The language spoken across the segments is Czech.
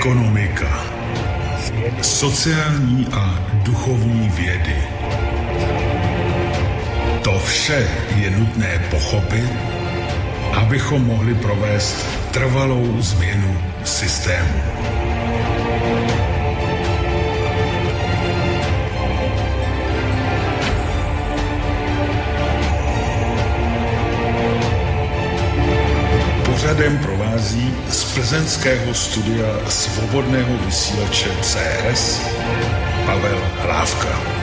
ekonomika, sociální a duchovní vědy. To vše je nutné pochopit, abychom mohli provést trvalou změnu systému. Pořadem provází z plzeňského studia Svobodného vysílače CS Pavel Hlávka.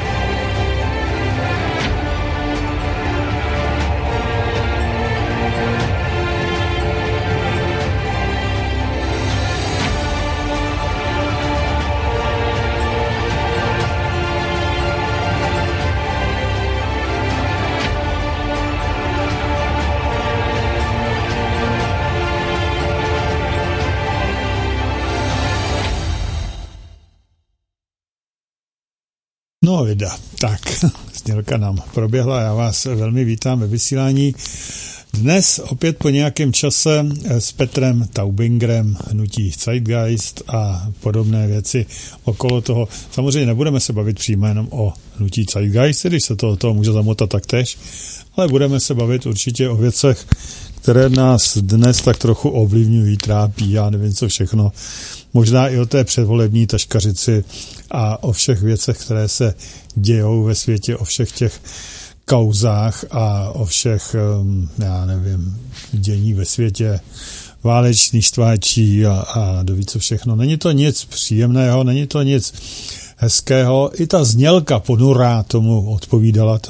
No vida, tak, znělka nám proběhla, já vás velmi vítám ve vysílání. Dnes opět po nějakém čase s Petrem Taubingerem, hnutí Zeitgeist a podobné věci okolo toho. Samozřejmě nebudeme se bavit přímo jenom o hnutí Zeitgeist, když se toho může zamotat taktéž, ale budeme se bavit určitě o věcech, které nás dnes tak trochu ovlivňují, trápí, já nevím co všechno. Možná i o té předvolební taškařici a o všech věcech, které se dějou ve světě, o všech těch kauzách a o všech, já nevím, dění ve světě, válečných štváčí a doví co všechno. Není to nic příjemného, není to nic hezkého. I ta znělka ponurá tomu odpovídala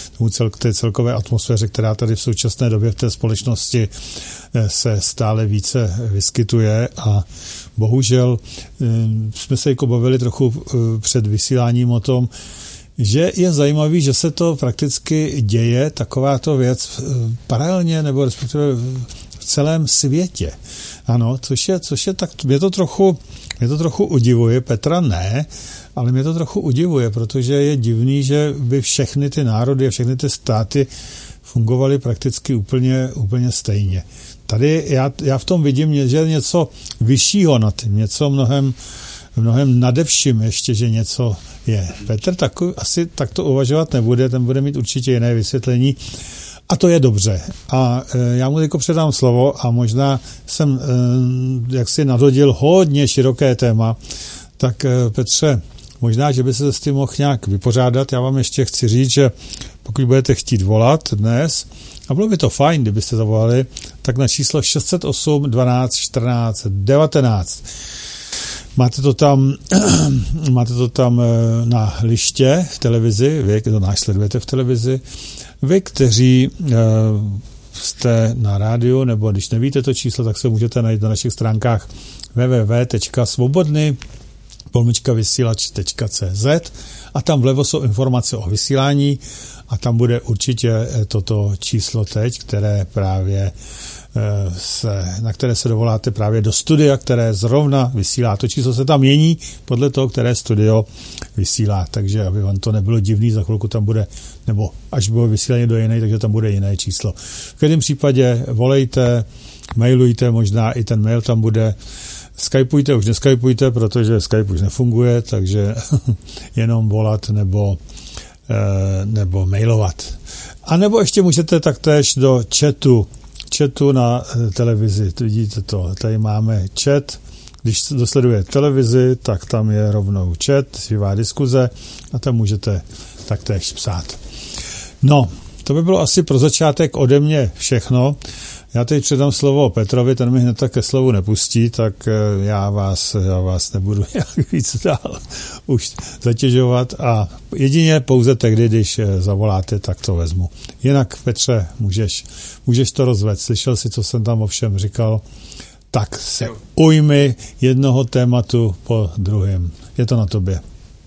té celkové atmosféře, která tady v současné době v té společnosti se stále více vyskytuje a bohužel jsme se jako bavili trochu před vysíláním o tom, že je zajímavý, že se to prakticky děje, takováto věc paralelně nebo respektive v celém světě. Ano, což je tak, mě to trochu udivuje, Petra ne, ale mě to trochu udivuje, protože je divný, že by všechny ty národy a všechny ty státy fungovaly prakticky úplně stejně. Tady já v tom vidím, že je něco vyššího nad tím, něco mnohem nadevším ještě, že něco je. Petr asi takto uvažovat nebude, ten bude mít určitě jiné vysvětlení a to je dobře. A já mu teďko předám slovo a možná jsem jaksi nadhodil hodně široké téma, tak Petře, možná, že by se s tím mohl nějak vypořádat. Já vám ještě chci říct, že pokud budete chtít volat dnes, a bylo by to fajn, kdybyste zavolali, tak na číslo 608 12 14 19. Máte to tam na liště v televizi, vy, to náš sledujete v televizi, vy, kteří jste na rádiu, nebo když nevíte to číslo, tak se můžete najít na našich stránkách www.svobodny-vysílač.cz a tam vlevo jsou informace o vysílání a tam bude určitě toto číslo teď, které právě na které se dovoláte právě do studia, které zrovna vysílá. To číslo se tam mění podle toho, které studio vysílá, takže aby vám to nebylo divný, za chvilku tam bude, nebo až bylo vysílání do jiné, takže tam bude jiné číslo. V každém případě volejte, mailujte, možná i ten mail tam bude. Skypujte, už neskypujte, protože Skype už nefunguje, takže jenom volat nebo mailovat. A nebo ještě můžete taktéž do chatu na televizi. Vidíte to, tady máme chat. Když dosleduje televizi, tak tam je rovnou chat, živá diskuze a tam můžete taktéž psát. No, to by bylo asi pro začátek ode mě všechno. Já teď předám slovo Petrovi, ten mi hned tak ke slovu nepustí, tak já vás nebudu nějak víc dál už zatěžovat a jedině pouze tehdy, když zavoláte, tak to vezmu. Jinak, Petře, můžeš to rozvést. Slyšel jsi, co jsem tam ovšem říkal? Tak se ujmi jednoho tématu po druhém. Je to na tobě.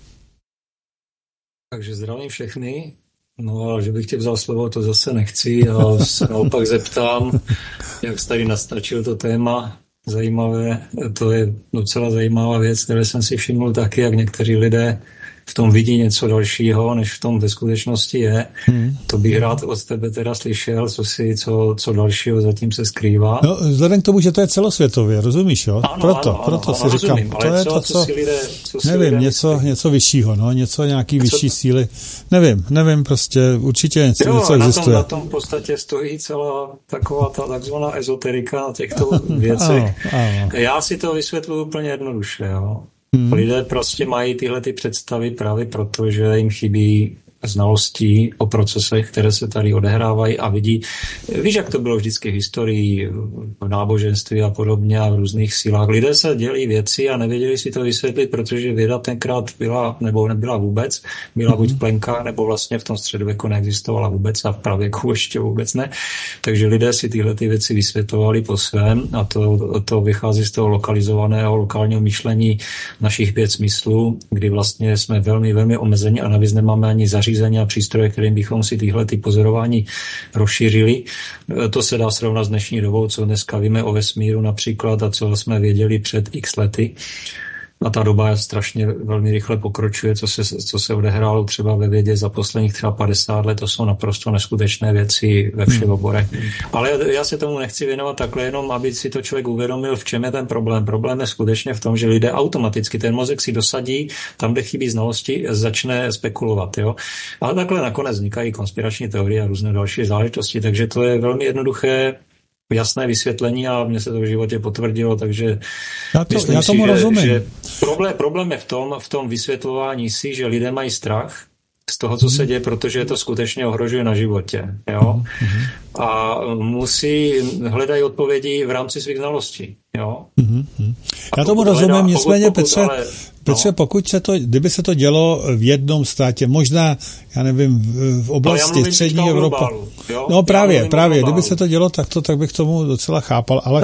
Takže zdravím všechny. No a že bych tě vzal slovo, to zase nechci. Já se naopak zeptám, jak jsi tady nastačil to téma. Zajímavé, to je docela zajímavá věc, které jsem si všiml taky, jak někteří lidé v tom vidí něco dalšího, než v tom ve skutečnosti je. To bych rád od tebe teda slyšel, co dalšího zatím se skrývá. No, vzhledem k tomu, že to je celosvětově, rozumíš, jo? Ano, proto si rozumím, říkám, ale to je to, co nevím, něco vyššího, no, něco nějaký vyšší síly. Nevím, prostě určitě něco existuje. Na tom v podstatě stojí celá taková ta takzvaná ezoterika na těchto věcech. Ano. Já si to vysvětluji úplně jednoduše, jo. Lidé prostě mají tyhle ty představy právě proto, že jim chybí znalostí o procesech, které se tady odehrávají a víš, jak to bylo vždycky v historii, v náboženství a podobně a v různých silách. Lidé se dělí věci a nevěděli si to vysvětlit, protože věda tenkrát byla, nebo nebyla vůbec, byla buď v plenkách, nebo vlastně v tom středověku neexistovala vůbec a v pravěku ještě vůbec ne. Takže lidé si tyhle ty věci vysvětlovali po svém a to vychází z toho lokálního myšlení našich 5 smyslů, kdy vlastně jsme velmi, velmi omezeni a navíc nemáme ani zařízení a přístroje, kterým bychom si tyhle ty pozorování rozšířili. To se dá srovnat s dnešní dobou, co dneska víme o vesmíru například a co jsme věděli před x lety. A ta doba strašně velmi rychle pokročuje, co se odehrálo třeba ve vědě za posledních třeba 50 let, to jsou naprosto neskutečné věci ve všech oborech. Ale já se tomu nechci věnovat takhle, jenom aby si to člověk uvědomil, v čem je ten problém. Problém je skutečně v tom, že lidé automaticky, ten mozek si dosadí, tam, kde chybí znalosti, začne spekulovat. Jo? Ale takhle nakonec vznikají konspirační teorie a různé další záležitosti, takže to je velmi jednoduché, jasné vysvětlení a mně se to v životě potvrdilo, takže já tomu rozumím. Že problém je v tom vysvětlování si, že lidé mají strach z toho, co se děje, protože je to skutečně ohrožuje na životě. Jo? A hledají odpovědi v rámci svých znalostí. Jo? Já tomu rozumím, nicméně Petře, kdyby se to dělo v jednom státě, možná, já nevím, v oblasti střední Evropy. No právě, kdyby se to dělo takto, tak bych tomu docela chápal, ale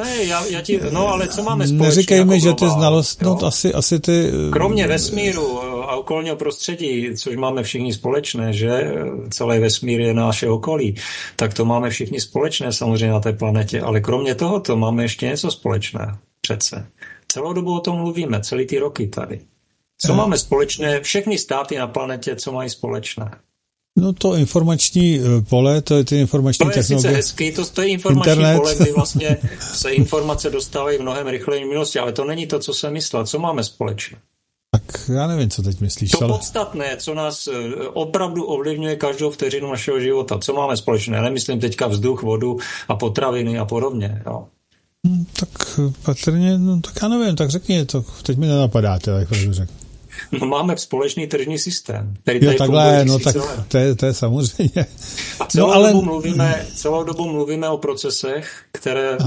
ale co máme společně? Neříkej mi, že ty znalosti, asi ty... Kromě vesmíru a okolního prostředí, což máme všichni společné, že celý vesmír je naše okolí, tak to máme všichni společné samozřejmě na té planetě, ale kromě toho to máme ještě něco společného přece. Celou dobu o tom mluvíme, celý ty roky tady. Co máme společné? Všechny státy na planetě, co mají společné? No to informační pole, to je ty informační technologie. To je sice hezký, to je informační internet. Pole, kdy vlastně se informace dostávají mnohem rychleji v minulosti, ale to není to, co jsem myslel. Co máme společné? Tak já nevím, co teď myslíš. To podstatné, co nás opravdu ovlivňuje každou vteřinu našeho života. Co máme společné? Nemyslím teďka vzduch, vodu a potraviny a podobně. Jo. Tak patrně, tak já nevím, tak řekni to. Teď mi nenapadá, jak to řekl. No, máme společný tržní systém, který tady funguje to je samozřejmě. A celou dobu mluvíme o procesech, které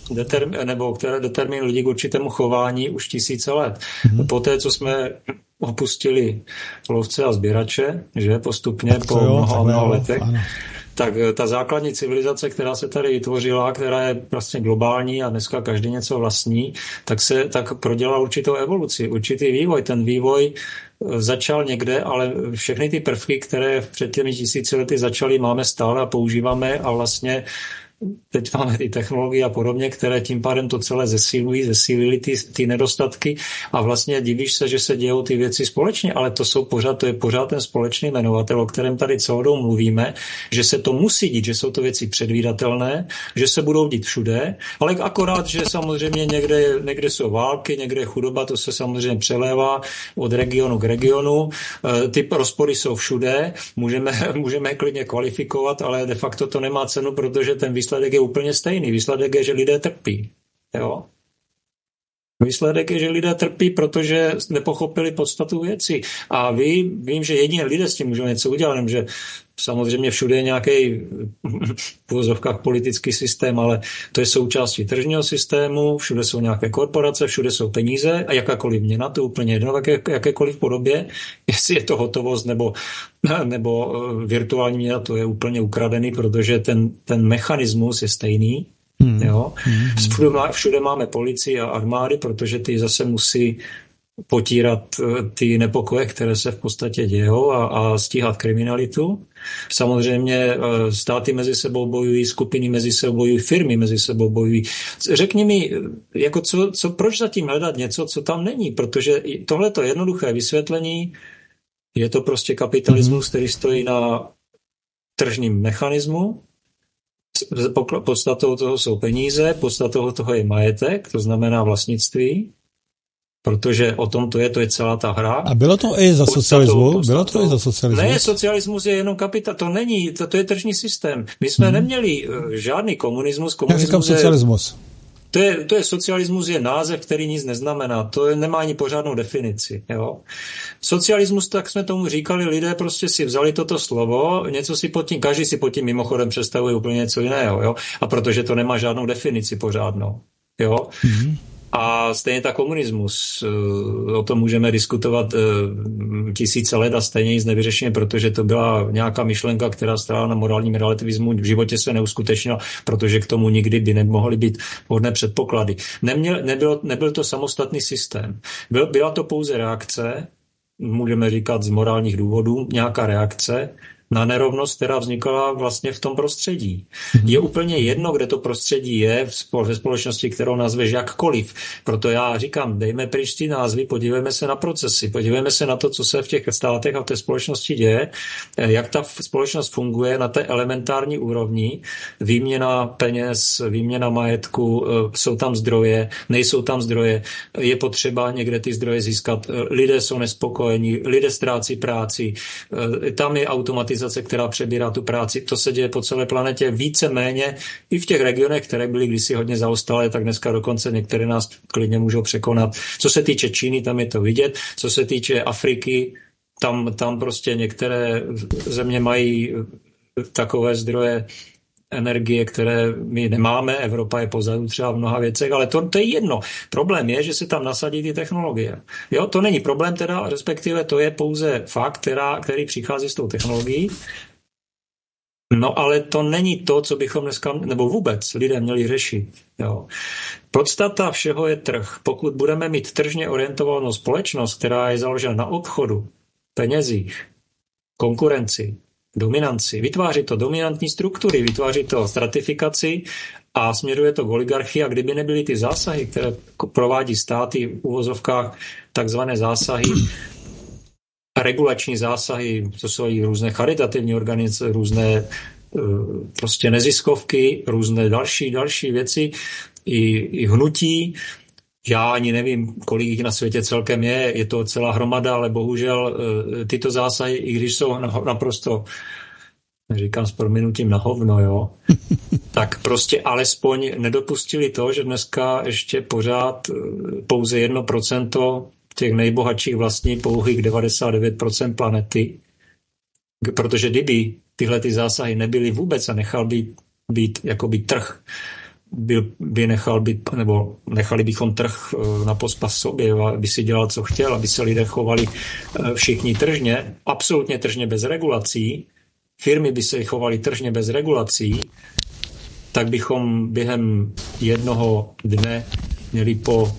determinují lidi k určitému chování už tisíce let. Poté, co jsme opustili lovce a sběrače, že postupně po mnoha letech, ano. Tak ta základní civilizace, která se tady vytvořila, která je vlastně globální a dneska každý něco vlastní, tak prodělala určitou evoluci, určitý vývoj. Ten vývoj začal někde, ale všechny ty prvky, které před těmi 1000 lety začaly, máme stále a používáme a vlastně teď máme ty technologie a podobně, které tím pádem to celé zesílily ty nedostatky a vlastně divíš se, že se dějou ty věci společně, ale to je pořád ten společný jmenovatel, o kterém tady celou dobu mluvíme, že se to musí dít, že jsou to věci předvídatelné, že se budou dít všude, ale akorát, že samozřejmě někde jsou války, někde je chudoba, to se samozřejmě přelévá od regionu k regionu, ty rozpory jsou všude, můžeme klidně kvalifikovat, ale de facto to nemá cenu, protože ten výsledek je úplně stejný. Výsledek je, že lidé trpí. Jo? Výsledek je, že lidé trpí, protože nepochopili podstatu věci. A vím, že jedině lidé s tím můžou něco udělat, že samozřejmě všude je nějaký v uvozovkách politický systém, ale to je součástí tržního systému, všude jsou nějaké korporace, všude jsou peníze a jakákoliv měna, to úplně jedno, jakékoliv podobě, jestli je to hotovost nebo virtuální měna, to je úplně ukradený, protože ten mechanismus je stejný. Jo? Všude máme policii a armády, protože ty zase musí potírat ty nepokoje, které se v podstatě dějou a stíhat kriminalitu. Samozřejmě státy mezi sebou bojují, skupiny mezi sebou bojují, firmy mezi sebou bojují. Řekni mi, jako proč zatím hledat něco, co tam není? Protože tohleto jednoduché vysvětlení Je to prostě kapitalismus, který stojí na tržním mechanismu. Podstatou toho jsou peníze, podstatou toho je majetek, to znamená vlastnictví, protože o tom to je celá ta hra. A bylo to i za socialismu? Bylo to i za socialismu? Ne, socialismus je jenom kapitál, to není, to je tržní systém. My jsme neměli žádný komunismus. Jak říkám socialismus? To je socialismus, je název, který nic neznamená. To nemá ani pořádnou definici. Jo? Socialismus, tak jsme tomu říkali, lidé prostě si vzali toto slovo, něco si pod tím, každý si pod tím mimochodem představuje úplně něco jiného. Jo? A protože to nemá žádnou definici pořádnou. Jo? A stejně tak komunismus, o tom můžeme diskutovat tisíce let a stejně nic nevyřešíme, protože to byla nějaká myšlenka, která stála na morálním relativismu, v životě se neuskutečnila, protože k tomu nikdy by nemohly být vhodné předpoklady. Nebyl to samostatný systém. Byla to pouze reakce, můžeme říkat z morálních důvodů, nějaká reakce na nerovnost, která vznikala vlastně v tom prostředí. Je úplně jedno, kde to prostředí je ve společnosti, kterou nazveš jakkoliv. Proto já říkám, dejme pryč ty názvy, podívejme se na procesy, podívejme se na to, co se v těch státech a v té společnosti děje, jak ta společnost funguje na té elementární úrovni, výměna peněz, výměna majetku, jsou tam zdroje, nejsou tam zdroje, je potřeba někde ty zdroje získat, lidé jsou nespokojení, lidé ztrácí práci, tam je automatizace, která přebírá tu práci. To se děje po celé planetě víceméně i v těch regionech, které byly kdysi hodně zaostalé, tak dneska dokonce některé nás klidně můžou překonat. Co se týče Číny, tam je to vidět. Co se týče Afriky, tam prostě některé země mají takové zdroje energie, které my nemáme, Evropa je pozadu třeba v mnoha věcech, ale to je jedno. Problém je, že se tam nasadí ty technologie. Jo, to není problém teda, respektive to je pouze fakt, který přichází s tou technologií. No ale to není to, co bychom dneska, nebo vůbec lidé měli řešit. Jo. Podstata všeho je trh. Pokud budeme mít tržně orientovanou společnost, která je založena na obchodu, penězích, konkurenci, dominanci. Vytváří to dominantní struktury, vytváří to stratifikaci a směruje to k oligarchii. A kdyby nebyly ty zásahy, které provádí státy v uvozovkách, takzvané zásahy, regulační zásahy, to jsou i různé charitativní organizace, různé prostě neziskovky, různé další věci, i hnutí. Já ani nevím, kolik jich na světě celkem je to celá hromada, ale bohužel tyto zásahy, i když jsou naprosto, neříkám s prominutím na hovno, jo, tak prostě alespoň nedopustili to, že dneska ještě pořád pouze 1% těch nejbohatších vlastní pouhých 99% planety, protože kdyby tyhle ty zásahy nebyly vůbec a nechal být jakoby trh, by nechal být, nebo nechali bychom trh na pospas sobě, aby si dělal, co chtěl, aby se lidé chovali všichni tržně, absolutně tržně bez regulací, firmy by se chovaly tržně bez regulací, tak bychom během jednoho dne měli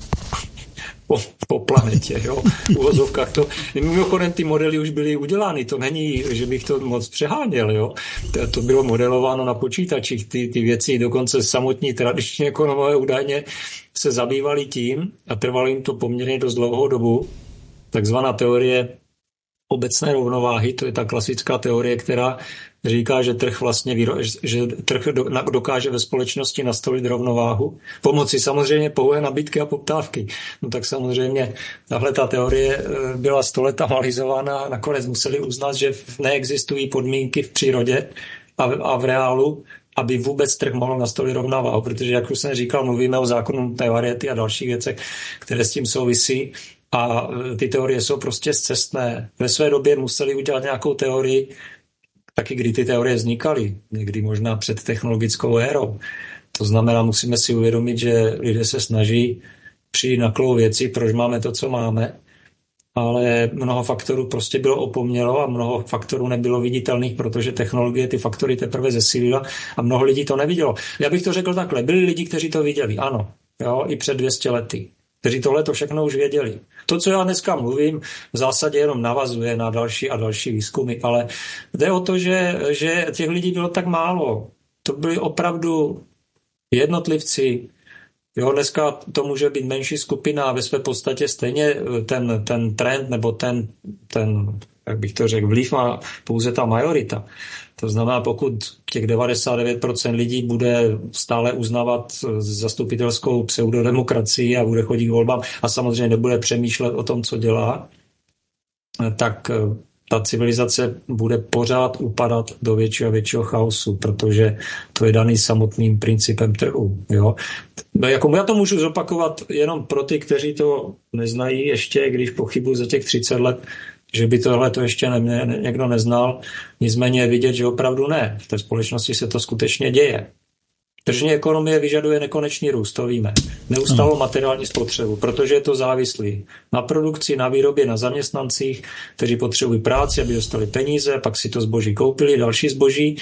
po planetě, jo. V uvozovkách to, mimochodem ty modely už byly udělány, to není, že bych to moc přeháněl, jo. To bylo modelováno na počítačích, ty věci, dokonce samotní tradiční ekonomové údajně se zabývali tím a trvalo jim to poměrně dost dlouhou dobu, takzvaná teorie obecné rovnováhy, to je ta klasická teorie, která říká, že trh dokáže ve společnosti nastolit rovnováhu pomocí samozřejmě pouhé nabídky a poptávky. No tak samozřejmě tahle ta teorie byla 100 let analyzována a nakonec museli uznat, že neexistují podmínky v přírodě a v reálu, aby vůbec trh mohl nastolit rovnováhu, protože jak už jsem říkal, mluvíme o zákonu nutné variety a dalších věcech, které s tím souvisí. A ty teorie jsou prostě scestné. Ve své době museli udělat nějakou teorii, taky kdy ty teorie vznikaly, někdy možná před technologickou érou. To znamená, musíme si uvědomit, že lidé se snaží přijít na klou věci, proč máme to, co máme, ale mnoho faktorů prostě bylo opomnělo a mnoho faktorů nebylo viditelných, protože technologie ty faktory teprve zesílila a mnoho lidí to nevidělo. Já bych to řekl takhle, byli lidi, kteří to viděli, ano, jo, i před 200 lety, kteří tohle to všechno už věděli. To, co já dneska mluvím, v zásadě jenom navazuje na další a další výzkumy, ale jde o to, že těch lidí bylo tak málo. To byli opravdu jednotlivci. Jo, dneska to může být menší skupina a ve své podstatě stejně ten trend nebo ten jak bych to řekl, vliv má pouze ta majorita. To znamená, pokud těch 99% lidí bude stále uznávat zastupitelskou pseudodemokracii a bude chodit k volbám a samozřejmě nebude přemýšlet o tom, co dělá, tak ta civilizace bude pořád upadat do většího a většího chaosu, protože to je daný samotným principem trhu. Jo? No, jako já to můžu zopakovat jenom pro ty, kteří to neznají ještě, když pochybuji za těch 30 let, že by tohle to ještě někdo neznal. Nicméně je vidět, že opravdu ne. V té společnosti se to skutečně děje. Tržní ekonomie vyžaduje nekonečný růst, to víme. Neustálou materiální spotřebu, protože je to závislý na produkci, na výrobě, na zaměstnancích, kteří potřebují práci, aby dostali peníze, pak si to zboží koupili, další zboží.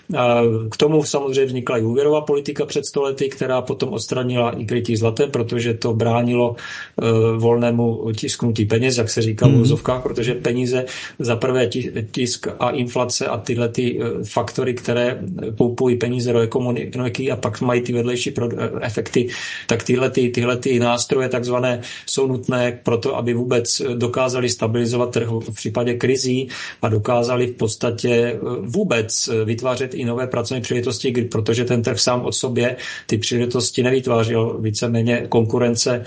K tomu samozřejmě vznikla i úvěrová politika před 100 lety, která potom odstranila i krytí zlatem, protože to bránilo volnému tisknutí peněz, jak se říká v úzovkách, protože peníze za prvé tisk a inflace a tyhle ty faktory, které poupují peníze do ekonomiky a pak mají ty vedlejší efekty, tak tyhle nástroje takzvané jsou nutné proto, aby vůbec dokázali stabilizovat trh v případě krizí a dokázali v podstatě vůbec vytvářet i nové pracovní příležitosti, protože ten trh sám od sobě ty příležitosti nevytvářel, víceméně konkurence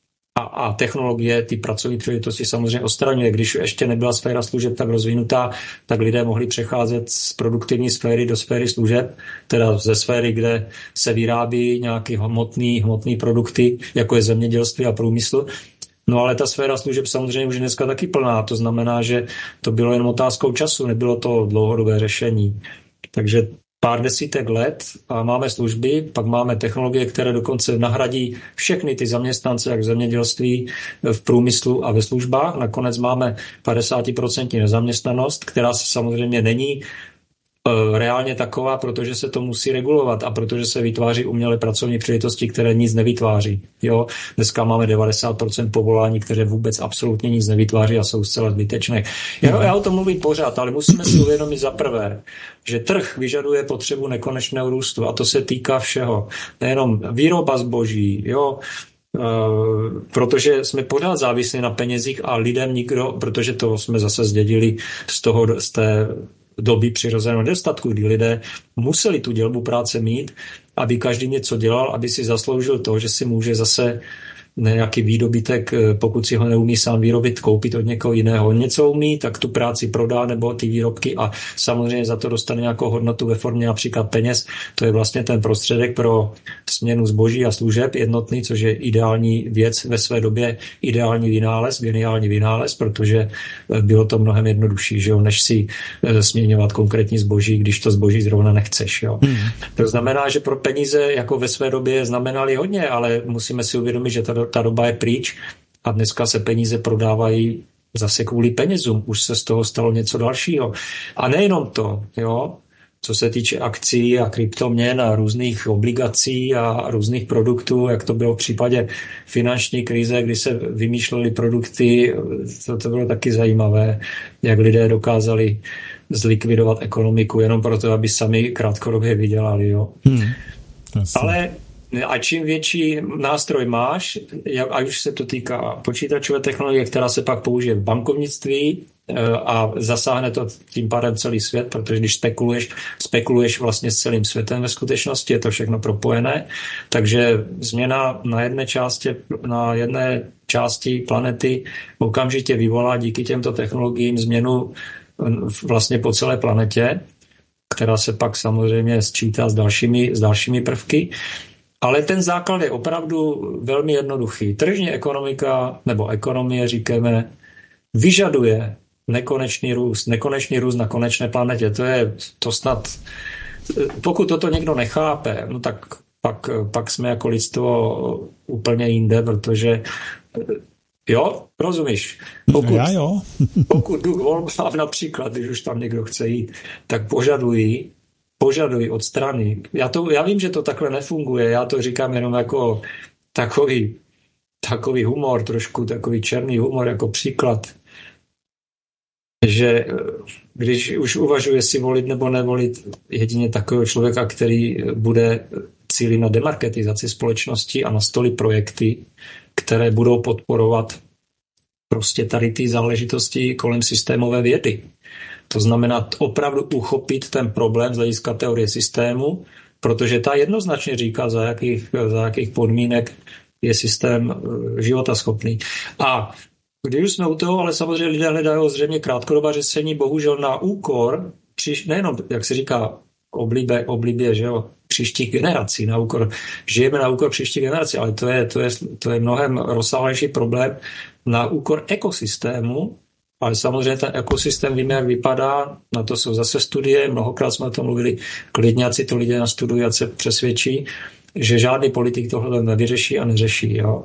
a technologie ty pracovní příležitosti samozřejmě odstraňuje. Když ještě nebyla sféra služeb tak rozvinutá, tak lidé mohli přecházet z produktivní sféry do sféry služeb, teda ze sféry, kde se vyrábí nějaké hmotné produkty, jako je zemědělství a průmysl. No ale ta sféra služeb samozřejmě už je dneska taky plná. To znamená, že to bylo jen otázkou času, nebylo to dlouhodobé řešení. Takže pár desítek let a máme služby, pak máme technologie, které dokonce nahradí všechny ty zaměstnance, jak v zemědělství, v průmyslu a ve službách. Nakonec máme 50% nezaměstnanost, která se samozřejmě není reálně taková, protože se to musí regulovat a protože se vytváří umělé pracovní příležitosti, které nic nevytváří. Jo? Dneska máme 90% povolání, které vůbec absolutně nic nevytváří a jsou zcela zbytečné. Já o tom mluvím pořád, ale musíme si uvědomit za prvé, že trh vyžaduje potřebu nekonečného růstu a to se týká všeho. Nejenom výroba zboží, jo, protože jsme pořád závislí na penězích a lidem nikdo, protože to jsme zase zdědili z té doby přirozeného nedostatku, kdy lidé museli tu dělbu práce mít, aby každý něco dělal, aby si zasloužil to, že si může zase nějaký výdobytek, pokud si ho neumí sám vyrobit, koupit od někoho jiného. On něco umí, tak tu práci prodá nebo ty výrobky a samozřejmě za to dostane nějakou hodnotu ve formě například peněz. To je vlastně ten prostředek pro směnu zboží a služeb jednotný, což je ideální věc ve své době, ideální vynález, geniální vynález, protože bylo to mnohem jednodušší, že jo, než si směňovat konkrétní zboží, když to zboží zrovna nechceš. Jo. To znamená, že pro peníze jako ve své době znamenaly hodně, ale musíme si uvědomit, že ta doba je pryč a dneska se peníze prodávají zase kvůli penězům. Už se z toho stalo něco dalšího. A nejenom to, jo, co se týče akcí a kryptoměn a různých obligací a různých produktů, jak to bylo v případě finanční krize, kdy se vymýšlely produkty, to bylo taky zajímavé, jak lidé dokázali zlikvidovat ekonomiku jenom proto, aby sami krátkodobě vydělali. Jo. Ale a čím větší nástroj máš, ať už se to týká počítačové technologie, která se pak použije v bankovnictví a zasáhne to tím pádem celý svět, protože když spekuluješ vlastně s celým světem ve skutečnosti, je to všechno propojené, takže změna na jedné části planety okamžitě vyvolá díky těmto technologiím změnu vlastně po celé planetě, která se pak samozřejmě sčítá s dalšími prvky. Ale ten základ je opravdu velmi jednoduchý. Tržní ekonomika, nebo ekonomie, říkáme, vyžaduje nekonečný růst na konečné planetě. To snad, pokud toto někdo nechápe, no tak pak jsme jako lidstvo úplně jinde, protože jo, rozumíš? Pokud jdu k volbám například, když už tam někdo chce jít, tak požadují od strany. Já vím, že to takhle nefunguje, já to říkám jenom jako takový humor, trošku takový černý humor jako příklad, že když už uvažuje si volit nebo nevolit jedině takového člověka, který bude cílit na demarketizaci společnosti a nastolí projekty, které budou podporovat prostě tady ty záležitosti kolem systémové vědy. To znamená opravdu uchopit ten problém z hlediska teorie systému, protože ta jednoznačně říká, za jakých podmínek je systém životaschopný. A když už jsme u toho, ale samozřejmě lidé hledají zřejmě krátkodobá řešení, bohužel na úkor, nejenom, jak se říká, oblibě, že jo, příštích generací, žijeme na úkor příštích generací, ale to je mnohem rozsáhlejší problém na úkor ekosystému, ale samozřejmě ten ekosystém víme, jak vypadá, na to jsou zase studie, mnohokrát jsme o tom mluvili, klidně, ať si to lidé nastudují, ať se přesvědčí, že žádný politik tohle nevyřeší a neřeší. Jo.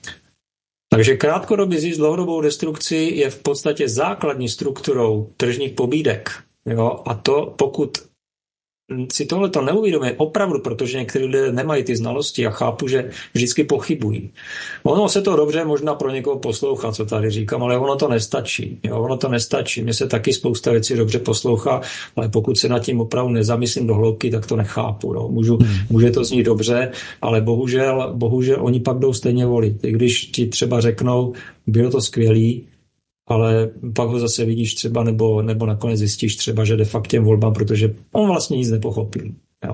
Takže krátkodobý zisk, dlouhodobou destrukci je v podstatě základní strukturou tržních pobídek. Jo. A to, pokud si tohleto neuvědomí opravdu, protože někteří lidé nemají ty znalosti a chápu, že vždycky pochybují. Ono se to dobře možná pro někoho poslouchá, co tady říkám, ale ono to nestačí. Jo, ono to nestačí. Mně se taky spousta věcí dobře poslouchá, ale pokud se nad tím opravdu nezamyslím do hloubky, tak to nechápu. No. Může to znít dobře, ale bohužel oni pak jdou stejně volit. I když ti třeba řeknou, bylo to skvělý, ale pak ho zase vidíš třeba, nebo nakonec zjistíš třeba, že jde fakt těm volbám, protože on vlastně nic nepochopil. Jo.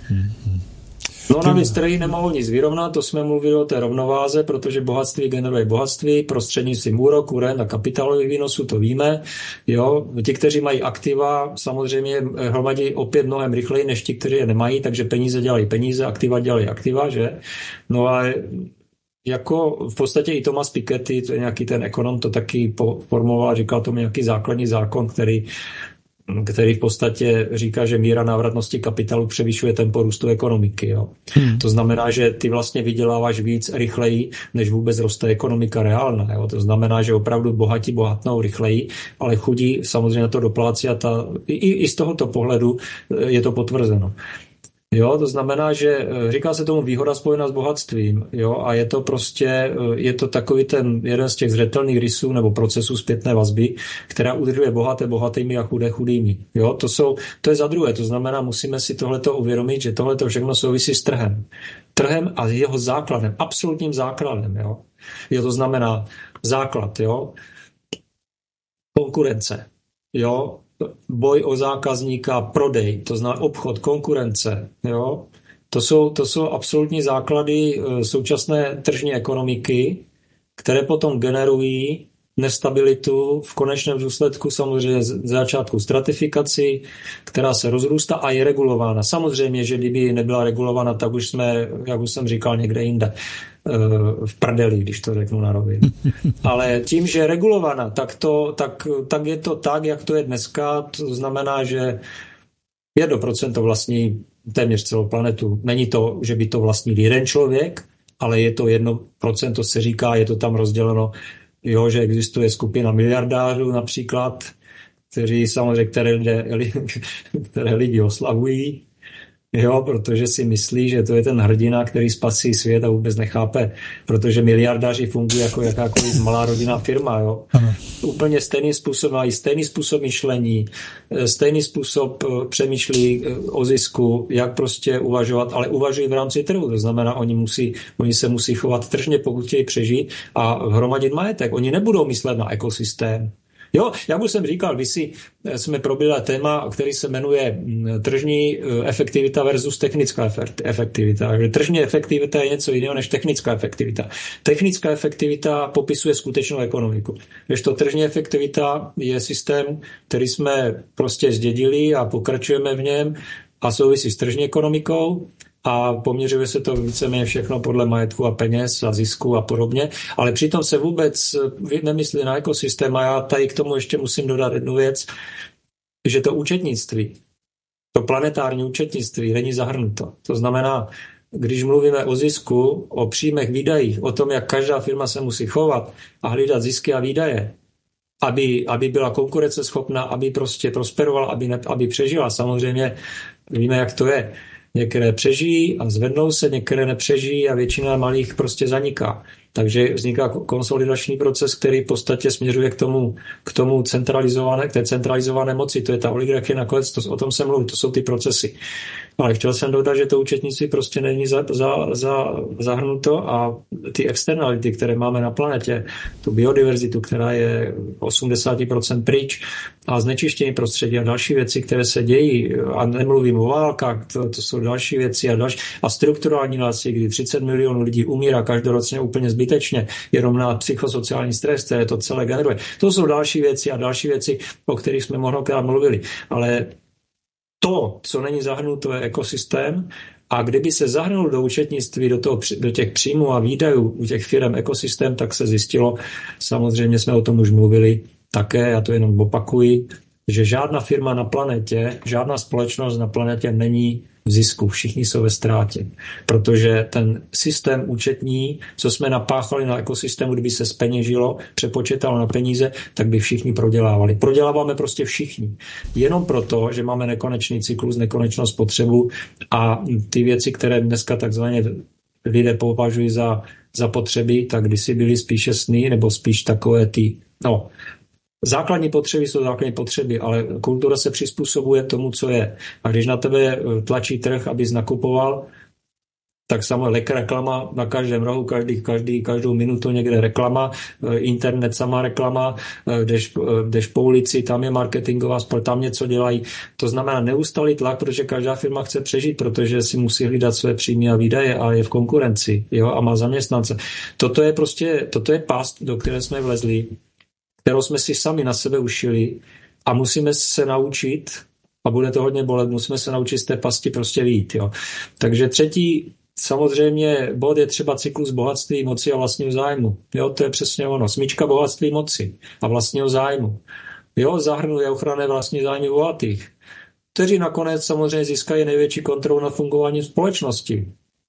No navíc trhy nemohou nic vyrovnat, to jsme mluvili o té rovnováze, protože bohatství generuje bohatství, prostřednictvím úroků, rent a kapitálových výnosů, to víme. Jo. Ti, kteří mají aktiva, samozřejmě hromadí opět mnohem rychleji, než ti, kteří je nemají, takže peníze dělají peníze, aktiva dělají aktiva, že? No a jako v podstatě i Thomas Piketty, to je nějaký ten ekonom, to taky formuloval, říkal tomu nějaký základní zákon, který v podstatě říká, že míra návratnosti kapitálu převyšuje tempo růstu ekonomiky. Jo. To znamená, že ty vlastně vyděláváš víc rychleji, než vůbec roste ekonomika reálná. Jo. To znamená, že opravdu bohatí bohatnou rychleji, ale chudí samozřejmě to doplácí a i z tohoto pohledu je to potvrzeno. Jo, to znamená, že říká se tomu výhoda spojená s bohatstvím, jo, a je to prostě, je to takový ten jeden z těch zřetelných rysů nebo procesů zpětné vazby, která udržuje bohaté bohatými a chudé chudými. Jo, to je za druhé, to znamená, musíme si tohleto uvědomit, že tohleto všechno souvisí s trhem. Trhem a jeho základem, absolutním základem, jo. Jo, to znamená základ, jo, konkurence, jo, boj o zákazníka, prodej, to znamená obchod, konkurence. Jo? To jsou absolutní základy současné tržní ekonomiky, které potom generují nestabilitu, v konečném důsledku samozřejmě z začátku stratifikaci, která se rozrůstá a je regulována. Samozřejmě, že kdyby nebyla regulována, tak už jsme, jak už jsem říkal, někde jinde v prdeli, když to řeknu na rovinu. Ale tím, že je regulovaná, tak je to tak, jak to je dneska. To znamená, že 1% vlastní téměř celou planetu. Není to, že by to vlastnil jeden člověk, ale je to 1%, se říká, je to tam rozděleno, jo, že existuje skupina miliardářů například, kteří samozřejmě, které lidi oslavují, jo, protože si myslí, že to je ten hrdina, který spasí svět a vůbec nechápe, protože miliardáři fungují jako jakákoliv malá rodinná firma, jo. Úplně stejným způsobem, mají stejný způsob myšlení, stejný způsob přemýšlí o zisku, jak prostě uvažovat, ale uvažují v rámci trhu, to znamená, oni se musí chovat tržně, pokud chtějí přežít a hromadit majetek. Oni nebudou myslet na ekosystém. Jo, jak už jsem říkal, když jsme probírali téma, který se jmenuje tržní efektivita versus technická efektivita. Tržní efektivita je něco jiného než technická efektivita. Technická efektivita popisuje skutečnou ekonomiku. Kdežto tržní efektivita je systém, který jsme prostě zdědili a pokračujeme v něm a souvisí s tržní ekonomikou. A poměřuje se to víceméně všechno podle majetku a peněz a zisku a podobně, ale přitom se vůbec nemyslí na ekosystém a já tady k tomu ještě musím dodat jednu věc, že to účetnictví, to planetární účetnictví není zahrnuto. To znamená, když mluvíme o zisku, o příjmech, výdajích, o tom, jak každá firma se musí chovat a hlídat zisky a výdaje, aby byla konkurenceschopná, aby prostě prosperovala, aby přežila. Samozřejmě víme, jak to je. Některé přežijí a zvednou se, některé nepřežijí a většina malých prostě zaniká. Takže vzniká konsolidační proces, který v podstatě směřuje k tomu k té centralizované moci. To je ta oligarchie nakonec, o tom se mluví, to jsou ty procesy. Ale chtěl jsem dodat, že to účetnictví prostě není zahrnuto a ty externality, které máme na planetě, tu biodiverzitu, která je 80% pryč a znečištění prostředí a další věci, které se dějí, a nemluvím o válkách, to jsou další věci a strukturální násilí, kdy 30 milionů lidí umírá každoročně úplně zbytečně, jenom na psychosociální stres, které to celé generuje. To jsou další věci, o kterých jsme mnohokrát mluvili. Ale to, co není zahrnuto, je ekosystém, a kdyby se zahrnul do účetnictví, do těch příjmů a výdajů u těch firem ekosystém, tak se zjistilo, samozřejmě jsme o tom už mluvili také, já to jenom opakuji, že žádná firma na planetě, žádná společnost na planetě není v zisku, všichni jsou ve ztrátě. Protože ten systém účetní, co jsme napáchali na ekosystému, kdyby se zpeněžilo, přepočítalo na peníze, tak by všichni prodělávali. Proděláváme prostě všichni. Jenom proto, že máme nekonečný cyklus, nekonečnou spotřebu a ty věci, které dneska takzvaně lidé považují za potřeby, tak kdysi byly spíše sny, nebo spíš takové základní potřeby jsou základní potřeby, ale kultura se přizpůsobuje tomu, co je. A když na tebe tlačí trh, abys nakupoval, tak samozřejmě reklama na každém rohu, každou minutu někde reklama, internet sama reklama, jdeš po ulici, tam je marketingová společnost, tam něco dělají. To znamená neustálý tlak, protože každá firma chce přežít, protože si musí hlídat své příjmy a výdaje a je v konkurenci, jo, a má zaměstnance. Toto je past, do které jsme vlezli, kterou jsme si sami na sebe ušili a musíme se naučit, a bude to hodně bolet, musíme se naučit z té pasti prostě vyjít. Jo. Takže třetí samozřejmě bod je třeba cyklus bohatství, moci a vlastního zájmu. Jo, to je přesně ono. Smyčka bohatství, moci a vlastního zájmu. Jo, zahrnuje ochranné vlastní zájmy bohatých, kteří nakonec samozřejmě získají největší kontrolu nad fungováním společnosti.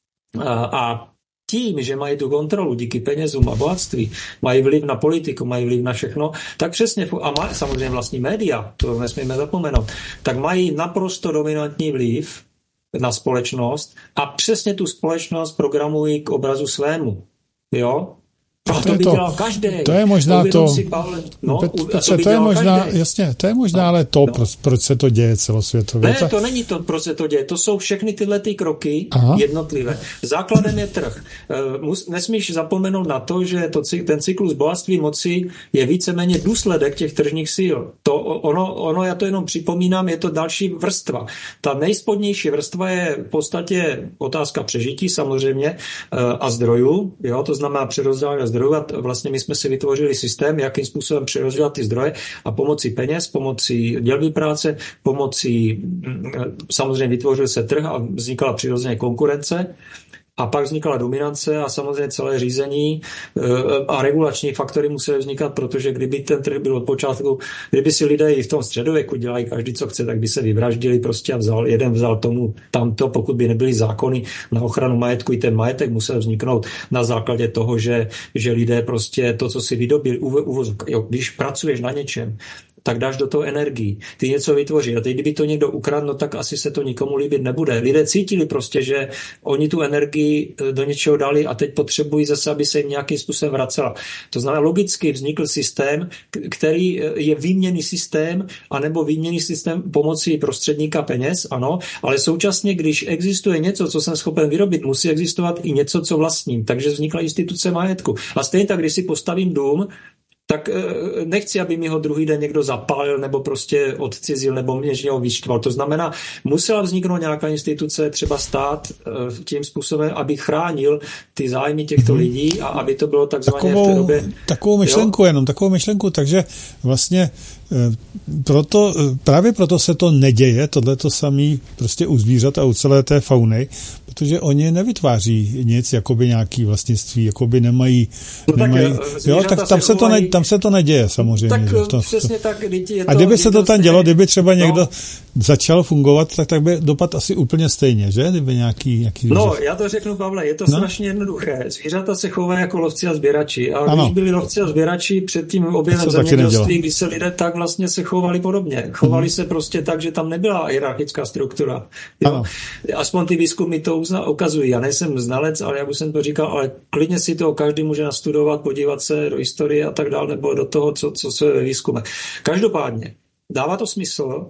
A tím, že mají tu kontrolu díky penězům a bohatství, mají vliv na politiku, mají vliv na všechno, tak přesně, a mají samozřejmě vlastní média, to nesmíme zapomenout, tak mají naprosto dominantní vliv na společnost a přesně tu společnost programují k obrazu svému. Jo? To by dělal každý. To je možná to. To je možná, jasně, to je možná ale to, proč se to děje celosvětově. Ne, to není to, proč se to děje. To jsou všechny tyhle ty kroky jednotlivé. Základem je trh. Nesmíš zapomenout na to, že ten cyklus bohatství moci je víceméně důsledek těch tržních sil. Ono, já to jenom připomínám, je to další vrstva. Ta nejspodnější vrstva je v podstatě otázka přežití samozřejmě a zdrojů. Jo, to znamená přerozdělení zdrojů a vlastně my jsme si vytvořili systém, jakým způsobem přerozdělat ty zdroje a pomocí peněz, pomocí dělby práce, pomocí samozřejmě vytvořil se trh a vznikala přirozeně konkurence. A pak vznikala dominance a samozřejmě celé řízení a regulační faktory musely vznikat, protože kdyby ten trh byl od počátku, kdyby si lidé i v tom středověku dělají každý, co chce, tak by se vyvraždili prostě a jeden vzal tomu tamto, pokud by nebyly zákony na ochranu majetku, i ten majetek musel vzniknout na základě toho, že lidé prostě to, co si vydobili, když pracuješ na něčem, tak dáš do toho energii. Ty něco vytvoří. A teď, kdyby to někdo ukradl, no tak asi se to nikomu líbit nebude. Lidé cítili prostě, že oni tu energii do něčeho dali a teď potřebují zase, aby se jim nějakým způsobem vracela. To znamená, logicky vznikl systém, který je výměnný systém, anebo výměnný systém pomocí prostředníka peněz, ano, ale současně, když existuje něco, co jsem schopen vyrobit, musí existovat i něco, co vlastním. Takže vznikla instituce majetku. A stejně tak, když si postavím dům, tak nechci, aby mi ho druhý den někdo zapálil nebo prostě odcizil nebo mě z něho vyštval. To znamená, musela vzniknout nějaká instituce, třeba stát tím způsobem, aby chránil ty zájmy těchto lidí a aby to bylo takzvaně v té době... Takovou myšlenku, takže vlastně právě proto se to neděje, tohleto samý prostě u zvířat a u celé té fauny, protože oni nevytváří nic, jakoby nějaký vlastnictví, jakoby nemají tak tam se to neděje samozřejmě. Tak přesně tak. A kdyby se to tam dělo, kdyby třeba někdo začal fungovat, tak by dopad asi úplně stejně, že? Kdyby nějaký já to řeknu, Pavle, je to strašně jednoduché. Zvířata se chovají jako lovci a sběrači. A když byli lovci a sběrači před tím objevem zemědělství, když se lidé tak vlastně se chovali podobně. Chovali se prostě tak, že tam nebyla hierarchická struktura. Jo? Aspoň ty výzkumy to ukazují. Já nejsem znalec, ale jak už jsem to říkal, ale klidně si to každý může nastudovat, podívat se do historie a tak dále, nebo do toho, co je ve výzkume. Každopádně, dává to smysl,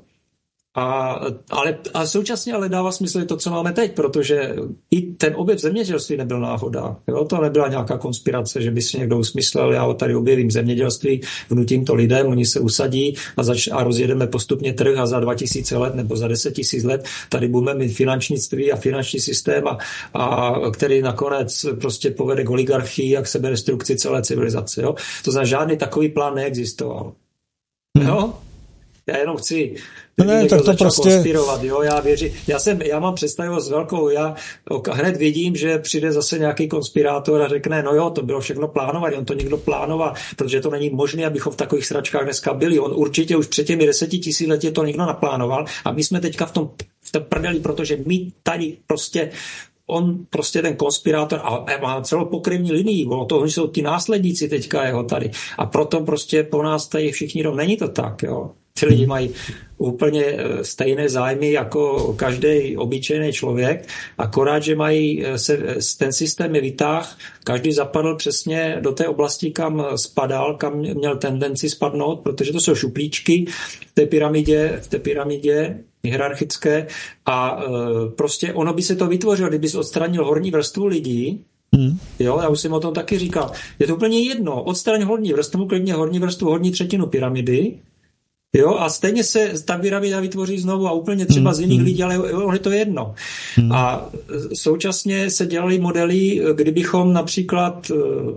a současně ale dává smysl i to, co máme teď, protože i ten objev zemědělství nebyl náhoda. Jo? To nebyla nějaká konspirace, že by si někdo usmyslel, já tady objevím zemědělství, vnutím to lidem, oni se usadí a rozjedeme postupně trh a za 2000 let nebo za 10 000 let tady budeme mít finančnictví a finanční systém, který nakonec prostě povede k oligarchii a k sebedestrukci celé civilizace. Jo? To znamená, žádný takový plán neexistoval. Jo? Já jenom chci tak to prostě konspirovat, jo, já věřím. Já mám představivost velkou, já hned vidím, že přijde zase nějaký konspirátor a řekne, no jo, to bylo všechno plánované, on to někdo plánoval, protože to není možné, abychom v takových sračkách dneska byli. On určitě už před těmi 10 000 lety to někdo naplánoval a my jsme teďka v tom prdeli, protože my tady on prostě ten konspirátor a má celou pokrevní linii, to jsou ti následníci teďka jeho tady a proto prostě po nás tady všichni není to tak, jo. Ty lidi mají úplně stejné zájmy jako každý obyčejný člověk, akorát, že mají ten systém je vytáh, každý zapadl přesně do té oblasti, kam spadal, kam měl tendenci spadnout, protože to jsou šuplíčky v té pyramidě hierarchické a prostě ono by se to vytvořilo, kdyby se odstranil horní vrstvu lidí. Jo, já už jsem o tom taky říkal. Je to úplně jedno, odstraň horní vrstvu, klidně horní vrstvu, horní třetinu pyramidy. Jo, a stejně se ta pyramida vytvoří znovu a úplně třeba z jiných lidí, ale on je to jedno. A současně se dělaly modely, kdybychom například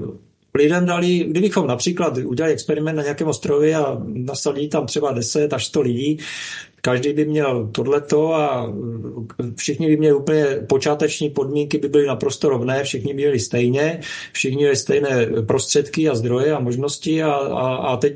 udělali experiment na nějakém ostrově a nasadili tam třeba 10 až 100 lidí, každý by měl tohleto a všichni by měli úplně počáteční podmínky, by byly naprosto rovné, všichni by měli stejně, všichni měli stejné prostředky a zdroje a možnosti a teď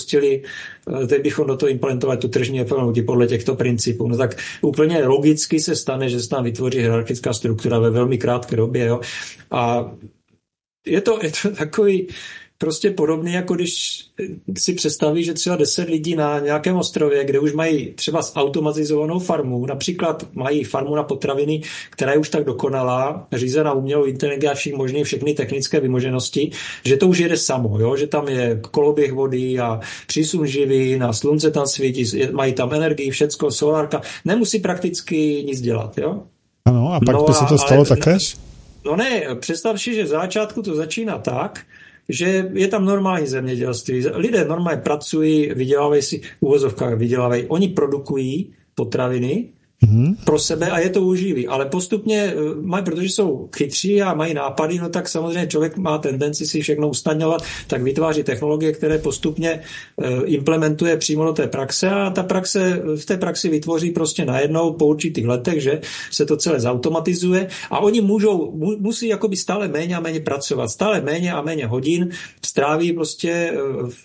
bychom do toho implementovali tu tržní ekonomii podle těchto principů. No tak úplně logicky se stane, že se tam vytvoří hierarchická struktura ve velmi krátké době. Jo? A je to takový prostě podobný, jako když si představí, že třeba 10 lidí na nějakém ostrově, kde už mají třeba automatizovanou farmu, například mají farmu na potraviny, která je už tak dokonalá, řízená umělou inteligencí, možný všechny technické vymoženosti, že to už jede samo, jo? Že tam je koloběh vody a přísun živin a slunce tam svítí, mají tam energii, všecko, solárka, nemusí prakticky nic dělat. Jo? Ano, a pak by se to stalo takéž? No ne, představ si, že v začátku to začíná tak, že je tam normální zemědělství. Lidé normálně pracují, vydělávají si, vydělávají. Oni produkují potraviny pro sebe a je to uživí. Ale postupně mají, protože jsou chytří a mají nápady, no tak samozřejmě člověk má tendenci si všechno usnadňovat, tak vytváří technologie, které postupně implementuje přímo do té praxe a ta praxe v té praxi vytvoří prostě najednou po určitých letech, že se to celé zautomatizuje a oni musí jakoby stále méně a méně pracovat. Stále méně a méně hodin stráví prostě v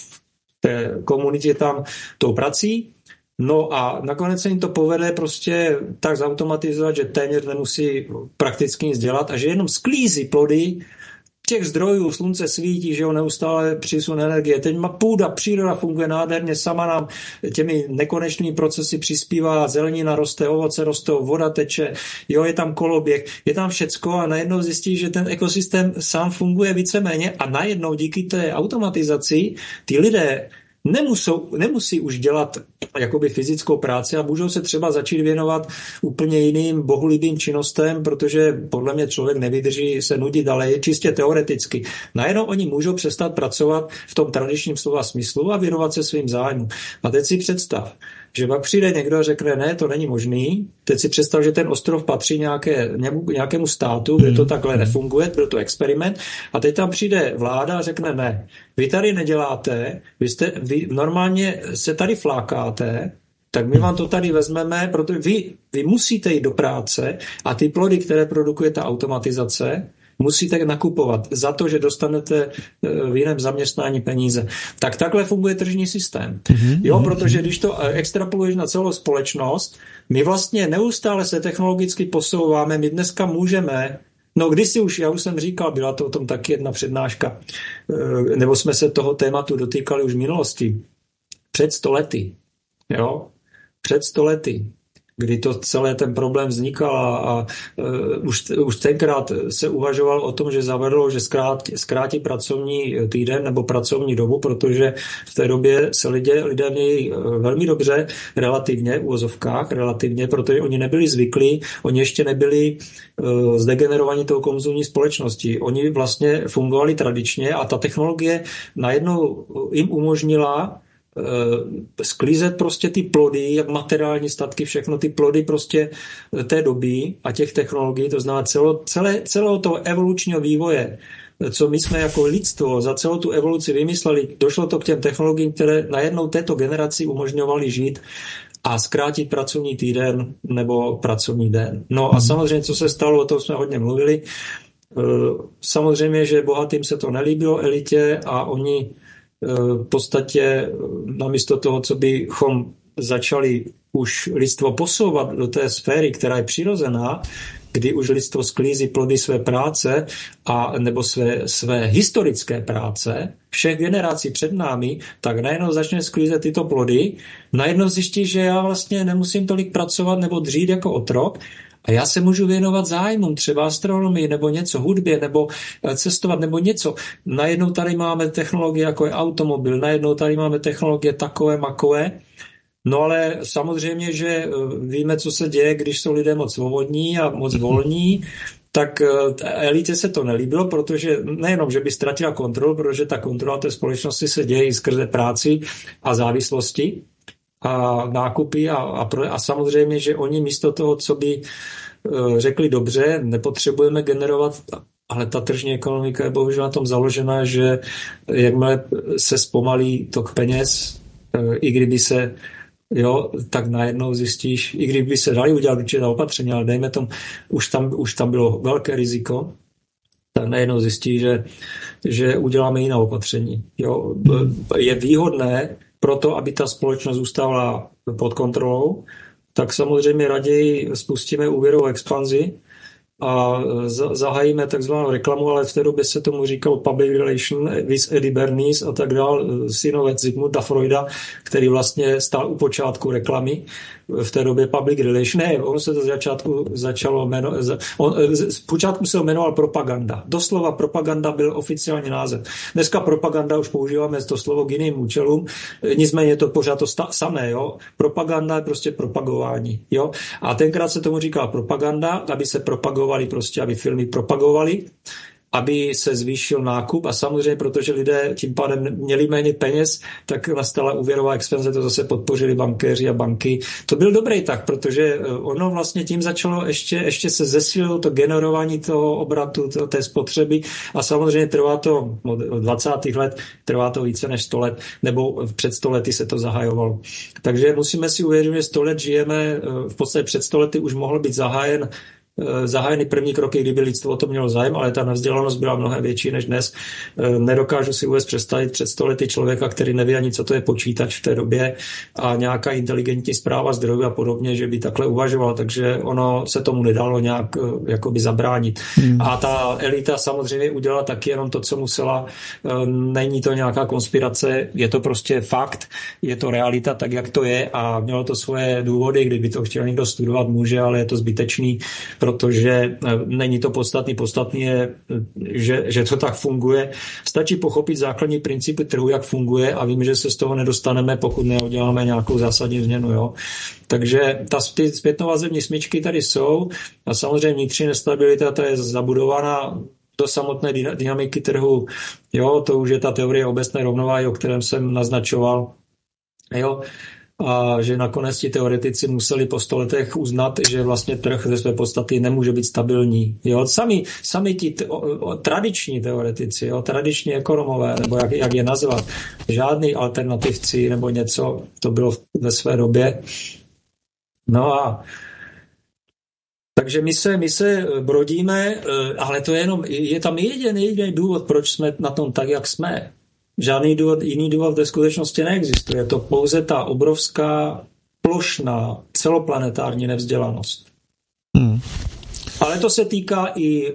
té komunitě tam tou prací. No a nakonec se jim to povede prostě tak zautomatizovat, že téměř nemusí prakticky nic dělat a že jenom sklízí plody těch zdrojů, slunce svítí, že jo, neustále přísun energie. Teď má půda, příroda funguje nádherně, sama nám těmi nekonečnými procesy přispívá, zelenina roste, ovoce rostou, voda teče, jo, je tam koloběh, je tam všecko a najednou zjistí, že ten ekosystém sám funguje víceméně a najednou díky té automatizaci ty lidé nemusí už dělat jakoby fyzickou práci a můžou se třeba začít věnovat úplně jiným bohulibým činnostem, protože podle mě člověk nevydrží se nudit, ale je čistě teoreticky. Najednou oni můžou přestat pracovat v tom tradičním slova smyslu a věnovat se svým zájmům. A teď si představ, že pak přijde někdo a řekne, ne, to není možný. Teď si představ, že ten ostrov patří nějakému státu, kde to takhle nefunguje, byl to experiment. A teď tam přijde vláda a řekne, ne, vy tady neděláte, vy normálně se tady flákáte, tak my vám to tady vezmeme, protože vy musíte jít do práce a ty plody, které produkuje ta automatizace, musíte nakupovat za to, že dostanete v jiném zaměstnání peníze. Tak takhle funguje tržní systém. Jo, protože když to extrapoluješ na celou společnost, my vlastně neustále se technologicky posouváme, my dneska můžeme, no kdysi už, já už jsem říkal, byla to o tom taky jedna přednáška, nebo jsme se toho tématu dotýkali už v minulosti, před 100 lety. Jo, před 100 lety. kdy to celé ten problém vznikal a už tenkrát se uvažoval o tom, že zavedlo, že zkrátí pracovní týden nebo pracovní dobu, protože v té době se lidé měli velmi dobře, relativně, v uvozovkách, relativně, protože oni nebyli zvyklí, oni ještě nebyli zdegenerovaní tou konzumní společností. Oni vlastně fungovali tradičně a ta technologie najednou jim umožnila sklízet prostě ty plody, jak materiální statky, všechno ty plody prostě té doby a těch technologií, to znamená celého toho evolučního vývoje, co my jsme jako lidstvo za celou tu evoluci vymysleli, došlo to k těm technologiím, které najednou této generaci umožňovaly žít a zkrátit pracovní týden nebo pracovní den. No a samozřejmě, co se stalo, o tom jsme hodně mluvili. Samozřejmě, že bohatým se to nelíbilo, elitě, a oni v podstatě namísto toho, co bychom začali už lidstvo posouvat do té sféry, která je přirozená, kdy už lidstvo sklízí plody své práce a nebo své historické práce všech generací před námi, tak najednou začne sklízet tyto plody, najednou zjistí, že já vlastně nemusím tolik pracovat nebo dřít jako otrok, a já se můžu věnovat zájmům, třeba astronomii, nebo něco, hudbě, nebo cestovat, nebo něco. Najednou tady máme technologie, jako je automobil, najednou tady máme technologie takové, makové. No ale samozřejmě, že víme, co se děje, když jsou lidé moc svobodní a moc volní, tak elitě se to nelíbilo, protože nejenom, že by ztratila kontrolu, protože ta kontrola té společnosti se děje i skrze práci a závislosti a nákupy a samozřejmě, že oni místo toho, co by řekli dobře, nepotřebujeme generovat, ale ta tržní ekonomika je bohužel na tom založena, že jakmile se zpomalí tok peněz, i kdyby se tak najednou zjistíš, i kdyby se dali udělat určitě opatření, ale dejme tomu, už tam bylo velké riziko, tak najednou zjistí, že uděláme jiná opatření. Je výhodné proto, aby ta společnost zůstala pod kontrolou, tak samozřejmě raději spustíme úvěrovou expanzi a zahájíme takzvanou reklamu, ale v té době se tomu říkalo public relation with Eddie Bernays a tak dál, synovec Zigmunda Freuda, který vlastně stál u počátku reklamy, v té době public relation. Ne, on se to začalo jmenovat, z počátku se ho jmenoval propaganda. Doslova propaganda byl oficiální název. Dneska propaganda už používáme to slovo k jiným účelům, nicméně je to pořád to samé. Propaganda je prostě propagování. A tenkrát se tomu říkala propaganda, aby se propagovaly prostě, aby filmy propagovaly, aby se zvýšil nákup a samozřejmě, protože lidé tím pádem měli méně peněz, tak nastala úvěrová expanze, to zase podpořili bankéři a banky. To byl dobrý tak, protože ono vlastně tím začalo ještě se zesílilo to generování toho obratu, té spotřeby a samozřejmě trvá to od 20. let, trvá to více než 100 let, nebo před 100 lety se to zahajovalo. Takže musíme si uvědomit, že 100 let žijeme, v podstatě před 100 lety už mohl být zahájeny první kroky, kdyby lidstvo o to mělo zájem, ale ta nevzdělanost byla mnohem větší než dnes. Nedokážu si vůbec představit před 100 lety člověka, který neví ani, co to je počítač v té době a nějaká inteligentní správa zdrojů a podobně, že by takhle uvažoval, takže ono se tomu nedalo nějak jakoby zabránit. A ta elita samozřejmě udělala taky jenom to, co musela. Není to nějaká konspirace, je to prostě fakt, je to realita tak, jak to je a mělo to svoje důvody, kdyby to chtěl někdo studovat, může, ale je to zbytečný, protože není to podstatný. Podstatný je, že to tak funguje. Stačí pochopit základní principy trhu, jak funguje a vím, že se z toho nedostaneme, pokud neuděláme nějakou zásadní změnu. Takže ty zpětnovazební smyčky tady jsou a samozřejmě vnitřní nestabilita, ta je zabudována do samotné dynamiky trhu. To už je ta teorie obecné rovnováhy, o kterém jsem naznačoval. A že nakonec ti teoretici museli po 100 letech uznat, že vlastně trh ze své podstaty nemůže být stabilní. Sami ti tradiční teoretici, tradiční ekonomové, nebo jak je nazvat, žádný alternativci nebo něco, to bylo ve své době. No a takže my se brodíme, ale to je tam jediný důvod, proč jsme na tom tak, jak jsme. Žádný jiný důvod ve skutečnosti neexistuje. Je to pouze ta obrovská plošná celoplanetární nevzdělanost. Ale to se týká i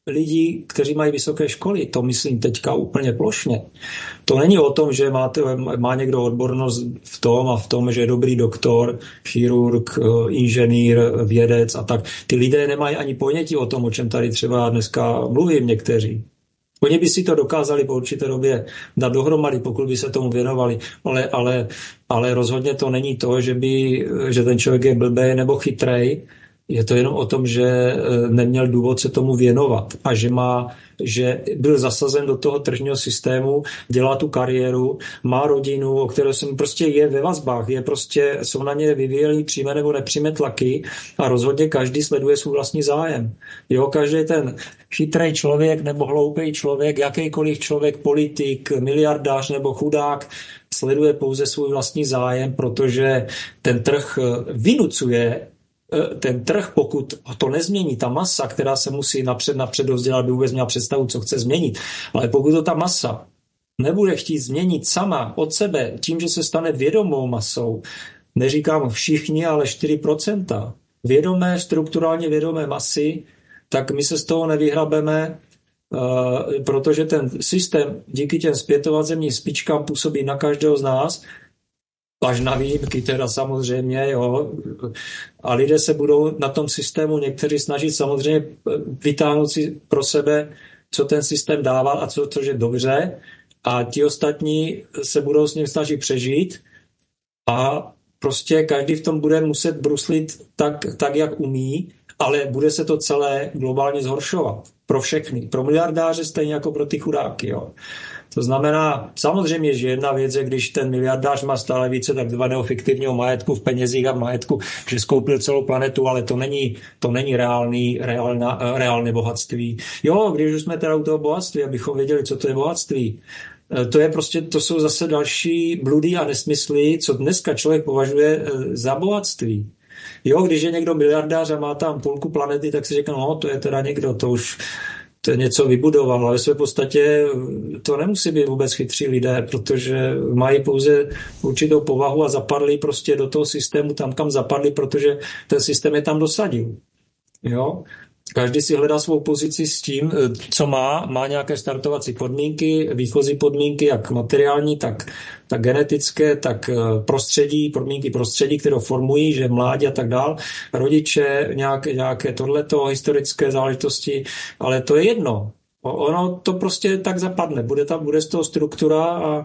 lidí, kteří mají vysoké školy, to myslím teďka úplně plošně. To není o tom, že má někdo odbornost v tom, že je dobrý doktor, chirurg, inženýr, vědec a tak. Ty lidé nemají ani ponětí o tom, o čem tady třeba dneska mluvím někteří. Oni by si to dokázali po určité době dát dohromady, pokud by se tomu věnovali, ale rozhodně to není to, že ten člověk je blbej nebo chytrej. Je to jenom o tom, že neměl důvod se tomu věnovat a že byl zasazen do toho tržního systému, dělá tu kariéru, má rodinu, o které jsem prostě je ve vazbách, jsou na ně vyvíjely přímé nebo nepřímé tlaky a rozhodně každý sleduje svůj vlastní zájem. Jo, každý ten chytrý člověk nebo hloupý člověk, jakýkoliv člověk, politik, miliardář nebo chudák, sleduje pouze svůj vlastní zájem, protože ten trh vynucuje. Ten trh, pokud to nezmění, ta masa, která se musí napřed dovzdělat, by vůbec měla představu, co chce změnit. Ale pokud to ta masa nebude chtít změnit sama od sebe, tím, že se stane vědomou masou, neříkám všichni, ale 4%, strukturálně vědomé masy, tak my se z toho nevyhrabeme, protože ten systém díky těm zpětovazemním spičkám působí na každého z nás, až na výjimky teda samozřejmě, jo. A lidé se budou na tom systému někteří snažit samozřejmě vytáhnout si pro sebe, co ten systém dává a což je dobře. A ti ostatní se budou s ním snažit přežít a prostě každý v tom bude muset bruslit tak, jak umí, ale bude se to celé globálně zhoršovat. Pro všechny. Pro miliardáře stejně jako pro ty chudáky, jo. To znamená, samozřejmě, že jedna věc je, když ten miliardář má stále více takzvaného fiktivního majetku v penězích a v majetku, že skoupil celou planetu, ale to není reálné bohatství. Jo, když už jsme teda u toho bohatství, abychom věděli, co to je bohatství. To jsou zase další bludy a nesmysly, co dneska člověk považuje za bohatství. Jo, když je někdo miliardář a má tam půlku planety, tak si říká, no, to je teda někdo, to je něco vybudoval, ale ve své podstatě to nemusí být vůbec chytří lidé, protože mají pouze určitou povahu a zapadli prostě do toho systému tam, kam zapadli, protože ten systém je tam dosadil. Jo? Každý si hledá svou pozici s tím, co má nějaké startovací podmínky, výchozí podmínky, jak materiální, tak genetické, tak podmínky prostředí, které formují, že mládí a tak dál, rodiče, nějaké tohleto, historické záležitosti, ale to je jedno. Ono to prostě tak zapadne. Bude z toho struktura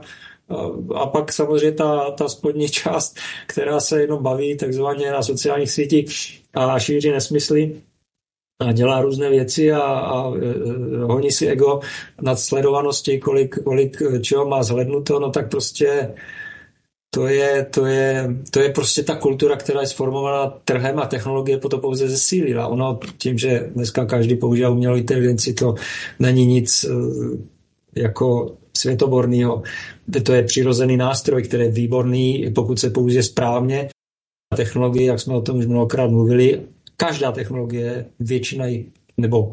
a pak samozřejmě ta spodní část, která se jenom baví takzvaně na sociálních sítích a šíří nesmysly, a dělá různé věci a honí si ego nad sledovanosti, kolik čeho má zhlednuto, no tak prostě to je prostě ta kultura, která je sformovaná trhem a technologie potom pouze zesílila. Ono tím, že dneska každý používá umělou inteligenci, to není nic jako světoborného. To je přirozený nástroj, který je výborný, pokud se použije správně. Technologie, jak jsme o tom už mnohokrát mluvili, každá technologie, většina nebo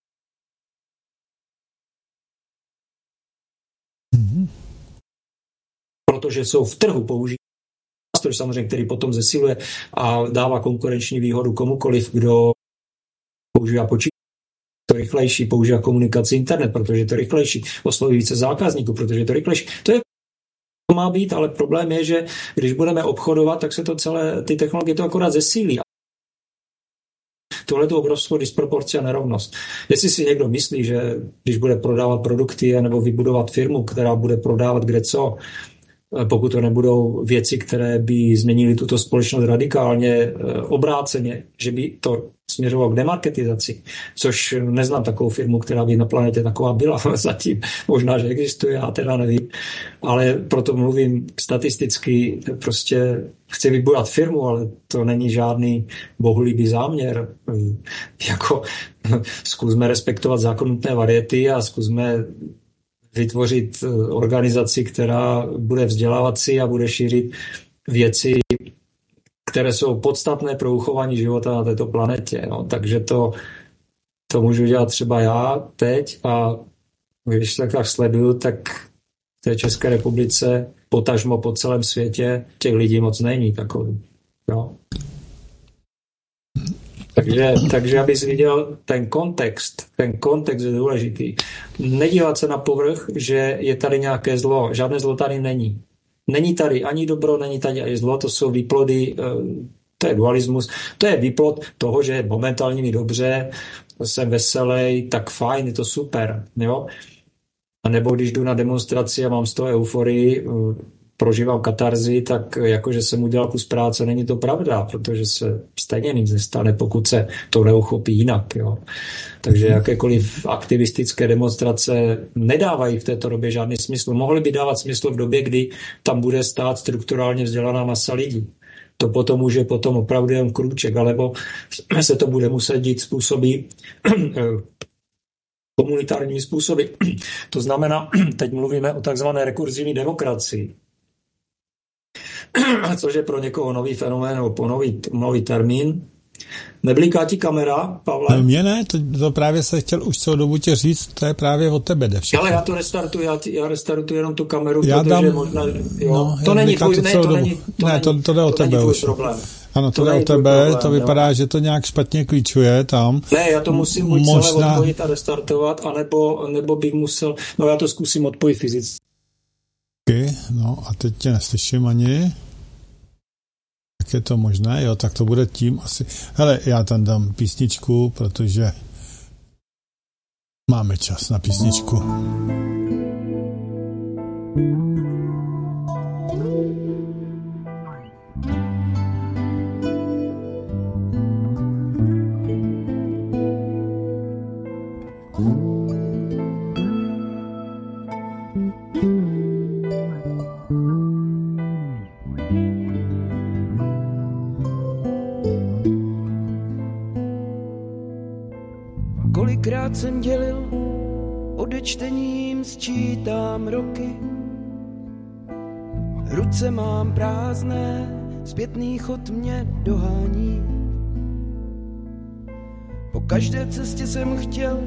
protože jsou v trhu použít nástroj samozřejmě, který potom zesiluje a dává konkurenční výhodu komukoliv, kdo používá počítač, to rychlejší, používá komunikaci internet, protože je to rychlejší, osloví více zákazníků, protože je to rychlejší. To má být, ale problém je, že když budeme obchodovat, tak se to celé, ty technologie to akorát zesílí. Tohle je to obrovskou disproporci a nerovnost. Jestli si někdo myslí, že když bude prodávat produkty nebo vybudovat firmu, která bude prodávat kde co, pokud to nebudou věci, které by změnily tuto společnost radikálně obráceně, že by to směřovalo k demarketizaci, což neznám takovou firmu, která by na planetě taková byla zatím. Možná, že existuje, já teda nevím. Ale proto mluvím statisticky, prostě chci vybudovat firmu, ale to není žádný bohulibý záměr. Jako zkusme respektovat zákon nutné variety a zkusme vytvořit organizaci, která bude vzdělávací a bude šířit věci, které jsou podstatné pro uchování života na této planetě. No. Takže to můžu dělat třeba já teď a když tak sleduju, tak v té České republice, potažmo po celém světě, těch lidí moc není takový. No. Takže abys viděl ten kontext je důležitý. Nedívat se na povrch, že je tady nějaké zlo. Žádné zlo tady není. Není tady ani dobro, není tady ani zlo, to jsou výplody, to je dualismus, to je výplod toho, že momentálně mi dobře, jsem veselý, tak fajn, je to super. Jo? A nebo když jdu na demonstraci a mám z toho euforii, prožívám katarzi, tak jakože jsem udělal kus práce, není to pravda, protože se stejně nic nestane, pokud se to neuchopí jinak. Jo. Takže jakékoliv aktivistické demonstrace nedávají v této době žádný smysl. Mohly by dávat smysl v době, kdy tam bude stát strukturálně vzdělaná masa lidí. To potom už je opravdu jen krůček, alebo se to bude muset dít způsoby komunitárními způsoby. To znamená, teď mluvíme o takzvané rekurzivní demokracii, což je pro někoho nový fenomén nebo nový termín. Nebliká ti kamera, Pavle? Mně ne, to právě se chtěl už celou dobu tě říct, to je právě od tebe jde všechno. Ale já to restartuji, já restartuji jenom tu kameru, já protože dám, možná, jo, no, to není tvůj, to jde o tebe už. Problém. Ano, to jde o tebe, problém, to vypadá, jo. Že to nějak špatně klíčuje tam. Ne, já to musím buď celé odpojit a restartovat, anebo bych musel, no já to zkusím odpojit fyzicky. No a teď tě neslyším ani. Jak je to možné? Jo, tak to bude tím asi. Hele, já tam dám písničku, protože máme čas na písničku. Kolikrát jsem dělil, odečtením sčítám roky. Ruce mám prázdné, zpětný chod mě dohání. Po každé cestě jsem chtěl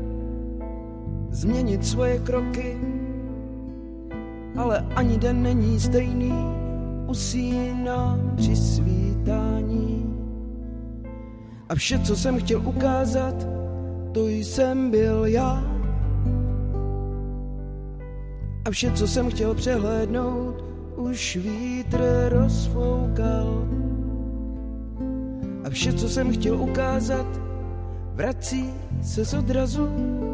změnit svoje kroky, ale ani den není stejný, usínám při svítání. A vše, co jsem chtěl ukázat, to jsem byl já. A vše, co jsem chtěl přehlédnout, už vítr rozfoukal. A vše, co jsem chtěl ukázat, vrací se z odrazu.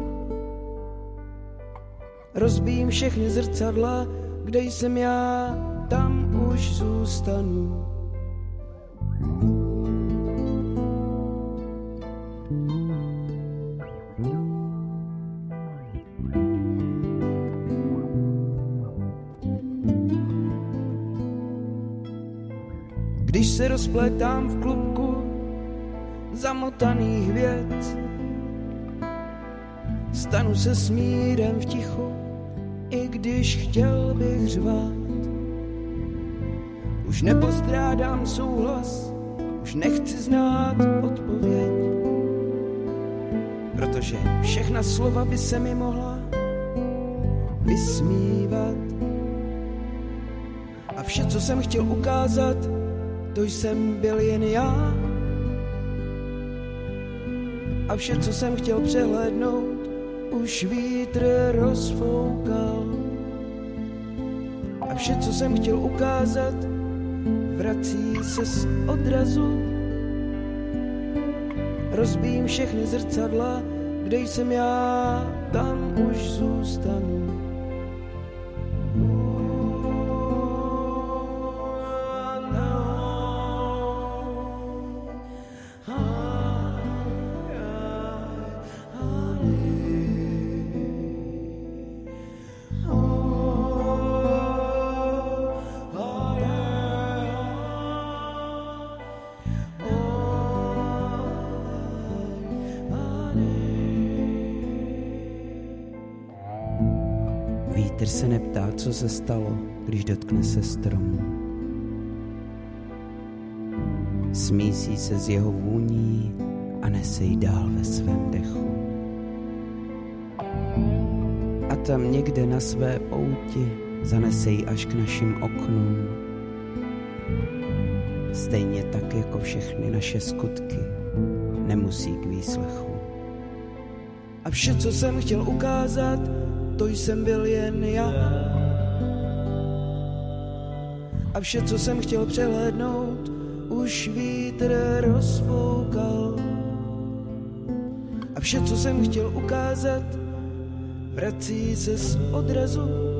Rozbijím všechny zrcadla, kde jsem já, tam už zůstanu. Když se rozplétám v klubku zamotaných věc, stanu se smírem v tichu, i když chtěl bych řvát. Už nepostrádám souhlas, už nechci znát odpověď, protože všechna slova by se mi mohla vysmívat. A vše, co jsem chtěl ukázat, to jsem byl jen já. A vše, co jsem chtěl přehlédnout, už vítr rozfoukal. A vše, co jsem chtěl ukázat, vrací se z odrazu. Rozbijím všechny zrcadla, kde jsem já, tam už zůstanu. Vítr se neptá, co se stalo, když dotkne se stromu. Smísí se s jeho vůní a nese ji dál ve svém dechu. A tam někde na své pouti zanese ji až k našim oknům. Stejně tak jako všechny naše skutky nemusí k výslechu. A vše, co jsem chtěl ukázat, to jsem byl jen já. A vše, co jsem chtěl přehlédnout, už vítr rozfoukal. A vše, co jsem chtěl ukázat, vrací se z odrazu.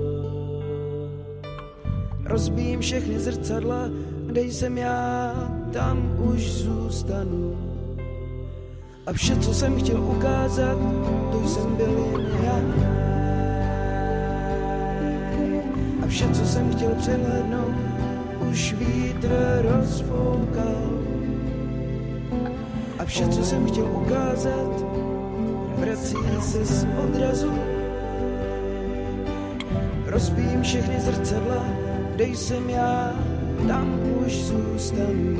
Rozbijím všechny zrcadla, kde jsem já, tam už zůstanu. A vše, co jsem chtěl ukázat, to jsem byl jen já. A vše, co jsem chtěl přehlédnout, už vítr rozfoukal. A vše, co jsem chtěl ukázat, vrací se z odrazu. Rozbijím všechny zrcadla, kde jsem já, tam už zůstanu.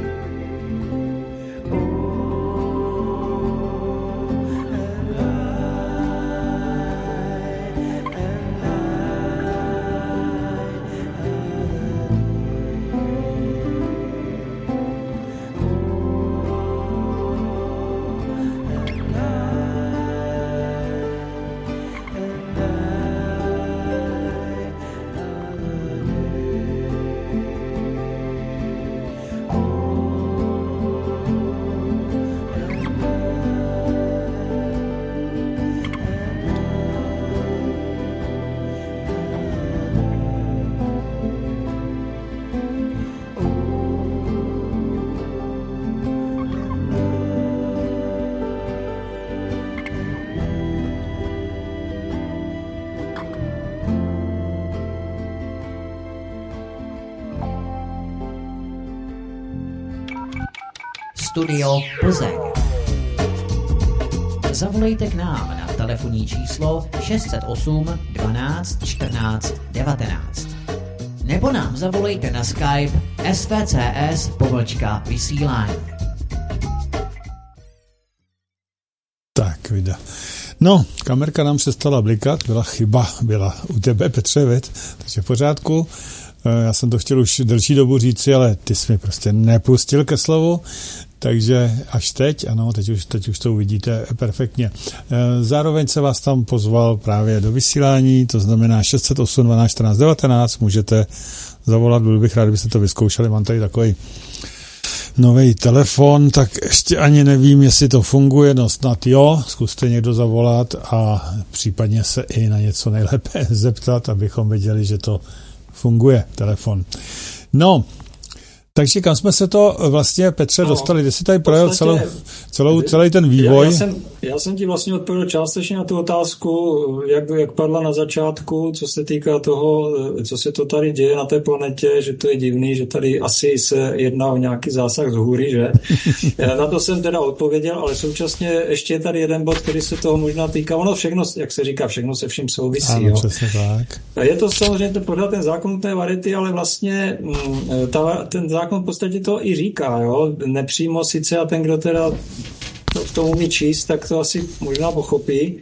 Studio Plzeň. Zavolejte k nám na telefonní číslo 608 12 14 19. Nebo nám zavolejte na Skype svcs_vysílání. Tak, vida. No, kamerka nám přestala blikat, byla chyba, byla u tebe, Petře, takže v pořádku. Já jsem to chtěl už delší dobu říci, ale ty jsi mi prostě nepustil ke slovu, takže až teď, ano, teď už to uvidíte perfektně. Zároveň se vás tam pozval právě do vysílání, to znamená 608 12 14 19, můžete zavolat, byl bych rád, kdybyste to vyzkoušeli, mám tady takový nový telefon, tak ještě ani nevím, jestli to funguje, no snad jo, zkuste někdo zavolat a případně se i na něco nejlépe zeptat, abychom věděli, že to funguje, telefon. No, takže kam jsme se to vlastně, Petře, dostali? Kde jsi tady projel celý ten vývoj? Já jsem ti vlastně odpověděl částečně na tu otázku, jak padla na začátku, co se týká toho, co se to tady děje na té planetě, že to je divný, že tady asi se jedná o nějaký zásah z hůry, že? Na to jsem teda odpověděl, ale současně ještě je tady jeden bod, který se toho možná týká. Ono všechno, jak se říká, všechno se vším souvisí. Ano, jo? Přesně tak. Je to samozřejmě pořád ten zákon té variety, ale vlastně ten zákon v podstatě to i říká, jo? Nepřímo sice, a ten, kdo teda v tom umí číst, tak to asi možná pochopí.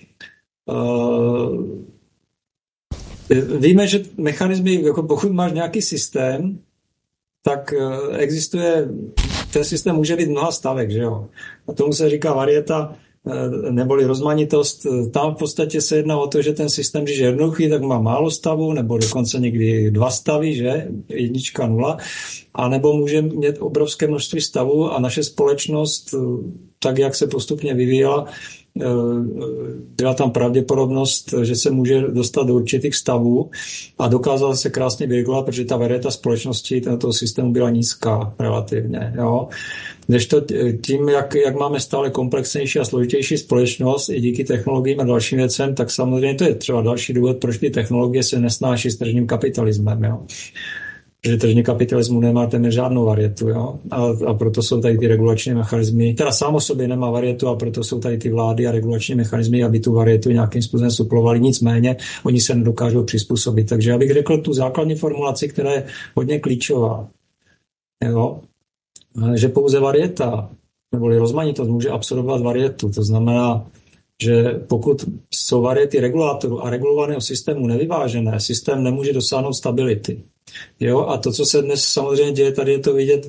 Víme, že mechanismy, jako pokud máš nějaký systém, tak existuje, ten systém může být mnoha stavek, že jo? A tomu se říká varieta, neboli rozmanitost. Tam v podstatě se jedná o to, že ten systém, když je jednoduchý, tak má málo stavů, nebo dokonce někdy 2 stavy, že? 1, 0, a nebo může mít obrovské množství stavů a naše společnost, tak jak se postupně vyvíjela, byla tam pravděpodobnost, že se může dostat do určitých stavů a dokázala se krásně vyregulovat, protože ta varieta společnosti tohoto systému byla nízká relativně. Jo. Kdežto tím, jak máme stále komplexnější a složitější společnost i díky technologiím a dalším věcem, tak samozřejmě to je třeba další důvod, proč ty technologie se nesnáší s tržním kapitalismem. Jo. Že tržní kapitalismu nemá téměř žádnou varietu, jo? A proto jsou tady ty regulační mechanismy, teda sám o sobě nemá varietu a proto jsou tady ty vlády a regulační mechanismy, aby tu varietu nějakým způsobem suplovali, nicméně oni se nedokážou přizpůsobit. Takže já bych řekl tu základní formulaci, která je hodně klíčová, jo? Že pouze varieta, neboli rozmanitost může absorbovat varietu, to znamená, že pokud jsou variety regulátorů a regulovaného systému nevyvážené, systém nemůže dosáhnout stability. Jo, a to, co se dnes samozřejmě děje, tady je to vidět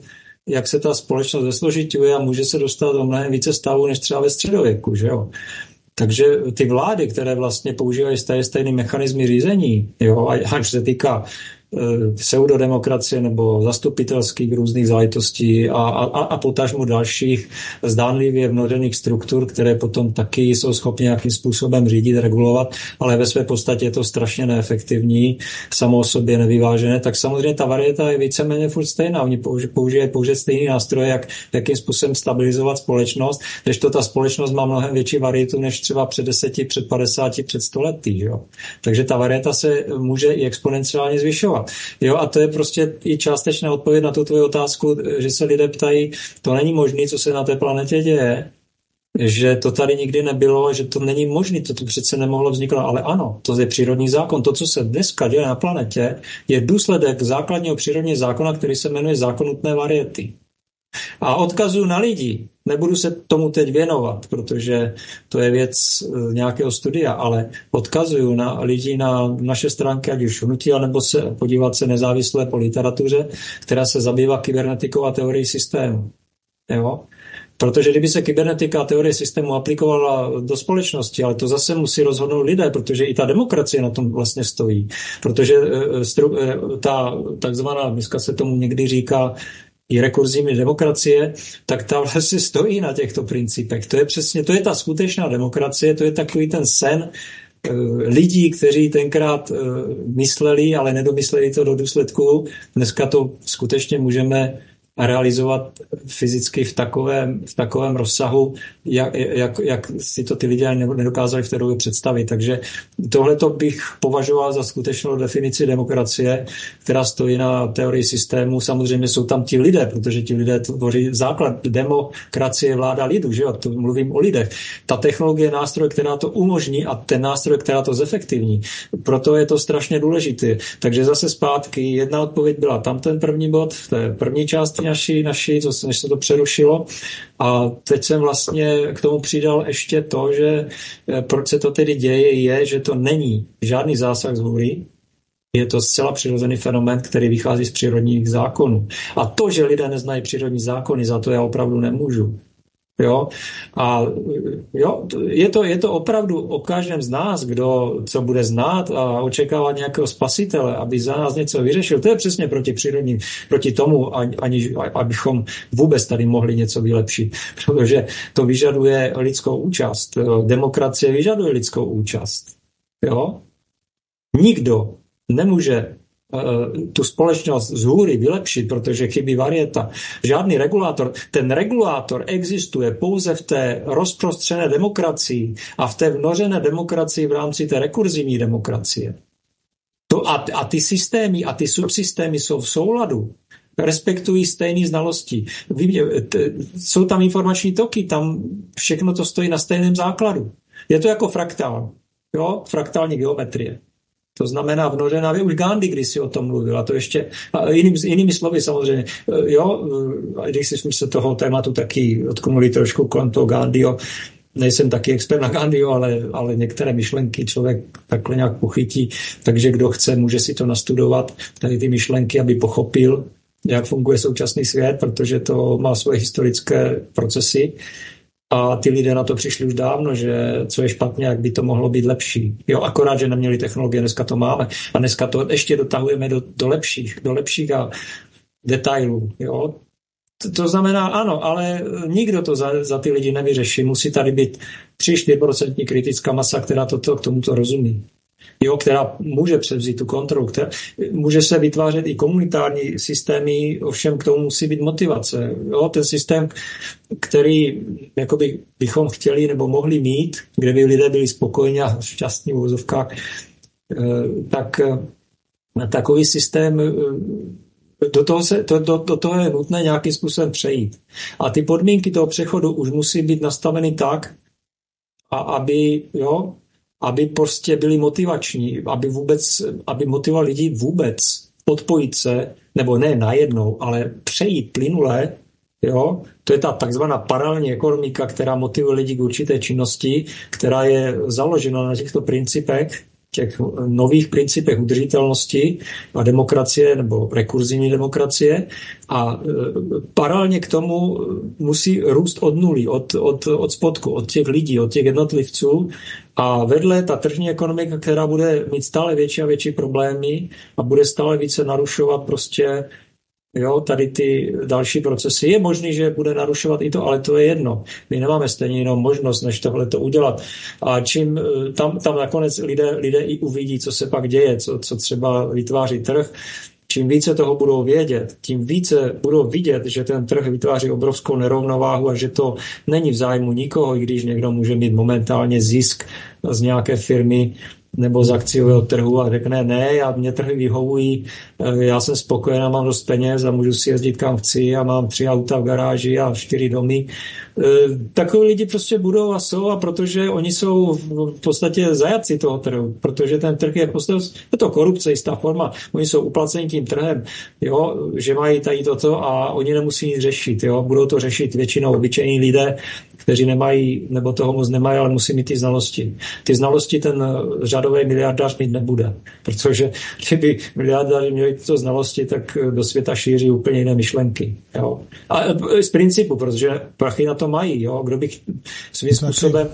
jak se ta společnost zesložiťuje a může se dostat do mnohem více stavu než třeba ve středověku, že jo. Takže ty vlády, které vlastně používají stejné mechanismy řízení, jo, až se týká pseudodemokracie nebo zastupitelských různých záležitostí a potažmo dalších zdánlivě vnořených struktur, které potom taky jsou schopni nějakým způsobem řídit, regulovat, ale ve své podstatě je to strašně neefektivní, samo o sobě nevyvážené, tak samozřejmě ta varieta je víceméně furt stejná. Oni použijí stejný nástroje, jakým způsobem stabilizovat společnost, než to ta společnost má mnohem větší varietu než třeba před 10, před 50, před 100 lety. Jo? Takže ta varieta se může i exponenciálně zvyšovat. Jo, a to je prostě i částečná odpověď na tu tvoji otázku, že se lidé ptají, to není možné, co se na té planetě děje, že to tady nikdy nebylo, že to není možné, to přece nemohlo vzniknout, ale ano, to je přírodní zákon. To, co se dneska děje na planetě, je důsledek základního přírodního zákona, který se jmenuje zákon nutné variety. A odkazuju na lidi, nebudu se tomu teď věnovat, protože to je věc nějakého studia, ale odkazuju na lidi na naše stránky, ať už hnutí, nebo se podívat se nezávisle po literatuře, která se zabývá kybernetikou a teorií systému. Jo? Protože kdyby se kybernetika a teorie systému aplikovala do společnosti, ale to zase musí rozhodnout lidé, protože i ta demokracie na tom vlastně stojí. Protože ta takzvaná, dneska se tomu někdy říká, i rekurzivní demokracie, tak ta vlastně stojí na těchto principech. To je přesně, to je ta skutečná demokracie, to je takový ten sen lidí, kteří tenkrát mysleli, ale nedomysleli to do důsledku. Dneska to skutečně můžeme realizovat fyzicky v takovém rozsahu, jak si to ty lidé nedokázali v té době představit. Takže tohleto bych považoval za skutečnou definici demokracie, která stojí na teorii systému. Samozřejmě jsou tam ti lidé, protože ti lidé tvoří základ. Demokracie vláda lidu, že jo? To mluvím o lidech. Ta technologie je nástroj, která to umožní a ten nástroj, která to zefektivní. Proto je to strašně důležité. Takže zase zpátky, jedna odpověď byla tam ten první bod, v té první části naší, než se to přerušilo. A teď jsem vlastně k tomu přidal ještě to, že proč se to tedy děje, je, že to není žádný zásah z hůry, je to zcela přirozený fenomén, který vychází z přírodních zákonů. A to, že lidé neznají přírodní zákony, za to já opravdu nemůžu. Jo? A jo, je to opravdu o každém z nás, kdo co bude znát a očekávat nějakého spasitele, aby za nás něco vyřešil. To je přesně proti tomu, abychom vůbec tady mohli něco vylepšit. Protože to vyžaduje lidskou účast. Demokracie vyžaduje lidskou účast. Jo? Nikdo nemůže tu společnost z hůry vylepšit, protože chybí varieta. Žádný regulátor. Ten regulátor existuje pouze v té rozprostřené demokracii a v té vnořené demokracii v rámci té rekurzivní demokracie. A ty systémy a ty subsystémy jsou v souladu. Respektují stejné znalosti. Jsou tam informační toky, tam všechno to stojí na stejném základu. Je to jako fraktál. Jo? Fraktální geometrie. To znamená vnořená, už Gandhi když si o tom mluvil, a to ještě jinými slovy samozřejmě. Jo, když jsme se toho tématu taky odknuli trošku kolem toho Gandhiho, nejsem taky expert na Gandhiho, ale některé myšlenky člověk takhle nějak pochytí, takže kdo chce, může si to nastudovat, tady ty myšlenky, aby pochopil, jak funguje současný svět, protože to má svoje historické procesy. A ty lidé na to přišli už dávno, že co je špatně, jak by to mohlo být lepší. Jo, akorát, že neměli technologie, dneska to máme. A dneska to ještě dotahujeme do lepších a detailů. Jo. To znamená, ano, ale nikdo to za ty lidi nevyřeší. Musí tady být 3-4% kritická masa, která k tomuto rozumí. Jo, která může převzít tu kontrolu, může se vytvářet i komunitární systémy, ovšem k tomu musí být motivace. Jo, ten systém, který jakoby bychom chtěli nebo mohli mít, kde by lidé byli spokojení a šťastní v uvozovkách, tak takový systém, do toho je nutné nějakým způsobem přejít. A ty podmínky toho přechodu už musí být nastaveny tak, aby prostě byli motivační, aby motivovali lidi vůbec odpojit se, nebo ne najednou, ale přejít plynule, jo? To je ta takzvaná paralelní ekonomika, která motivuje lidi k určité činnosti, která je založena na těchto principech, těch nových principech udržitelnosti a demokracie nebo rekurzivní demokracie a paralelně k tomu musí růst od nuly, od spodku, od těch lidí, od těch jednotlivců a vedle ta tržní ekonomika, která bude mít stále větší a větší problémy a bude stále více narušovat prostě tady ty další procesy. Je možný, že bude narušovat i to, ale to je jedno. My nemáme stejně jinou možnost, než tohle to udělat. A čím tam nakonec lidé i uvidí, co se pak děje, co třeba vytváří trh, čím více toho budou vědět, tím více budou vidět, že ten trh vytváří obrovskou nerovnováhu a že to není v zájmu nikoho, i když někdo může mít momentálně zisk z nějaké firmy nebo z akciového trhu a řekne, ne, mě trhy vyhovují, já jsem spokojená, mám dost peněz a můžu si jezdit kam chci a mám 3 auta v garáži a 4 domy. Takový lidi prostě budou a jsou, a protože oni jsou v podstatě zajatci toho trhu, protože ten trh je to korupce, jistá forma. Oni jsou uplaceni tím trhem, že mají tady toto a oni nemusí nic řešit. Budou to řešit většinou obyčejní lidé, kteří nemají, nebo toho moc nemají, ale musí mít ty znalosti. Ty znalosti ten řadový miliardář mít nebude, protože kdyby miliardáři měli tyto znalosti, tak do světa šíří úplně jiné myšlenky. A z principu, protože prachy na to mají. Kdo by svým způsobem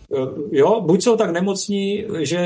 buď jsou tak nemocní,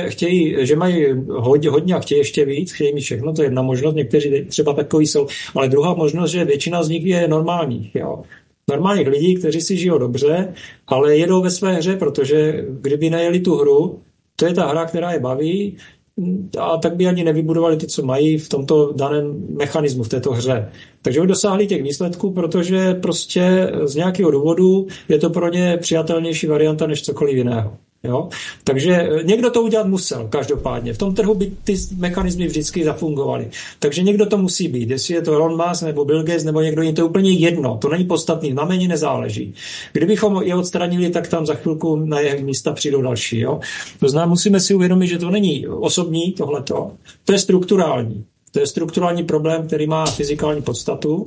že mají hodně a chtějí ještě víc, chtějí mít všechno, to je jedna možnost, někteří třeba takový jsou, ale druhá možnost, že většina z nich je normálních. Normálních lidí, kteří si žijou dobře, ale jedou ve své hře, protože kdyby nejeli tu hru, to je ta hra, která je baví, a tak by ani nevybudovali ty, co mají v tomto daném mechanismu, v této hře. Takže oni dosáhli těch výsledků, protože prostě z nějakého důvodu je to pro ně přijatelnější varianta než cokoliv jiného. Takže někdo to udělat musel, každopádně. V tom trhu by ty mechanismy vždycky zafungovaly. Takže někdo to musí být. Jestli je to Elon Musk nebo Bill Gates nebo někdo jiný, to je úplně jedno. To není podstatný, na meni nezáleží. Kdybychom je odstranili, tak tam za chvilku na jejich místa přijdou další. To znamená, musíme si uvědomit, že to není osobní tohleto. To je strukturální. To je strukturální problém, který má fyzikální podstatu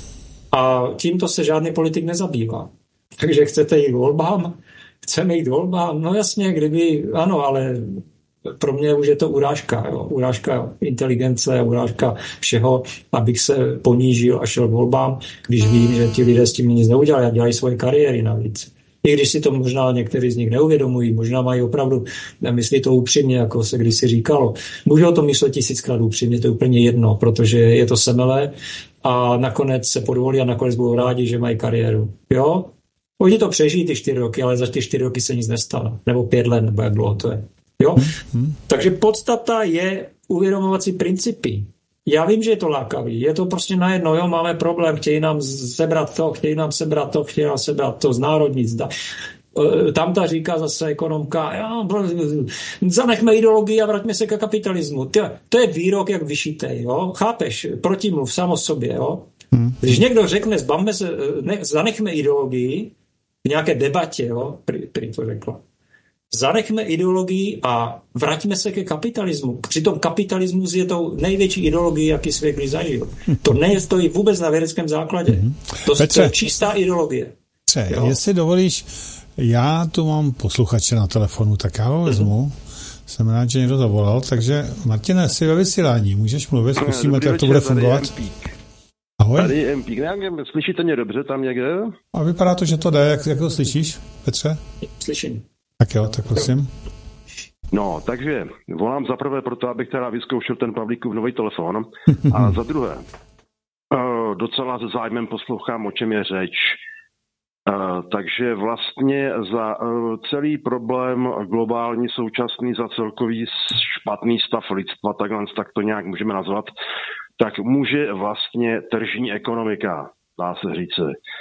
a tímto se žádný politik nezabývá. Takže chcete jít volbám? Chceme jít volbám? No jasně, ano, ale pro mě už je to urážka. Urážka inteligence, urážka všeho, abych se ponížil a šel k volbám, když vím, že ti lidé s tím nic neudělají a dělají svoje kariéry navíc. I když si to možná někteří z nich neuvědomují, možná mají opravdu, myslí to upřímně, jako se kdysi říkalo. Můžou to myslet 1000krát upřímně, to je úplně jedno, protože je to semelé a nakonec se podvolí a nakonec budou rádi, že mají kariéru. Oni to přežijí ty 4 roky, ale za ty 4 roky se nic nestane. Nebo 5 let, nebo jak dlouho to je. Takže podstata je uvědomovat si principy. Já vím, že je to lákavý. Je to prostě najednou, máme problém, chtějí nám sebrat to, chtějí nám sebrat to, znárodnit. Tam ta říká zase ekonomka, zanechme ideologii a vraťme se ke kapitalismu. To je výrok jak vyšitej, chápeš? Protimluv sám o sobě, Když někdo řekne, zanechme ideologii v nějaké debatě, prý to řekla. Zanechme ideologii a vraťme se ke kapitalismu. Přitom kapitalismus je tou největší ideologií, jaký svět kdy zažil. To nestojí vůbec na vědeckém základě. To je čistá ideologie. Jestli dovolíš, já tu mám posluchače na telefonu, tak já ho vezmu. Jsem rád, že někdo zavolal, takže Martine, jsi ve vysílání, můžeš mluvit, zkusíme, jak to bude fungovat. Ahoj. Tady Empík, slyšíte mě dobře tam někde? A vypadá to, že to jde, jak to slyšíš, Petře? Slyším. Tak jo, tak prosím. No, takže volám za prvé proto, abych teda vyzkoušel ten Pavlíkův nový telefon a za druhé docela se zájmem poslouchám, o čem je řeč. Takže vlastně za celý problém globální současný, za celkový špatný stav lidstva, tak to nějak můžeme nazvat, tak může vlastně tržní ekonomika, dá se říci.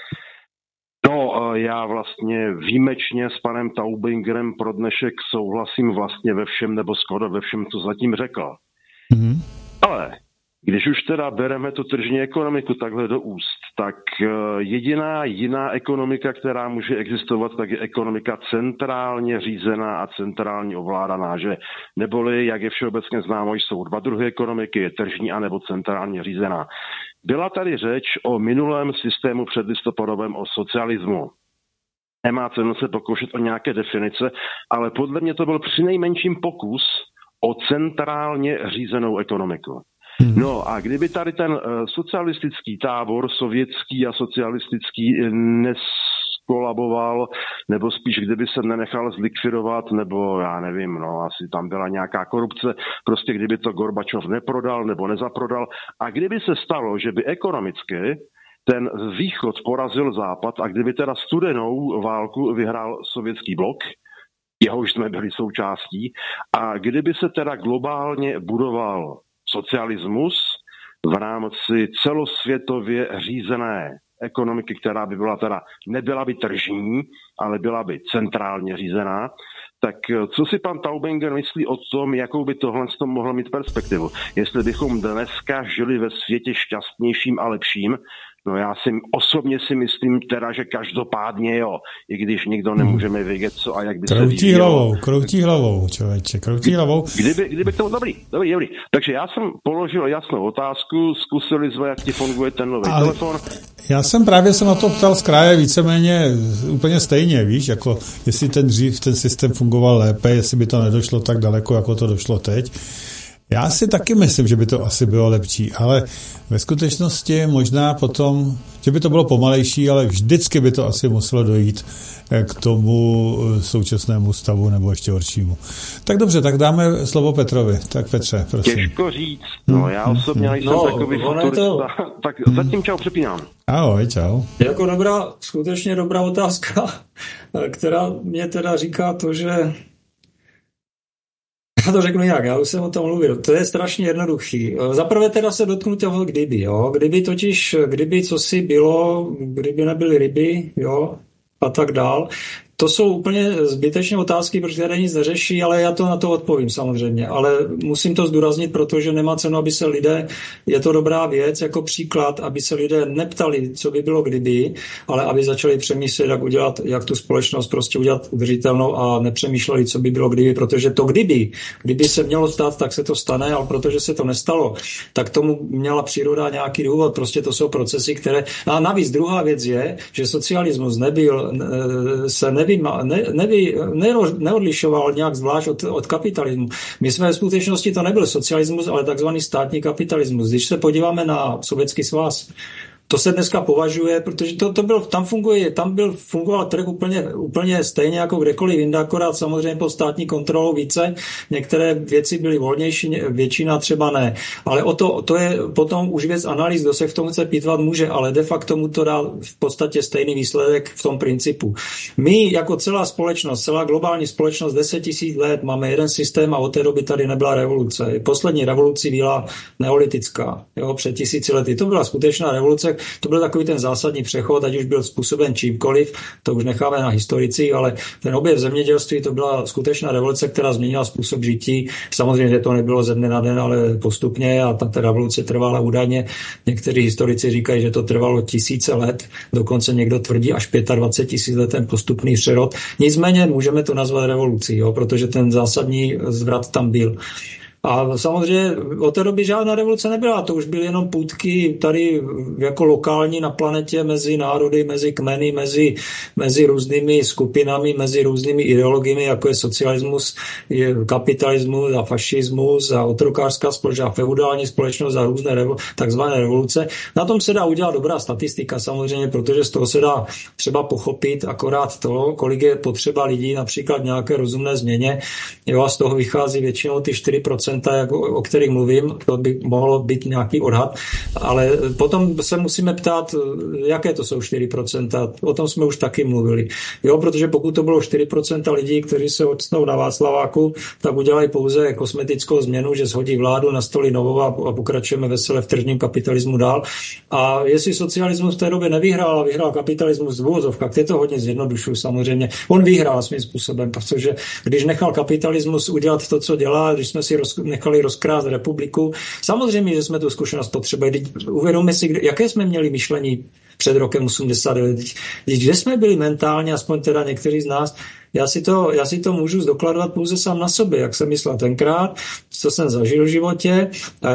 No, já vlastně výjimečně s panem Taubingerem pro dnešek souhlasím vlastně ve všem, nebo skoro ve všem, co zatím řekl. Ale když už teda bereme tu tržní ekonomiku takhle do úst, tak jediná jiná ekonomika, která může existovat, tak je ekonomika centrálně řízená a centrálně ovládaná, že neboli, jak je všeobecně známo, jsou 2 druhy ekonomiky, je tržní anebo centrálně řízená. Byla tady řeč o minulém systému předlistopadovém, o socialismu. Nemá cenu se pokoušet o nějaké definice, ale podle mě to byl přinejmenším pokus o centrálně řízenou ekonomiku. No a kdyby tady ten socialistický tábor, sovětský a socialistický, kolaboval, nebo spíš kdyby se nenechal zlikvidovat, nebo já nevím, no asi tam byla nějaká korupce, prostě kdyby to Gorbačov neprodal nebo nezaprodal a kdyby se stalo, že by ekonomicky ten východ porazil západ a kdyby teda studenou válku vyhrál sovětský blok, jehož jsme byli součástí, a kdyby se teda globálně budoval socialismus v rámci celosvětově řízené ekonomiky, která by byla teda, nebyla by tržní, ale byla by centrálně řízená, tak co si pan Taubinger myslí o tom, jakou by tohle mohlo mít perspektivu? Jestli bychom dneska žili ve světě šťastnějším a lepším, no já osobně si myslím teda, že každopádně jo, i když nikdo nemůžeme vědět, co a jak by se vyvíjelo. Kroutí hlavou, člověče, kroutí hlavou. Kdyby to dobrý. Takže já jsem položil jasnou otázku, zkusili jsme, jak ti funguje ten nový telefon. Já jsem právě se na to ptal z kraje víceméně úplně stejně, víš, jako jestli ten systém fungoval lépe, jestli by to nedošlo tak daleko, jako to došlo teď. Já si taky myslím, že by to asi bylo lepší, ale ve skutečnosti možná potom, že by to bylo pomalejší, ale vždycky by to asi muselo dojít k tomu současnému stavu nebo ještě horšímu. Tak dobře, tak dáme slovo Petrovi. Tak Petře, prosím. Těžko říct. No já osobně nejsem takový futurista. Tak zatím čau, přepínám. Ahoj, čau. Jako skutečně dobrá otázka, která mě teda říká to, že já to řeknu jak, já už jsem o tom mluvil. To je strašně jednoduchý. Zaprvé teda se dotknu toho kdyby, jo. Kdyby cosi bylo, kdyby nebyly ryby, jo, a tak dál. To jsou úplně zbytečné otázky, protože tady nic neřeší, ale já to na to odpovím samozřejmě. Ale musím to zdůraznit, protože nemá cenu, aby se lidé, je to dobrá věc jako příklad, aby se lidé neptali, co by bylo kdyby, ale aby začali přemýšlet, jak tu společnost prostě udělat udržitelnou a nepřemýšleli, co by bylo kdyby, protože to kdyby se mělo stát, tak se to stane, ale protože se to nestalo, tak tomu měla příroda nějaký důvod. Prostě to jsou procesy, které... A navíc druhá věc je, že socialismus neodlišoval nějak zvlášť od kapitalismu. My jsme v skutečnosti, to nebyl socialismus, ale takzvaný státní kapitalismus. Když se podíváme na Sovětský svaz, to se dneska považuje, protože fungoval trh úplně stejně jako kdekoliv jinde, akorát samozřejmě pod státní kontrolou více. Některé věci byly volnější, většina třeba ne. Ale to je potom už věc analýz, kdo se v tom chce pitvat může, ale de facto mu to dá v podstatě stejný výsledek v tom principu. My jako celá společnost, celá globální společnost 10 000 let máme jeden systém a od té doby tady nebyla revoluce. Poslední revoluce byla neolitická, jo, před 1000 lety. To byla skutečná revoluce. To byl takový ten zásadní přechod, ať už byl způsoben čímkoliv, to už necháme na historicích, ale ten objev zemědělství, to byla skutečná revoluce, která změnila způsob žití. Samozřejmě, že to nebylo ze dne na den, ale postupně a ta revoluce trvala údajně. Někteří historici říkají, že to trvalo 1000 let, dokonce někdo tvrdí až 25 000 let ten postupný přerod. Nicméně můžeme to nazvat revolucí, jo, protože ten zásadní zvrat tam byl. A samozřejmě od té doby žádná revoluce nebyla, to už byly jenom půtky tady jako lokální na planetě mezi národy, mezi kmeny, mezi různými skupinami, mezi různými ideologiemi, jako je socialismus, kapitalismus a fašismus a otrokářská společnost a feudální společnost a různé takzvané revoluce. Na tom se dá udělat dobrá statistika samozřejmě, protože z toho se dá třeba pochopit akorát to, kolik je potřeba lidí například nějaké rozumné změně. Jo, a z toho vychází většinou ty 4%, o kterých mluvím, to by mohlo být nějaký odhad, ale potom se musíme ptát, jaké to jsou 4%. O tom jsme už taky mluvili. Jo, protože pokud to bylo 4% lidí, kteří se odstnou na Václaváku, tak udělají pouze kosmetickou změnu, že shodí vládu, nastolí novou a pokračujeme vesele v tržním kapitalismu dál. A jestli socialismus v té době nevyhrál a vyhrál kapitalismus v uvozovkách, je to hodně zjednodušuju samozřejmě. On vyhrál svým způsobem, protože když nechal kapitalismus udělat to, co dělá, když jsme si nechali rozkrást republiku. Samozřejmě, že jsme tu zkušenost potřebovali. Uvědomme si, jaké jsme měli myšlení před rokem 89. Kde jsme byli mentálně, aspoň teda někteří z nás, Já si to můžu zdokladovat pouze sám na sobě, jak jsem myslel tenkrát, co jsem zažil v životě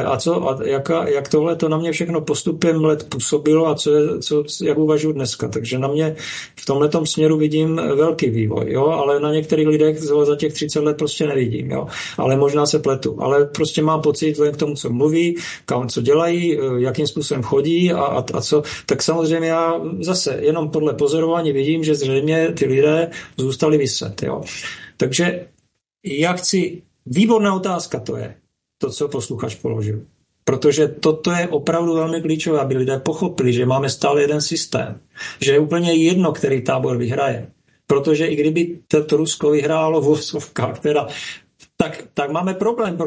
jak tohle to na mě všechno postupem let působilo a jak uvažuji dneska. Takže na mě v tomhletom směru vidím velký vývoj, jo? Ale na některých lidech za těch 30 let prostě nevidím. Jo? Ale možná se pletu. Ale prostě mám pocit, vzhledem k tomu, co mluví, co dělají, jakým způsobem chodí a co. Tak samozřejmě já zase jenom podle pozorování vidím, že zřejmě ty lidé zůstali vyset. Jo? Takže já chci... Výborná otázka to je, to, co posluchač položil. Protože toto je opravdu velmi klíčové, aby lidé pochopili, že máme stále jeden systém. Že je úplně jedno, který tábor vyhraje. Protože i kdyby to Rusko vyhrálo v úvozovkách, tak máme problém,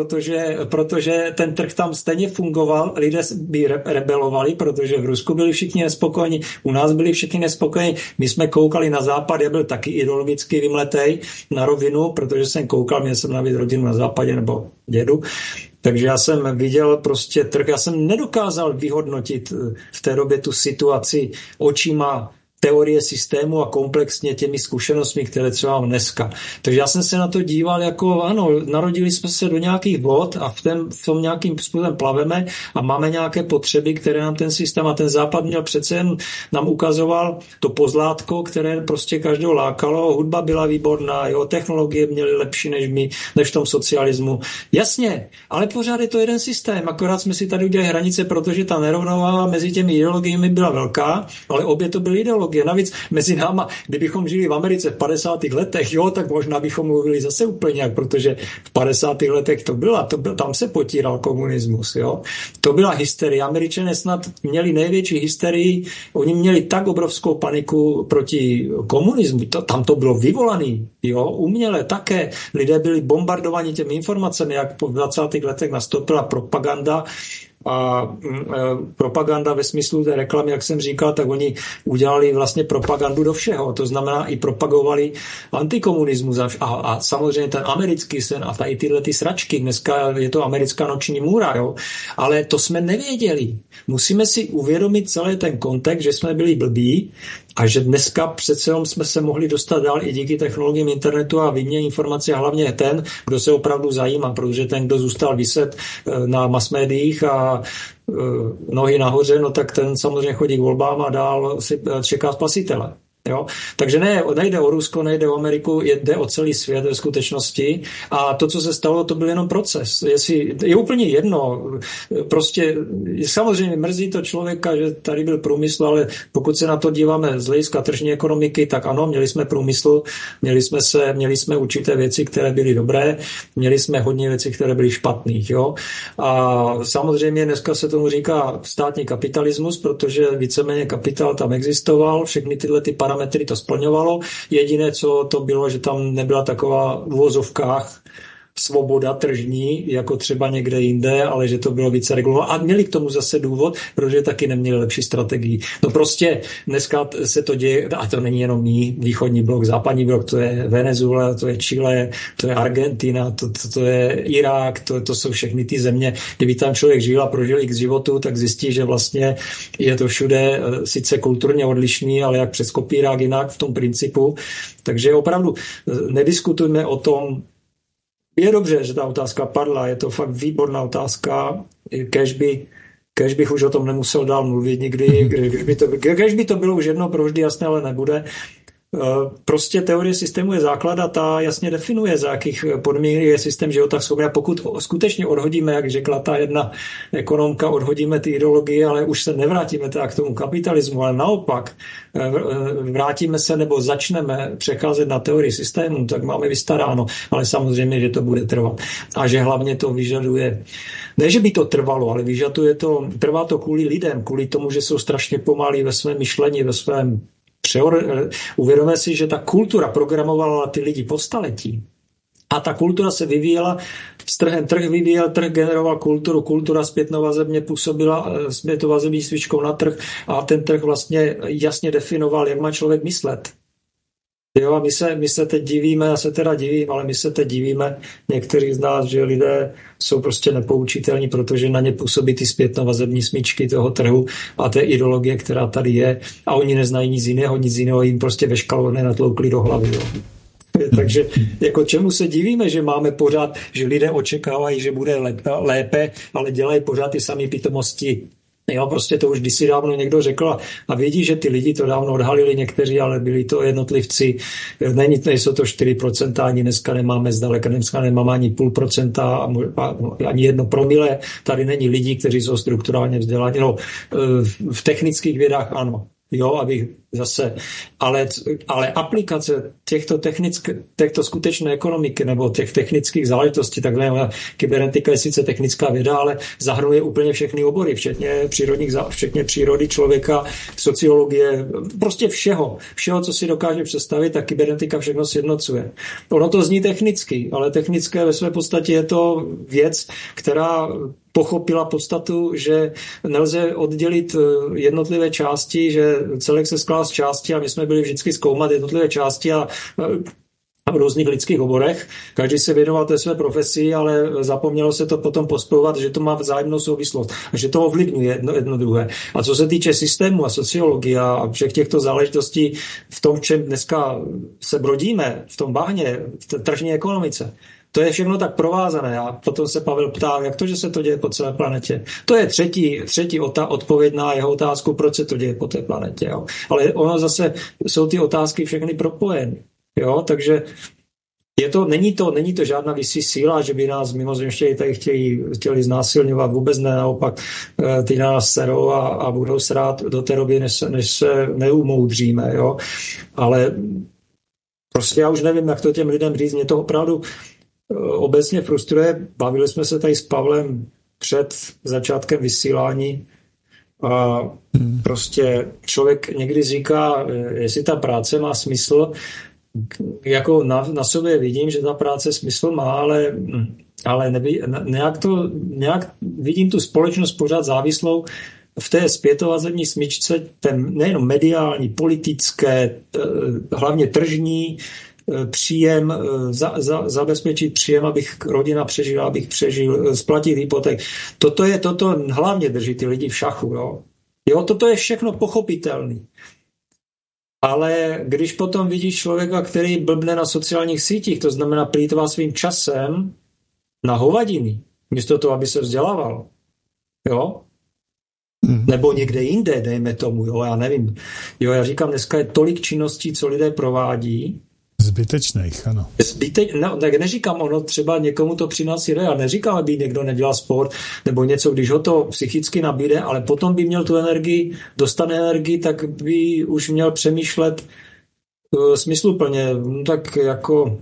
protože ten trh tam stejně fungoval, lidé by rebelovali, protože v Rusku byli všichni nespokojení, u nás byli všichni nespokojení, my jsme koukali na západ, já byl taky ideologicky vymletej na rovinu, protože jsem koukal, měl jsem navíc rodinu na západě nebo dědu, takže já jsem viděl prostě trh, já jsem nedokázal vyhodnotit v té době tu situaci očima teorie systému a komplexně těmi zkušenostmi, které třeba mám dneska. Takže já jsem se na to díval jako, ano, narodili jsme se do nějakých vod a v tom nějakým způsobem plaveme a máme nějaké potřeby, které nám ten systém a ten západ měl přece jen nám ukazoval to pozlátko, které prostě každého lákalo, hudba byla výborná, jo, technologie měly lepší než v tom socialismu. Jasně, ale pořád je to jeden systém, akorát jsme si tady udělali hranice, protože ta nerovnováha mezi těmi ideologiemi byla velká, ale obě to byly ideologie. Navíc mezi náma, kdybychom žili v Americe v 50. letech, jo, tak možná bychom mluvili zase úplně nějak, protože v 50. letech tam se potíral komunismus, jo. To byla hysterie. Američané snad měli největší hysterii, oni měli tak obrovskou paniku proti komunismu, tam to bylo vyvolaný, jo, uměle také. Lidé byli bombardovaní těmi informacemi, jak po 20. letech nastoupila propaganda, a propaganda ve smyslu té reklamy, jak jsem říkal, tak oni udělali vlastně propagandu do všeho. To znamená i propagovali antikomunismus a samozřejmě ten americký sen a tady tyhle ty sračky. Dneska je to americká noční můra, jo. Ale to jsme nevěděli. Musíme si uvědomit celý ten kontext, že jsme byli blbí a že dneska přece jsme se mohli dostat dál i díky technologiím internetu a výměně informací a hlavně ten, kdo se opravdu zajímá, protože ten, kdo zůstal viset na masmédiích a nohy nahoře, no tak ten samozřejmě chodí k volbám a dál si čeká spasitele. Jo? Takže nejde o Rusko, nejde o Ameriku, jde o celý svět ve skutečnosti a to, co se stalo, to byl jenom proces. Je úplně jedno, prostě samozřejmě mrzí to člověka, že tady byl průmysl, ale pokud se na to díváme z hlediska tržní ekonomiky, tak ano, měli jsme průmysl, měli jsme určité věci, které byly dobré, měli jsme hodně věcí, které byly špatných. Jo? A samozřejmě dneska se tomu říká státní kapitalismus, protože víceméně kapitál tam existoval, všechny tyhle ty parametry to splňovalo. Jediné, co to bylo, že tam nebyla taková v uvozovkách svoboda tržní, jako třeba někde jinde, ale že to bylo více regulováno. A měli k tomu zase důvod, protože taky neměli lepší strategii. No prostě dneska se to děje, a to není jenom východní blok, západní blok, to je Venezuela, to je Chile, to je Argentina, to je Irák, to jsou všechny ty země. Kdyby tam člověk žil a prožil x životu, tak zjistí, že vlastně je to všude sice kulturně odlišný, ale jak přes kopírák jinak v tom principu. Takže opravdu nediskutujme o tom. Je dobře, že ta otázka padla, je to fakt výborná otázka, kež bych už o tom nemusel dál mluvit nikdy, kež by to bylo už jedno provždy jasné, ale nebude. Prostě teorie systému je základ a ta jasně definuje, za jakých podmínek je systém životaschopný. A pokud skutečně odhodíme, jak řekla ta jedna ekonomka, odhodíme ty ideologie, ale už se nevrátíme teda k tomu kapitalismu, ale naopak vrátíme se nebo začneme přecházet na teorii systému, tak máme vystaráno. Ale samozřejmě, že to bude trvat. A že hlavně to vyžaduje, ne, že by to trvalo, ale trvá to kvůli lidem, kvůli tomu, že jsou strašně pomalí ve svém myšlení, ve svém uvědomíme si, že ta kultura programovala ty lidi po staletí. A ta kultura se vyvíjela s trhem. Trh vyvíjel, trh generoval kulturu, kultura zpětnovazebně působila zpětnovazební svíčkou na trh a ten trh vlastně jasně definoval, jak má člověk myslet. Jo, a my se teď divíme, já se teda divím, ale my se teď divíme, někteří z nás, že lidé jsou prostě nepoučitelní, protože na ně působí ty zpětnovazební smyčky toho trhu a té ideologie, která tady je a oni neznají nic jiného jim prostě ve škalo nenatloukli do hlavy. Jo. Takže jako čemu se divíme, že máme pořád, že lidé očekávají, že bude lépe, ale dělají pořád ty samé pitomosti. Jo, prostě to už kdysi dávno někdo řekl a vědí, že ty lidi to dávno odhalili někteří, ale byli to jednotlivci. Nejsou to 4%, ani dneska nemáme zdaleka, dneska nemáme ani 0,5%, ani 1 promile. Tady není lidí, kteří jsou strukturálně vzdělaní. No, v technických vědách ano. Jo, abych zase, ale aplikace těchto skutečné ekonomiky nebo těch technických záležitostí, takhle kybernetika je sice technická věda, ale zahrnuje úplně všechny obory, včetně přírody člověka, sociologie, prostě všeho, co si dokáže představit, tak kybernetika všechno sjednocuje. Ono to zní technicky, ale technické ve své podstatě je to věc, která pochopila podstatu, že nelze oddělit jednotlivé části, že celek se skládá z části a my jsme byli vždycky zkoumat jednotlivé části a v různých lidských oborech. Každý se věnoval té své profesi, ale zapomnělo se to potom pospojovat, že to má vzájemnou souvislost a že to ovlivňuje jedno druhé. A co se týče systému a sociologie a všech těchto záležitostí v tom, čem dneska se brodíme, v tom bahně, v tržní ekonomice, to je všechno tak provázané a potom se Pavel ptá, jak to, že se to děje po celé planetě. To je třetí odpověď na jeho otázku, proč se to děje po té planetě. Jo. Ale ono zase jsou ty otázky všechny propojeny. Jo, takže není to žádná vyšší síla, že by nás mimozemštěji tady chtěli znásilňovat, vůbec ne, naopak ty nás serou a budou srát do té doby, než se neumoudříme. Jo. Ale prostě já už nevím, jak to těm lidem říct, mě to opravdu obecně frustruje. Bavili jsme se tady s Pavlem před začátkem vysílání a prostě člověk někdy říká, jestli ta práce má smysl, jako na sobě vidím, že ta práce smysl má, ale nějak vidím tu společnost pořád závislou v té zpětovazební smyčce, nejenom mediální, politické, hlavně tržní, příjem, zabezpečit příjem, abych rodina přežila, abych přežil, splatit hypoték. Toto hlavně drží ty lidi v šachu. Jo, toto je všechno pochopitelný. Ale když potom vidíš člověka, který blbne na sociálních sítích, to znamená plýtvá svým časem na hovadiny, místo toho, aby se vzdělával, jo? Nebo někde jinde, dejme tomu, jo, já nevím. Jo, já říkám, dneska je tolik činností, co lidé provádí. Zbytečných, ano. No, tak neříkám, ono třeba někomu to přináší já neříkám, aby někdo nedělal sport nebo něco, když ho to psychicky nabíde, ale potom by měl tu energii, dostane energii, tak by už měl přemýšlet smysluplně, tak jako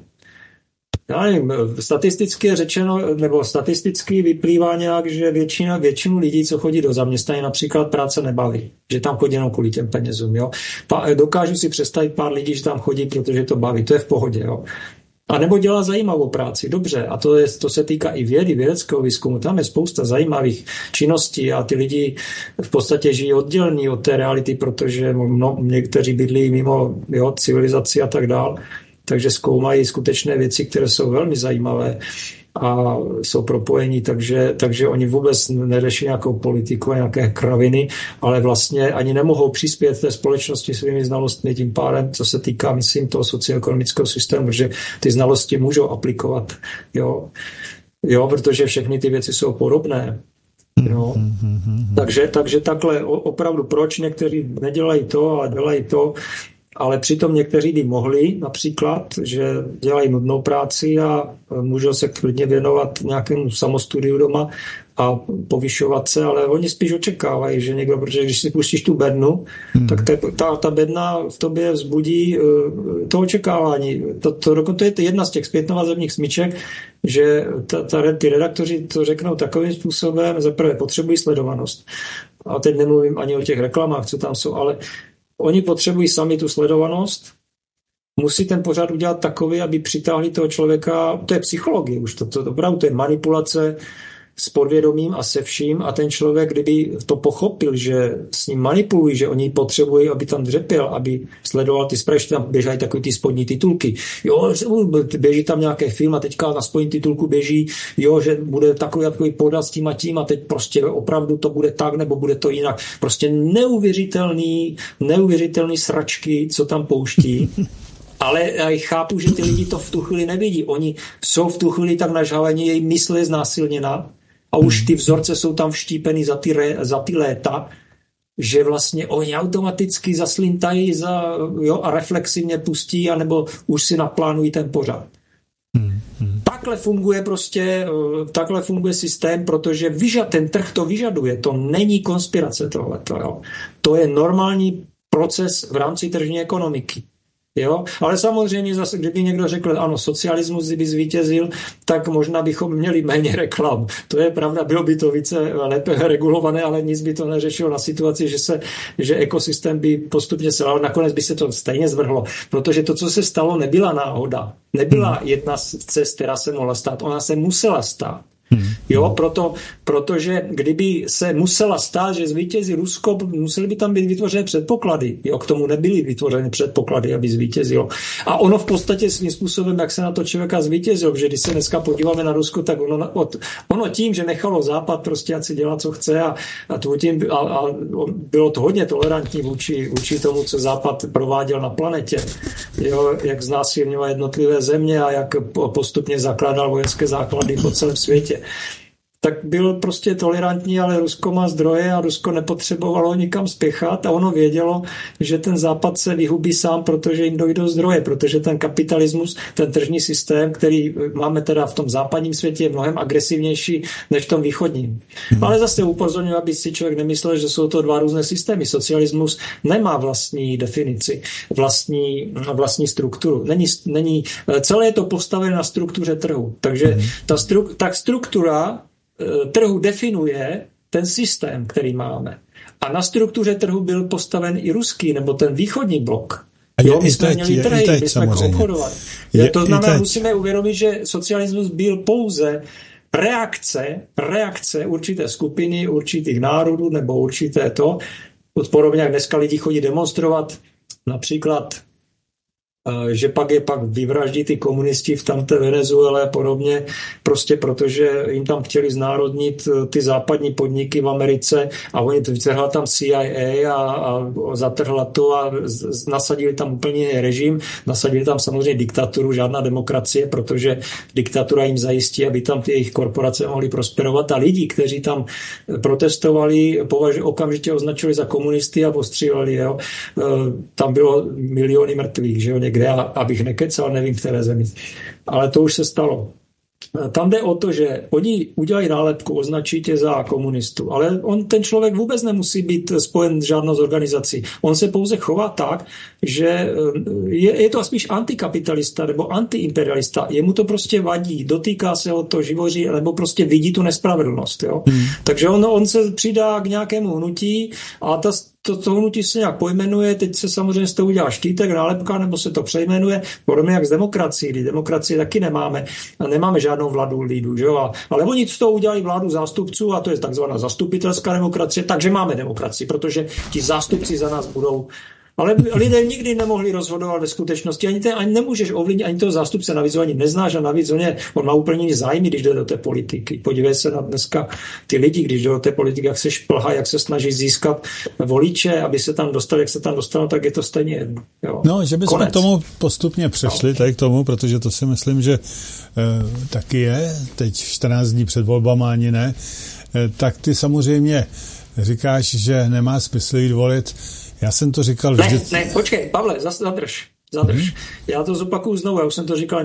já nevím, statisticky je řečeno, nebo statisticky vyplývá nějak, že většinu lidí, co chodí do zaměstnání, například práce nebaví, že tam chodí jenom kvůli těm penězům. Jo? Dokážu si představit pár lidí, že tam chodí, protože to baví, to je v pohodě. Jo? A nebo dělá zajímavou práci, dobře, a to se týká i vědeckého výzkumu, tam je spousta zajímavých činností a ty lidi v podstatě žijí oddělení od té reality, protože někteří bydlí mimo civilizaci a tak dál. Takže zkoumají skutečné věci, které jsou velmi zajímavé a jsou propojení, takže oni vůbec neřeší nějakou politiku a nějaké kraviny, ale vlastně ani nemohou přispět té společnosti svými znalostmi tím pádem, co se týká, myslím, toho socioekonomického systému, že ty znalosti můžou aplikovat, jo, protože všechny ty věci jsou podobné. Jo. Takže takhle opravdu, proč někteří nedělají to, ale dělají to, ale přitom někteří by mohli, například, že dělají nudnou práci a můžou se klidně věnovat nějakému samostudiu doma a povyšovat se, ale oni spíš očekávají, že někdo, protože když si pustíš tu bednu, tak ta bedna v tobě vzbudí to očekávání. To je jedna z těch zpětnovazebních smyček, že ty redaktoři to řeknou takovým způsobem, zaprvé potřebují sledovanost. A teď nemluvím ani o těch reklamách, co tam jsou, ale oni potřebují sami tu sledovanost, musí ten pořad udělat takový, aby přitáhli toho člověka, to je psychologie už, opravdu to je manipulace s podvědomím a se vším a ten člověk, kdyby to pochopil, že s ním manipulují, že oni potřebují, aby tam dřepěl, aby sledoval ty zprávy, že tam běžají takové ty spodní titulky. Jo, běží tam nějaký film a teďka na spodní titulku běží, jo, že bude takový podat s tím a teď prostě opravdu to bude tak, nebo bude to jinak. Prostě neuvěřitelný sračky, co tam pouští. Ale já chápu, že ty lidi to v tu chvíli nevidí. Oni jsou v tu chvíli tak nažhavení, její mysl je znásilněná a už ty vzorce jsou tam vštípeny za ty léta, že vlastně oni automaticky zaslintají a reflexivně pustí, anebo už si naplánují ten pořad. Takhle funguje systém, protože ten trh to vyžaduje. To není konspirace tohleto. Jo. To je normální proces v rámci tržní ekonomiky. Jo? Ale samozřejmě zase, kdyby někdo řekl, ano, socialismus kdyby zvítězil, tak možná bychom měli méně reklam. To je pravda, bylo by to více lépe regulované, ale nic by to neřešilo na situaci, že ekosystém by postupně selhal. Nakonec by se to stejně zvrhlo, protože to, co se stalo, nebyla náhoda. Nebyla jedna z cest, která se mohla stát. Ona se musela stát. Jo, protože kdyby se musela stát, že zvítězí Rusko, musely by tam být vytvořené předpoklady. Jo, k tomu nebyly vytvořeny předpoklady, aby zvítězilo. A ono v podstatě svým způsobem, jak se na to člověka zvítězilo, že když se dneska podíváme na Rusko, tak ono tím, že nechalo Západ prostě ať si dělá, co chce a bylo to hodně tolerantní vůči tomu, co Západ prováděl na planetě. Jo, jak znásilňoval jednotlivé země a jak postupně zakládal vojenské základy po celém světě. Tak byl prostě tolerantní, ale Rusko má zdroje a Rusko nepotřebovalo nikam spěchat a ono vědělo, že ten Západ se vyhubí sám, protože jim dojdou zdroje, protože ten kapitalismus, ten tržní systém, který máme teda v tom západním světě, je mnohem agresivnější než v tom východním. Ale zase upozorňuji, aby si člověk nemyslel, že jsou to dva různé systémy. Socialismus nemá vlastní definici, vlastní strukturu. Celé je to postavené na struktuře trhu. Takže ta struktura trhu definuje ten systém, který máme. A na struktuře trhu byl postaven i ruský, nebo ten východní blok. My jsme měli trhy, my jsme obchodovali. To znamená, musíme uvědomit, že socialismus byl pouze reakce určité skupiny, určitých národů, nebo určité to. Podobně jak dneska lidi chodí demonstrovat, například že pak vyvraždí ty komunisti v tamté Venezuele a podobně, prostě protože jim tam chtěli znárodnit ty západní podniky v Americe a oni vytrhla tam CIA a zatrhla to a nasadili tam úplně režim, nasadili tam samozřejmě diktaturu, žádná demokracie, protože diktatura jim zajistí, aby tam ty jejich korporace mohly prosperovat a lidi, kteří tam protestovali, okamžitě označili za komunisty a postříleli. Jo. Tam bylo miliony mrtvých, že jo, někde, abych nekecal, nevím, v které zemi. Ale to už se stalo. Tam jde o to, že oni udělají nálepku, označí tě za komunistu, ale ten člověk vůbec nemusí být spojen s žádnou z organizací. On se pouze chová tak, že je to spíš antikapitalista nebo antiimperialista. Jemu to prostě vadí, dotýká se ho to, živoří, nebo prostě vidí tu nespravedlnost. Jo? Takže on se přidá k nějakému hnutí a to hnutí se nějak pojmenuje, teď se samozřejmě z toho udělá štítek, nálepka, nebo se to přejmenuje, podobně jak z demokracii, kdy demokracii taky nemáme žádnou vládu lidu, že jo? Ale oni z toho udělali vládu zástupců a to je takzvaná zastupitelská demokracie, takže máme demokracii, protože ti zástupci za nás budou. Ale lidé nikdy nemohli rozhodovat ve skutečnosti. Ani nemůžeš ovlivnit, ani toho zástupce navíc ani neznáš a navíc on má úplně jiný zájmy, když jde do té politiky. Podívej se na dneska ty lidi, když jdou do té politiky, jak se šplhá, jak se snaží získat voliče, aby se tam dostali, jak se tam dostalo, tak je to stejně jedno. Jo. No, že bychom k tomu postupně přešli, tady k tomu, protože to si myslím, že taky je, teď 14 dní před volbama ani ne, tak ty samozřejmě říkáš, že nemá smysl jít volit. Já jsem to říkal vždycky. Ne, počkej, Pavle, zadrž. Já to zopakuju znovu, já už jsem to říkal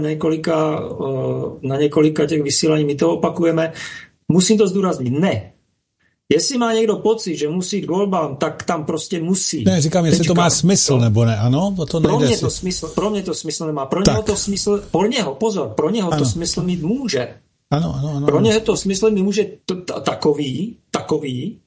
na několika těch vysílání, my to opakujeme. Musím to zdůraznit, ne. Jestli má někdo pocit, že musí jít k volbám, tak tam prostě musí. Ne, říkám, jestli to má smysl, nebo ne, ano? To pro mě to smysl nemá. Pro něho to smysl mít může. Ano. Pro něho to smysl mít může takový,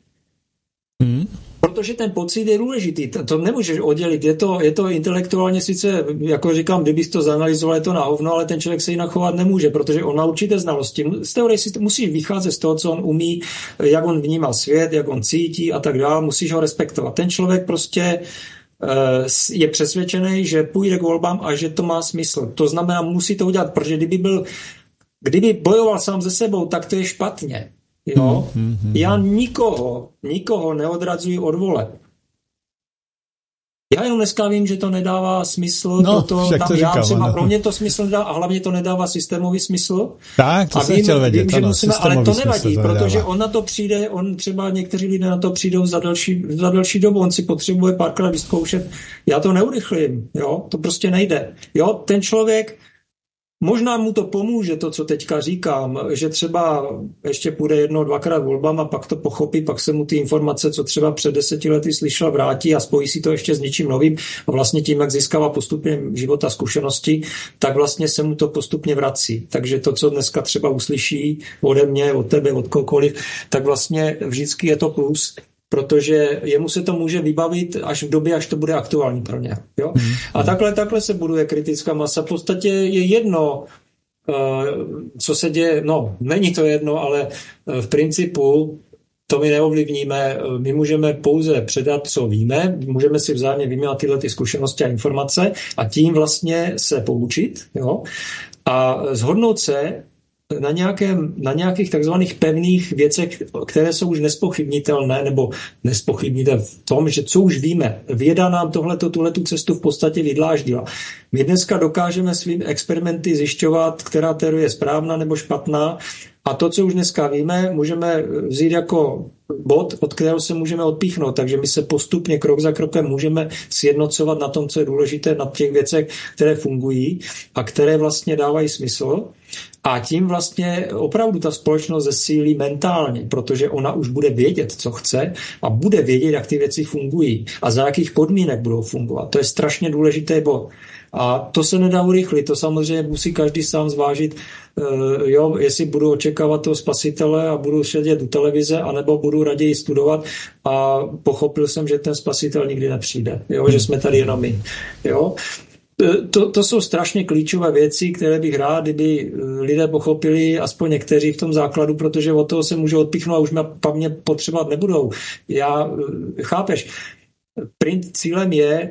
protože ten pocit je důležitý. To nemůžeš oddělit. Je to intelektuálně sice, jako říkám, kdybys to zanalyzoval, je to na hovno, ale ten člověk se jinak chovat nemůže, protože on má určité znalosti. Z teorie musíš vycházet z toho, co on umí, jak on vnímá svět, jak on cítí a tak dále. Musíš ho respektovat. Ten člověk prostě je přesvědčený, že půjde k volbám a že to má smysl. To znamená, musí to udělat, protože kdyby bojoval sám se sebou, tak to je špatně. Jo? Já nikoho neodradzuji od voleb. Já jenom dneska vím, že to nedává smysl, pro mě to smysl nedá a hlavně to nedává systémový smysl. Tak, to jsem chtěl vědět, ano, ale to nevadí, protože on na to přijde, třeba někteří lidé na to přijdou za další dobu, on si potřebuje párkrát vyzkoušet. Já to neurychlím, jo, to prostě nejde. Jo, ten člověk, možná mu to pomůže, to, co teďka říkám, že třeba ještě půjde 1-2krát volbama, pak to pochopí, pak se mu ty informace, co třeba před 10 lety slyšel, vrátí a spojí si to ještě s něčím novým a vlastně tím, jak získává postupně života zkušenosti, tak vlastně se mu to postupně vrací. Takže to, co dneska třeba uslyší ode mě, od tebe, od kohokoliv, tak vlastně vždycky je to plus, protože jemu se to může vybavit až v době, až to bude aktuální pro ně. Jo? A takhle se buduje kritická masa. V podstatě je jedno, co se děje, není to jedno, ale v principu to my neovlivníme, my můžeme pouze předat, co víme, můžeme si vzájemně vyměnit tyhle ty zkušenosti a informace a tím vlastně se poučit, jo? A shodnout se na nějakých takzvaných pevných věcech, které jsou už nespochybnitelné, nebo nespochybnitelné v tom, že co už víme. Věda nám tuhletu cestu v podstatě vydláždila. My dneska dokážeme svým experimenty zjišťovat, která teorie je správná nebo špatná, a to, co už dneska víme, můžeme vzít jako bod, od kterého se můžeme odpíchnout. Takže my se postupně krok za krokem můžeme sjednocovat na tom, co je důležité, na těch věcech, které fungují a které vlastně dávají smysl. A tím vlastně opravdu ta společnost zesílí mentálně, protože ona už bude vědět, co chce a bude vědět, jak ty věci fungují a za jakých podmínek budou fungovat. To je strašně důležitý bod. A to se nedá urychlit, to samozřejmě musí každý sám zvážit, jestli budu očekávat toho spasitele a budu sedět u televize, anebo budu raději studovat a pochopil jsem, že ten spasitel nikdy nepřijde, že jsme tady jenom my. Jo? To jsou strašně klíčové věci, které bych rád, kdyby lidé pochopili, aspoň někteří v tom základu, protože od toho se můžou odpíchnout a už mě potřebovat nebudou. Chápeš, cílem je,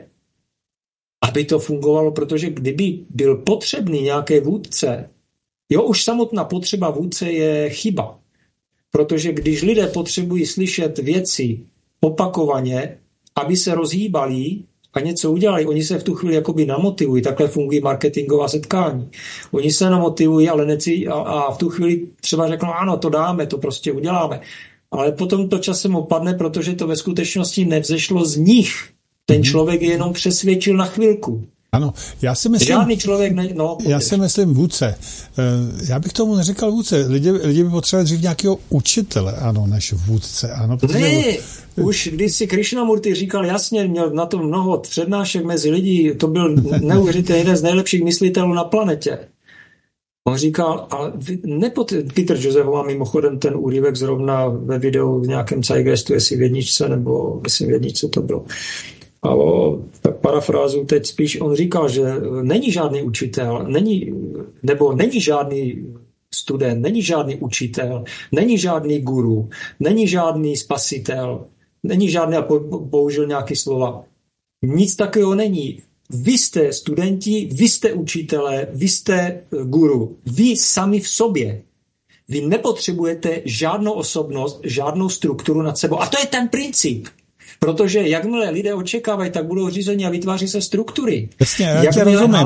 aby to fungovalo, protože kdyby byl potřebný nějaký vůdce, už samotná potřeba vůdce je chyba. Protože když lidé potřebují slyšet věci opakovaně, aby se rozhýbali a něco udělali, oni se v tu chvíli jakoby namotivují, takhle fungují marketingová setkání. Oni se namotivují, ale a v tu chvíli třeba řeknou, ano, to dáme, to prostě uděláme. Ale potom to časem opadne, protože to ve skutečnosti nevzešlo z nich. Ten člověk je jenom přesvědčil na chvilku. Ano, já si myslím... Žádný člověk já si myslím vůdce. Já bych tomu neříkal vůdce. Lidi by potřebovali dřív nějakého učitele, ano, než vůdce. Ano, protože... Už když si Krishnamurti říkal jasně, měl na to mnoho přednášek mezi lidí, to byl neuvěřitelný jeden z nejlepších myslitelů na planetě. On říkal, ale Peter Joseph má mimochodem ten úryvek zrovna ve videu v nějakém Zeitgeistu, jestli v jedničce, nebo myslím v jedničce to bylo. A tak parafrázu teď spíš, on říkal, že není žádný učitel, není žádný student, není žádný učitel, není žádný guru, není žádný spasitel, není žádný, a použil nějaký slova. Nic takového není. Vy jste studenti, vy jste učitelé, vy jste guru. Vy sami v sobě. Vy nepotřebujete žádnou osobnost, žádnou strukturu nad sebou. A to je ten princip. Protože jakmile lidé očekávají, tak budou řízení a vytváří se struktury. Jasně, já tě rozumím.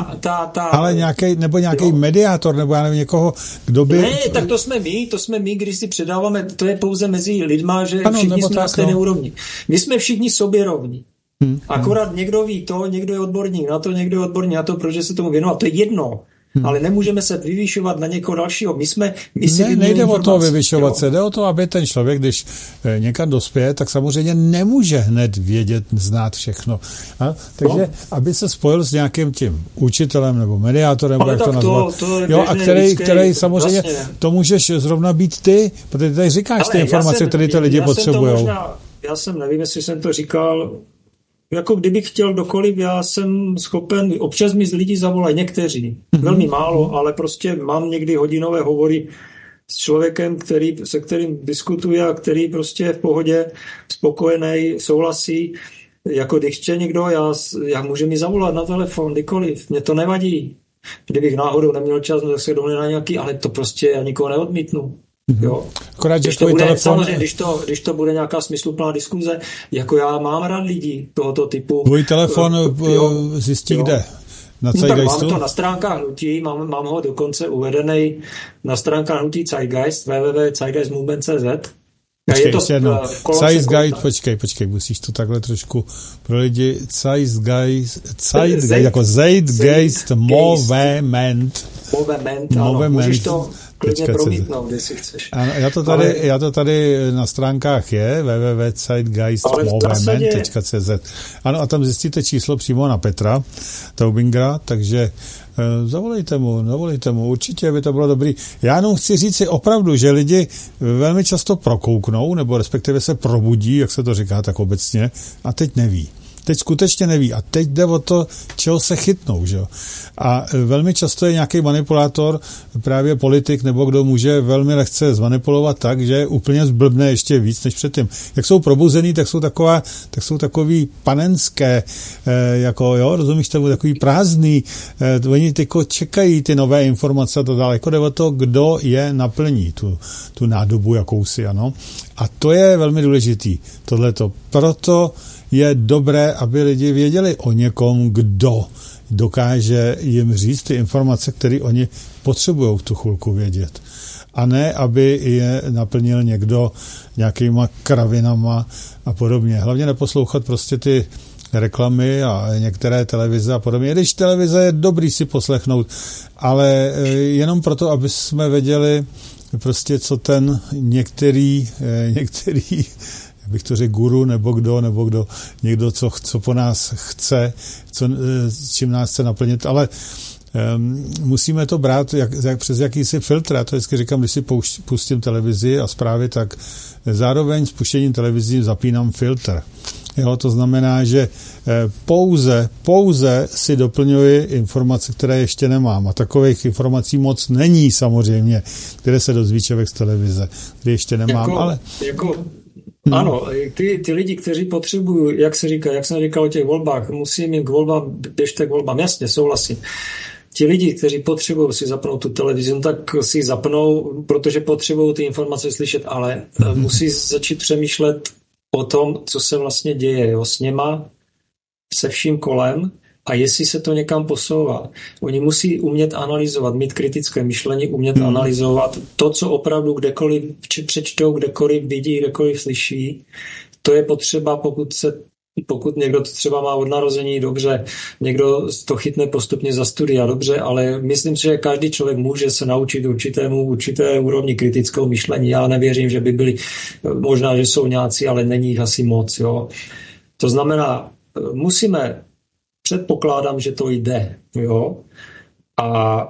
Ale nějaký mediátor, nebo já nevím, někoho, kdo by... Ne, tak to jsme my, když si předáváme, to je pouze mezi lidma, že všichni jsme na stejné úrovni. My jsme všichni sobě rovni. Akorát někdo ví to, někdo je odborník na to, někdo je odborník na to, protože se tomu věnovat. To je jedno. Ale nemůžeme se vyvyšovat na někoho dalšího. Nejde o to vyvyšovat se, jde o to, aby ten člověk, když někam dospěje, tak samozřejmě nemůže hned vědět, znát všechno. Takže aby se spojil s nějakým tím učitelem nebo mediátorem, jak to nazvat. A který samozřejmě, to můžeš zrovna být ty, protože tady říkáš ty informace, které ty lidi potřebují. Já jsem, nevím, jestli jsem to říkal, jako kdybych chtěl dokoliv, já jsem schopen, občas mi z lidí zavolají někteří, velmi málo, ale prostě mám někdy hodinové hovory s člověkem, se kterým diskutuji a který prostě je v pohodě, spokojený, souhlasí. Jako když chce někdo, já může mi zavolat na telefon, kdykoliv, mě to nevadí. Kdybych náhodou neměl čas, tak se domluvím na nějaký, ale to prostě já nikoho neodmítnu. Jo. Akorát, že tvůj telefon... Samozřejmě, když to bude nějaká smysluplná diskuze, jako já mám rád lidí tohoto typu. Tvůj telefon zjistí kde? Na Zeitgeistu? Mám to na stránkách hnutí, mám ho dokonce uvedený na stránkách hnutí Zeitgeist, www.zeitgeistmovement.cz. Počkej, ještě jednou. Zeitgeist, počkej, musíš to takhle trošku pro lidi. Zeitgeist, jako Zeitgeist Movement. Ano, můžeš to klidně promítnout, jestli chceš. Ano, já to tady na stránkách je www.zeitgeistmovement.cz. Ano, a tam zjistíte číslo přímo na Petra Taubingera, takže zavolejte mu, určitě by to bylo dobrý. Já jenom chci říct si opravdu, že lidi velmi často prokouknou, nebo respektive se probudí, jak se to říká tak obecně, a teď neví. Teď skutečně neví. A teď jde o to, čeho se chytnou. Že? A velmi často je nějaký manipulátor, právě politik, nebo kdo může velmi lehce zmanipulovat tak, že úplně zblbne ještě víc než předtím. Jak jsou probuzený, tak jsou takový panenské, jako, jo, rozumíš tomu, takový prázdný. Oni tyko čekají ty nové informace a to dále. Jako jde o to, kdo je naplní tu nádobu jakousi, ano. A to je velmi důležitý, tohleto. Proto je dobré, aby lidi věděli o někom, kdo dokáže jim říct ty informace, které oni potřebují v tu chvilku vědět. A ne, aby je naplnil někdo nějakýma kravinama a podobně. Hlavně neposlouchat prostě ty reklamy a některé televize a podobně. Když televize je dobrý si poslechnout, ale jenom proto, aby jsme věděli prostě, co ten některý bych to řekl guru, nebo kdo, někdo, co po nás chce, čím nás chce naplnit, ale musíme to brát přes jakýsi filtr. Já to vždycky říkám, když si pustím televizi a zprávy, tak zároveň s puštěním televizí zapínám filtr. Jo, to znamená, že pouze si doplňuji informace, které ještě nemám. A takových informací moc není samozřejmě, které se dozví člověk z televize, které ještě nemám, Ano, ty lidi, kteří potřebují, jak jsem říkal o těch volbách, musí mít k volbám, běžte k volbám, jasně, souhlasím. Ti lidi, kteří potřebují si zapnout tu televizi, tak si zapnou, protože potřebují ty informace slyšet, ale musí začít přemýšlet o tom, co se vlastně děje, jo, s něma, se vším kolem a jestli se to někam posouvá. Oni musí umět analyzovat, mít kritické myšlení, umět analyzovat to, co opravdu kdekoliv přečtou, kdekoliv vidí, kdekoliv slyší. To je potřeba, pokud někdo to třeba má od narození, dobře, někdo to chytne postupně za studia, dobře, ale myslím si, že každý člověk může se naučit určité úrovni kritického myšlení. Já nevěřím, že by byli, možná, že jsou nějací, ale není jich asi moc. Jo. To znamená, předpokládám, že to jde. Jo. A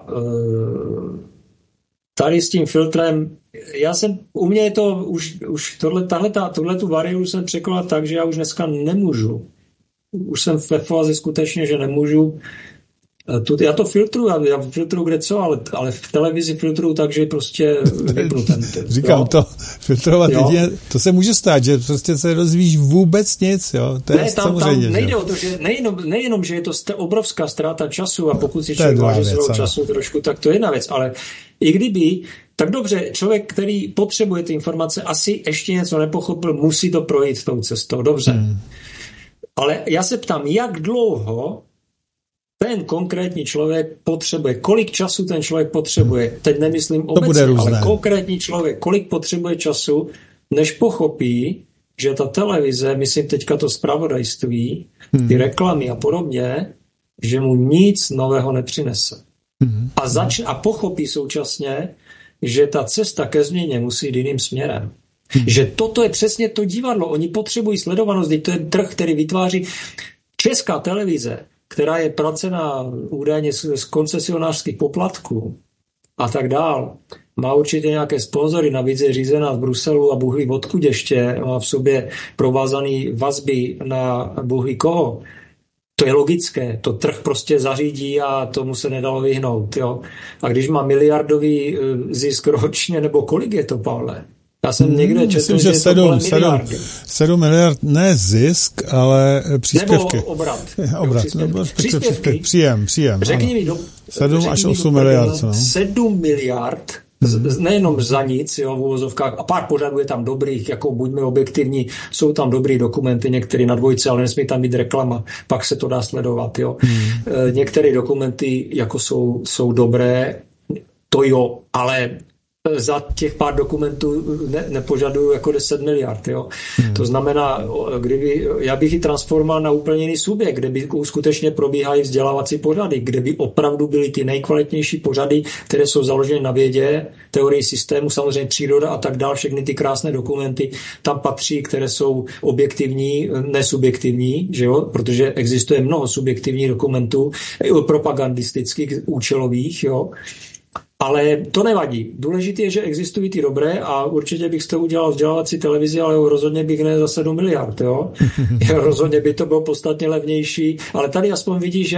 tady s tím filtrem, u mě je to už tuhletu bariéru jsem překonal tak, že já už dneska nemůžu. Už jsem ve fázi skutečně, že nemůžu. Já to filtruju, já filtruju kde co, ale v televizi filtruju tak, že prostě vypnu ten. Říkám to, filtrovat lidi, to se může stát, že prostě se dozvíš vůbec nic, jo. To je samozřejmě. Tam nejde o to, že nejenom, že je to obrovská ztráta času a pokud si člověk váží svého času trošku, tak to je jedna věc, ale i kdyby, tak dobře, člověk, který potřebuje ty informace, asi ještě něco nepochopil, musí to projít tou cestou, dobře. Ale já se ptám, jak dlouho ten konkrétní člověk potřebuje, kolik času ten člověk potřebuje, teď nemyslím obecně, ale konkrétní člověk, kolik potřebuje času, než pochopí, že ta televize, myslím teďka to zpravodajství, ty reklamy a podobně, že mu nic nového nepřinese. A pochopí současně, že ta cesta ke změně musí jít jiným směrem. Že toto je přesně to divadlo. Oni potřebují sledovanost, to je trh, který vytváří Česká televize, která je placená údajně z koncesionářských poplatků a tak dál. Má určitě nějaké sponzory, navíc je řízená z Bruselu a Bůh ví odkud ještě, má v sobě provázaný vazby na Bůh ví koho. To je logické, to trh prostě zařídí a tomu se nedalo vyhnout. Jo? A když má miliardový zisk ročně, nebo kolik je to, Pavle? Já jsem někde četl, že 7 miliard, ne zisk, ale příspěvky. Nebo obrat. Příjem. Řekni mi, 7 až 8 miliard. 7 miliard Nejenom za nic, jo, v uvozovkách, a pár pořadů je tam dobrých, jako buďme objektivní, jsou tam dobrý dokumenty, některé na dvojce, ale nesmí tam být reklama, pak se to dá sledovat. Jo. Některé dokumenty jako jsou dobré, to jo, ale za těch pár dokumentů nepožaduju jako 10 miliard. Jo. To znamená, já bych ji transformoval na úplně jiný subjekt, kde by skutečně probíhají vzdělávací pořady, kde by opravdu byly ty nejkvalitnější pořady, které jsou založeny na vědě, teorii systému, samozřejmě příroda a tak dále, všechny ty krásné dokumenty tam patří, které jsou objektivní, nesubjektivní, že jo? Protože existuje mnoho subjektivních dokumentů, propagandistických, účelových, jo. Ale to nevadí. Důležité je, že existují ty dobré a určitě bych z toho udělal vzdělávací televizi, ale rozhodně bych ne za 7 miliard. Jo? Rozhodně by to bylo podstatně levnější, ale tady aspoň vidíš,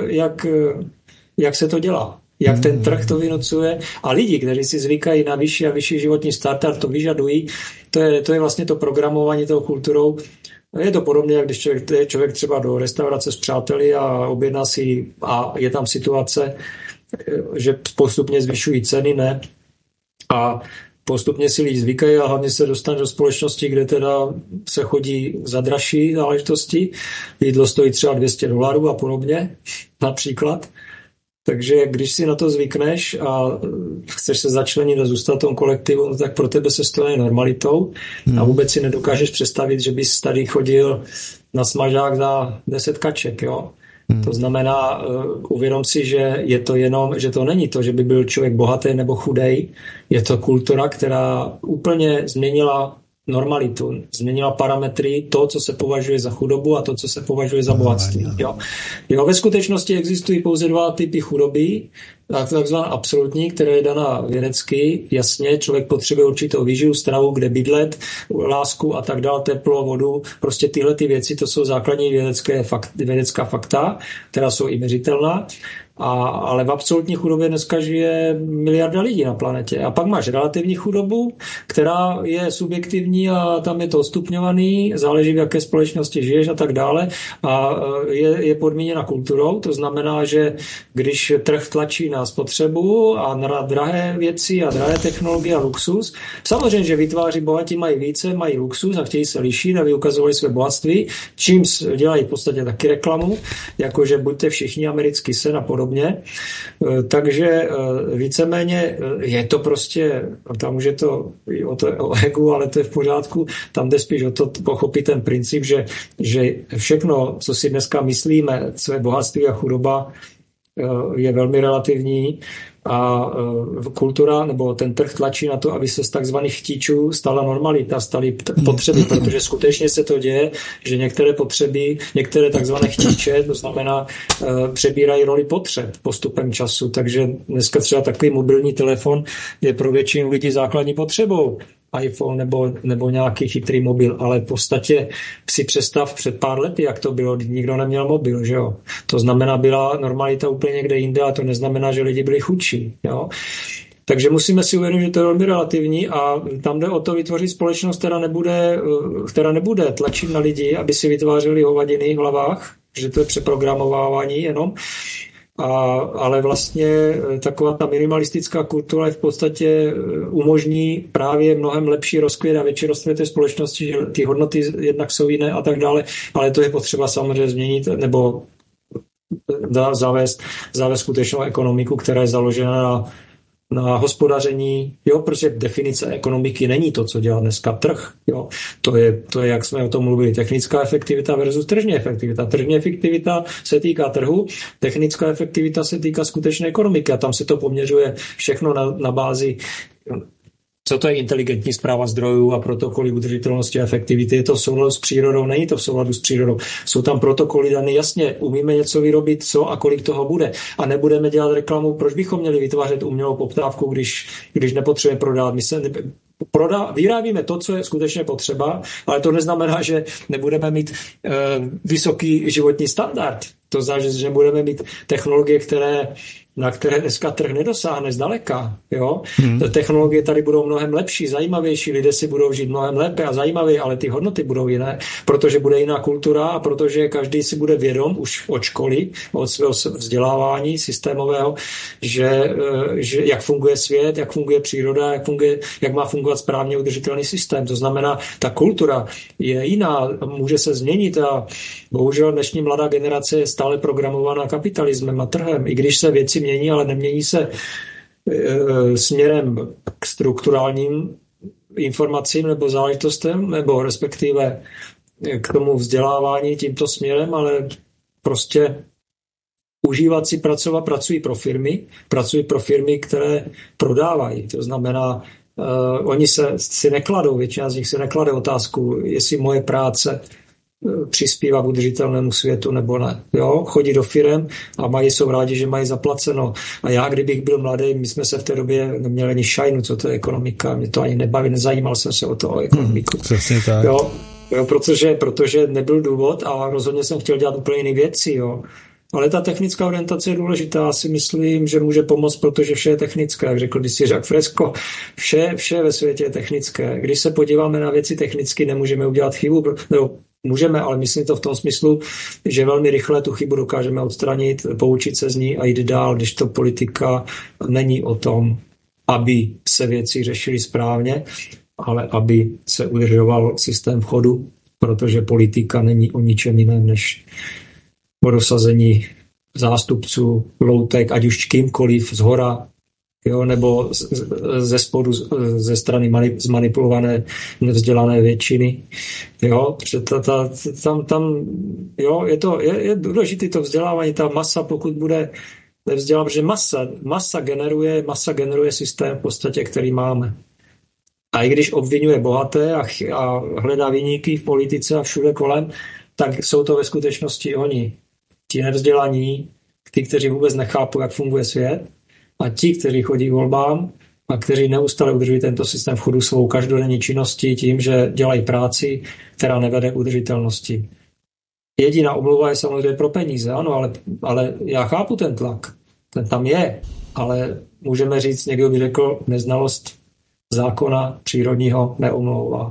jak se to dělá. Jak ten trh to vynucuje a lidi, kteří si zvykají na vyšší a vyšší životní standard, to vyžadují. To je vlastně to programování tou kulturou. Je to podobně, jak když člověk třeba do restaurace s přáteli a objedná si a je tam situace, že postupně zvyšují ceny, ne? A postupně si lidi zvykají a hlavně se dostane do společnosti, kde teda se chodí za dražší záležitosti. Jídlo stojí třeba $200 a podobně, například. Takže když si na to zvykneš a chceš se začlenit a zůstat v tom kolektivu, tak pro tebe se stane normalitou a vůbec si nedokážeš představit, že bys tady chodil na smažák za 10 kaček, jo? To znamená, uvědom si, že je to jenom, že to není to, že by byl člověk bohatý nebo chudej. Je to kultura, která úplně změnila normalitu, změnila parametry, to, co se považuje za chudobu a to, co se považuje za bohatství. Jo, ve skutečnosti existují pouze dva typy chudoby, takzvaná absolutní, která je daná vědecky, jasně, člověk potřebuje určitou výživu, stravu, kde bydlet, lásku a tak dále, teplo, vodu, prostě tyhle ty věci, to jsou základní vědecká fakta, která jsou i měřitelná. Ale v absolutní chudobě dneska žije miliarda lidí na planetě. A pak máš relativní chudobu, která je subjektivní a tam je to odstupňovaný, záleží v jaké společnosti žiješ a tak dále. A je podmíněna kulturou, to znamená, že když trh tlačí na spotřebu a na drahé věci a drahé technologie a luxus, samozřejmě, že vytváří bohatí mají více, mají luxus a chtějí se lišit, aby ukazovali své bohatství, čím dělají v podstatě taky reklamu, jakože buďte všichni americký sen a podobně. Takže víceméně je to prostě, tam už je to o egu, ale to je v pořádku, tam jde spíš o to pochopit ten princip, že všechno, co si dneska myslíme, své bohatství a chudoba, je velmi relativní a kultura nebo ten trh tlačí na to, aby se z takzvaných chtíčů stala normalita, staly potřeby, protože skutečně se to děje, že některé potřeby, některé takzvané chtíče, to znamená přebírají roli potřeb postupem času, takže dneska třeba takový mobilní telefon je pro většinu lidí základní potřebou. iPhone nebo nějaký chytrý mobil, ale v podstatě si představ před pár lety, jak to bylo, nikdo neměl mobil, že jo. To znamená, byla normalita úplně někde jinde a to neznamená, že lidi byli chudší, jo. Takže musíme si uvědomit, že to je velmi relativní a tam jde o to vytvořit společnost, která nebude tlačit na lidi, aby si vytvářeli hovadiny v hlavách, že to je přeprogramovávání jenom, ale vlastně taková ta minimalistická kultura je v podstatě umožní právě mnohem lepší rozkvět a větší rozkvět té společnosti, že ty hodnoty jednak jsou jiné a tak dále, ale to je potřeba samozřejmě změnit nebo zavést skutečnou ekonomiku, která je založena na hospodaření, jo, protože definice ekonomiky není to, co dělá dneska trh, jo. To je, jak jsme o tom mluvili, technická efektivita versus tržní efektivita. Tržní efektivita se týká trhu, technická efektivita se týká skutečné ekonomiky a tam se to poměřuje všechno na bázi, co to je inteligentní správa zdrojů a protokoly udržitelnosti a efektivity. Je to v souladu s přírodou, není to v souladu s přírodou. Jsou tam protokoly dané jasně, umíme něco vyrobit, co a kolik toho bude. A nebudeme dělat reklamu, proč bychom měli vytvářet umělou poptávku, když nepotřebujeme prodávat. My se vyrábíme to, co je skutečně potřeba, ale to neznamená, že nebudeme mít vysoký životní standard. To znamená, že budeme mít technologie, které na které dneska trh nedosáhne zdaleka. Jo? Technologie tady budou mnohem lepší, zajímavější, lidé si budou žít mnohem lépe a zajímavěji, ale ty hodnoty budou jiné, protože bude jiná kultura a protože každý si bude vědom už od školy, od svého vzdělávání systémového, že jak funguje svět, jak funguje příroda, jak má fungovat správně udržitelný systém. To znamená, ta kultura je jiná, může se změnit a bohužel dnešní mladá generace je stále programovaná kapitalismem a trhem. I když se věci mění, ale nemění se směrem k strukturálním informacím nebo záležitostem, nebo respektive k tomu vzdělávání tímto směrem, ale prostě užívat si pracují pro firmy, které prodávají. To znamená, oni si nekladou, většina z nich si neklade otázku, jestli moje práce přispívá k udržitelnému světu nebo ne. Jo? Chodí do firem a jsou rádi, že mají zaplaceno. A já, kdybych byl mladý, my jsme se v té době neměli ani šajnu, co to je ekonomika. Mě to ani nebaví, nezajímal jsem se o to ekonomiku. Přesně tak. Jo, protože nebyl důvod a rozhodně jsem chtěl dělat úplně jiné věci. Jo. Ale ta technická orientace je důležitá. Já si myslím, že může pomoct, protože vše je technické. Jak řekl kdysi Jacques Fresco, vše ve světě je technické. Když se podíváme na věci technicky, nemůžeme udělat chybu, nebo můžeme, ale myslím to v tom smyslu, že velmi rychle tu chybu dokážeme odstranit, poučit se z ní a jít dál, když to politika není o tom, aby se věci řešily správně, ale aby se udržoval systém v chodu, protože politika není o ničem jiném než o dosazení zástupců low-tech, ať už kýmkoliv zhora, jo, nebo ze spodu, ze strany zmanipulované, nevzdělané většiny. Jo, jo, je důležité to vzdělávání, ta masa, pokud bude nevzdělá, protože masa generuje systém v podstatě, který máme. A i když obvinuje bohaté a hledá viníky v politice a všude kolem, tak jsou to ve skutečnosti oni. Ti nevzdělaní, ti, kteří vůbec nechápou, jak funguje svět, a ti, kteří chodí k volbám a kteří neustále udržují tento systém v chodu svou každodenní činností tím, že dělají práci, která nevede k udržitelnosti. Jediná omluva je samozřejmě pro peníze, ano, ale já chápu ten tlak. Ten tam je, ale můžeme říct, někdo by řekl, neznalost zákona přírodního neomlouvá.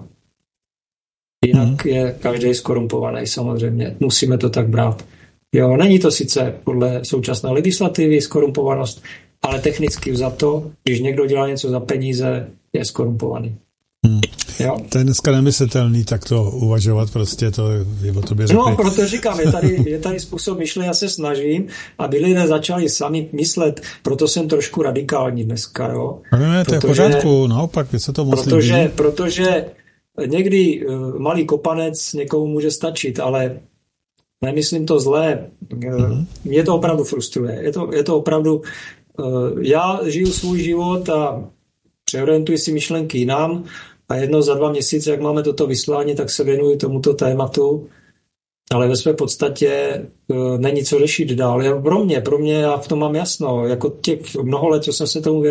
Jinak je každý skorumpovaný samozřejmě. Musíme to tak brát. Jo, není to sice podle současné legislativy skorumpovanost, ale technicky vzato, když někdo dělá něco za peníze, je skorumpovaný. Jo? To je dneska nemyslitelný takto uvažovat, prostě to je o tobě řekli. No, proto říkám, je tady způsob myšlení, já se snažím, aby lidé začali sami myslet, proto jsem trošku radikální dneska, jo. Ne, to je v pořádku, naopak, se to moc líbí. Protože někdy malý kopanec někomu může stačit, ale nemyslím to zlé. Mě to opravdu frustruje. Je to opravdu... Já žiju svůj život a přeorientuji si myšlenky jinam a jednou za 2 měsíce, jak máme toto vyslání, tak se věnuji tomuto tématu, ale ve své podstatě není co řešit dál. Pro mě já v tom mám jasno. Jako těch mnoho let, co jsem se tomu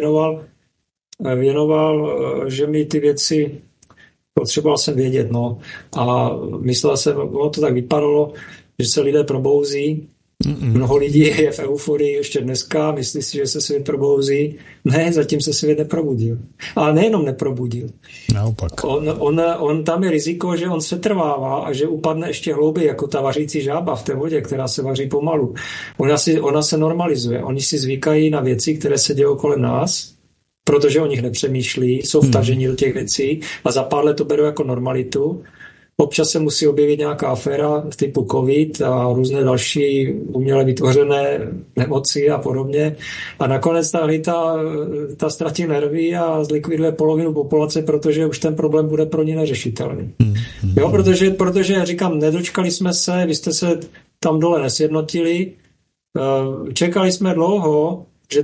věnoval, že mi ty věci potřeboval jsem vědět. No. A myslel jsem, ono to tak vypadalo, že se lidé probouzí. Mnoho lidí je v euforii ještě dneska, myslí si, že se svět probouzí. Ne, zatím se svět neprobudil. Ale nejenom neprobudil. Naopak. On tam je riziko, že on se trvává a že upadne ještě hlouběji, jako ta vařící žába v té vodě, která se vaří pomalu. Ona se normalizuje. Oni si zvykají na věci, které se dějí kolem nás, protože o nich nepřemýšlí, jsou vtaženi do těch věcí a za pár let to berou jako normalitu. Občas se musí objevit nějaká aféra typu covid a různé další uměle vytvořené nemoci a podobně. A nakonec ta ztratí nervy a zlikviduje polovinu populace, protože už ten problém bude pro ní neřešitelný. Jo, protože říkám, nedočkali jsme se, vy jste se tam dole nesjednotili, čekali jsme dlouho, že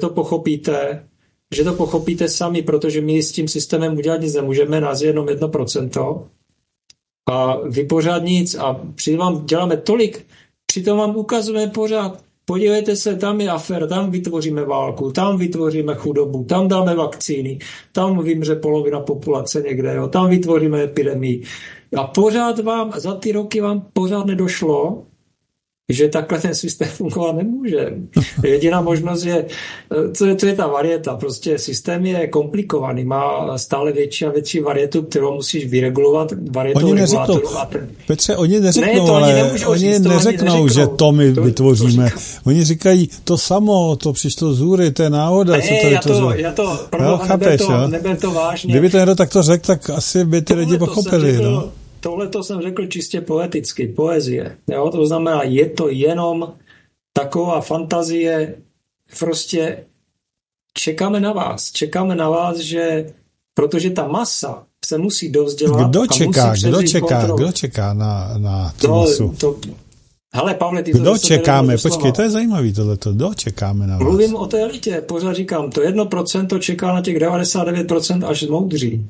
to pochopíte sami, protože my s tím systémem udělat nic nemůžeme, nás je jenom 1%. A vy pořád nic a vám děláme tolik, přitom vám ukazujeme pořád, podívejte se, tam je afér, tam vytvoříme válku, tam vytvoříme chudobu, tam dáme vakcíny, tam vymře polovina populace někde, jo, tam vytvoříme epidemii. A pořád za ty roky vám pořád nedošlo, že takhle ten systém fungovat nemůže. Jediná možnost je, to je ta varieta, prostě systém je komplikovaný, má stále větší a větší varietu, kterou musíš vyregulovat, varietou regulátorů. Petře, oni neřeknou, ne, ale oni neřeknou, že to my vytvoříme. Oni říkají, to samo, to přišlo z hůry, to je náhoda. Já to neber to vážně. Kdyby to někdo takto řekl, tak asi by ty lidi pochopili. Tohle to jsem řekl čistě poeticky, poezie. Jo? To znamená, je to jenom taková fantazie, prostě čekáme na vás, že protože ta masa se musí dovzdělat. Kdo čeká na tu masu? Hele, Pavle, ty kdo čekáme? Počkej, to je zajímavý tohleto. Kdo čekáme na vás? Mluvím o té elitě, pořád říkám, to 1% čeká na těch 99% až moudří.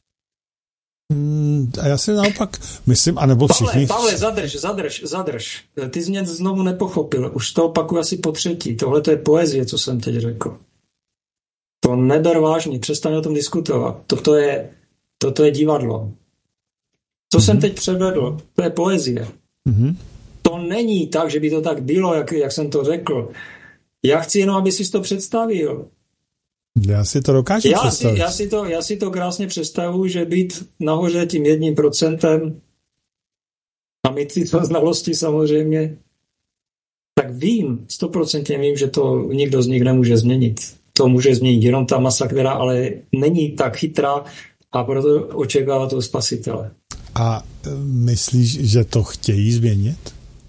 A já si naopak myslím, anebo všichni... Pavle, zadrž. Ty jsi mě znovu nepochopil. Už to opakuju asi po třetí. Tohle to je poezie, co jsem teď řekl. To neber vážně, přestaň o tom diskutovat. Toto je divadlo. Co jsem teď předvedl, to je poezie. To není tak, že by to tak bylo, jak jsem to řekl. Já chci jenom, aby jsi to představil. Já si to dokážu představit. Já si to krásně představuji, že být nahoře tím 1% a mít tyto znalosti samozřejmě, tak 100% vím, že to nikdo z nich nemůže změnit. To může změnit jenom ta masa, která ale není tak chytrá a proto očekává toho spasitele. A myslíš, že to chtějí změnit?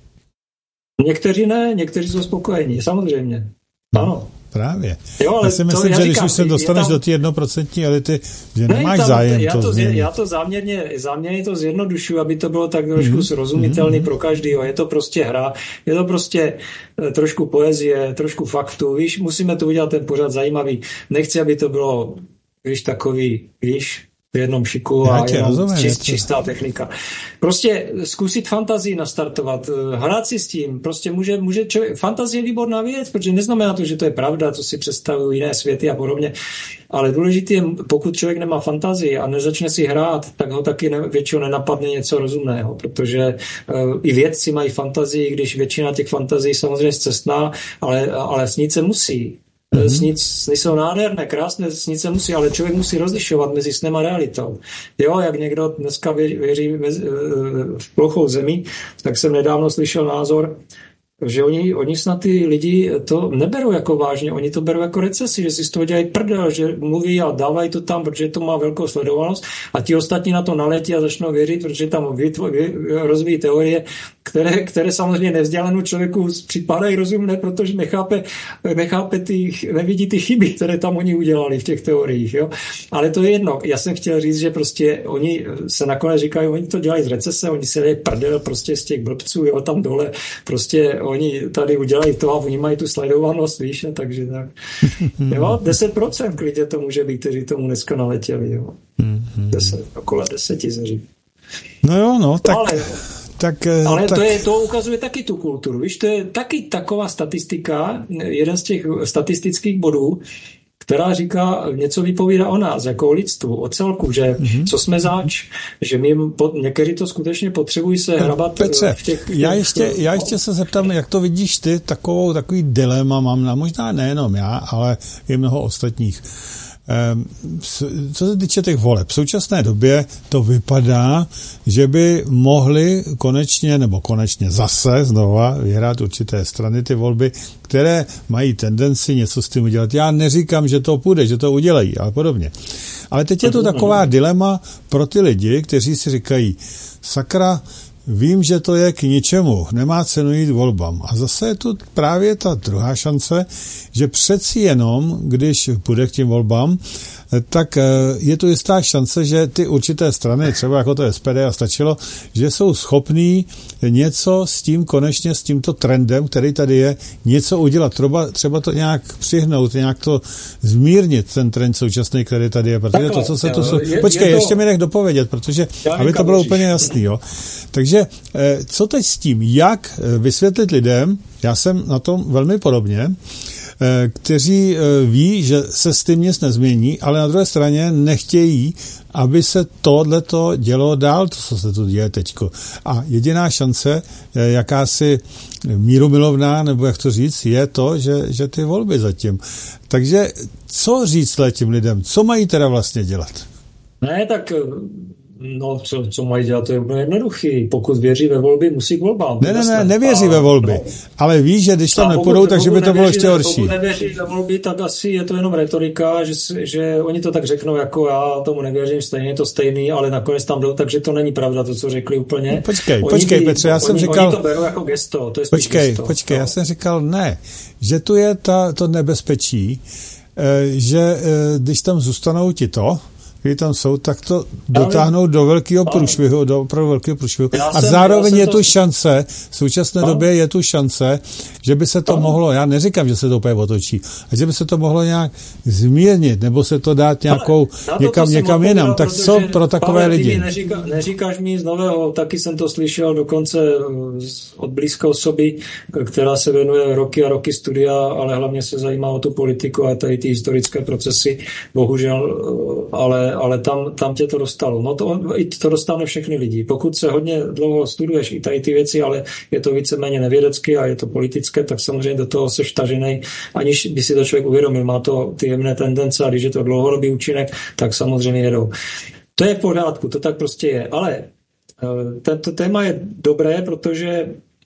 Někteří ne, někteří jsou spokojení, samozřejmě. Ano. Právě. Jo, já si myslím, že když už se dostaneš do té 1% elity, že nemáš zájem to změnit. Já to záměrně to zjednodušuji, aby to bylo tak trošku srozumitelný pro každýho. Je to prostě hra, je to prostě trošku poezie, trošku faktů. Víš, musíme to udělat ten pořad zajímavý. Nechci, aby to bylo, takový, v jednom šiku a jenom čistá technika. Prostě zkusit fantazii nastartovat, hrát si s tím, prostě může člověk, fantazie je výborná věc, protože neznamená to, že to je pravda, co si představují jiné světy a podobně, ale důležité je, pokud člověk nemá fantazii a nezačne si hrát, tak ho taky většinou nenapadne něco rozumného, protože i vědci mají fantazii, když většina těch fantazií samozřejmě zcestná, ale snít se musí. Sny jsou nádherné, krásné, snít se musí, ale člověk musí rozlišovat mezi snem a realitou. Jo, jak někdo dneska věří v plochou zemi, tak jsem nedávno slyšel názor, že oni snad ty lidi to neberou jako vážně, oni to berou jako recesi, že si z toho dělají prdel, že mluví a dávají to tam, protože to má velkou sledovanost a ti ostatní na to naletí a začnou věřit, protože tam rozvíjí teorie, které samozřejmě nevzdělanou člověku připadají rozumné, protože nevidí ty chyby, které tam oni udělali v těch teoriích. Jo? Ale to je jedno. Já jsem chtěl říct, že prostě oni se nakonec říkají, oni to dělají z recese, oni se dají prdel prostě z těch blbců, jo, tam dole, prostě oni tady udělají to a oni mají tu sledovanost, víš, a takže tak. Jo, 10% klidně to může být, kteří tomu dneska naletěli, jo. 10, okolo 10 se říká. No jo, no, tak... Ale to ukazuje taky tu kulturu. Víš, to je taky taková statistika, jeden z těch statistických bodů, která říká, něco vypovídá o nás, jako o lidstvu, o celku, že co jsme zač, že my někteří to skutečně potřebují se hrabat Petře, v těch... Já ještě se zeptám, jak to vidíš ty, takový dilema mám, možná nejenom já, ale i mnoho ostatních. Co se týče těch voleb, v současné době to vypadá, že by mohli konečně zase znova vyhrát určité strany ty volby, které mají tendenci něco s tím udělat. Já neříkám, že to půjde, že to udělají, ale podobně. Ale teď je to taková dilema pro ty lidi, kteří si říkají, sakra, vím, že to je k ničemu, nemá cenu jít volbám. A zase je tu právě ta druhá šance, že přeci jenom, když půjde k těm volbám, tak je tu jistá šance, že ty určité strany, třeba jako to SPD a stačilo, že jsou schopní něco s tím konečně, s tímto trendem, který tady je, něco udělat. Třeba to nějak přihnout, nějak to zmírnit, ten trend současný, který tady je. Protože to, co se tu... Počkej, ještě mi nech dopovědět, protože aby to bylo úplně jasný. Jo. Takže co teď s tím? Jak vysvětlit lidem, já jsem na tom velmi podobně, kteří ví, že se s tím nic nezmění, ale na druhé straně nechtějí, aby se tohleto dělo dál, to, co se tu děje teďko. A jediná šance, jakási mírumilovná, nebo jak to říct, je to, že ty volby zatím. Takže co říct těm lidem? Co mají teda vlastně dělat? Ne, tak no, co mají dělat, to je úplně jednoduchý. Pokud věří ve volby, musí k volbám. Nevěří ve volby. No. Ale ví, že když tam nepůjdou, takže by to bylo ještě horší. Pokud nevěří ve volby, tak asi je to jenom retorika, že oni to tak řeknou, jako já tomu nevěřím, stejně je to stejný, ale nakonec tam jdou, takže to není pravda, to, co řekli úplně. No, počkej, Petře, já jsem říkal... Oni to berou jako gesto, to je spíš gesto. Počkej, já jsem říkal ne, že tu je to nebezpečí, že když tam zůstanou tito, kteří tam jsou, tak to dotáhnou do velkého průšvihu, do opravdu velkého průšvihu. A zároveň je tu šance, v současné době je tu šance, že by se to mohlo, já neříkám, že se to úplně otočí, a že by se to mohlo nějak zmírnit, nebo se to dát někam jinam. Tak co pro takové lidi? Neříkáš mi z nového, taky jsem to slyšel dokonce od blízké osoby, která se věnuje roky a roky studia, ale hlavně se zajímá o tu politiku a tady ty historické procesy, bohužel, ale tam tě to dostalo. No to dostane všechny lidi. Pokud se hodně dlouho studuješ i tady ty věci, ale je to víceméně nevědecky a je to politické, tak samozřejmě do toho seš vtažený, aniž by si to člověk uvědomil. Má to ty jemné tendence a když je to dlouhodobý účinek, tak samozřejmě jedou. To je v pořádku, to tak prostě je. Ale tento téma je dobré, protože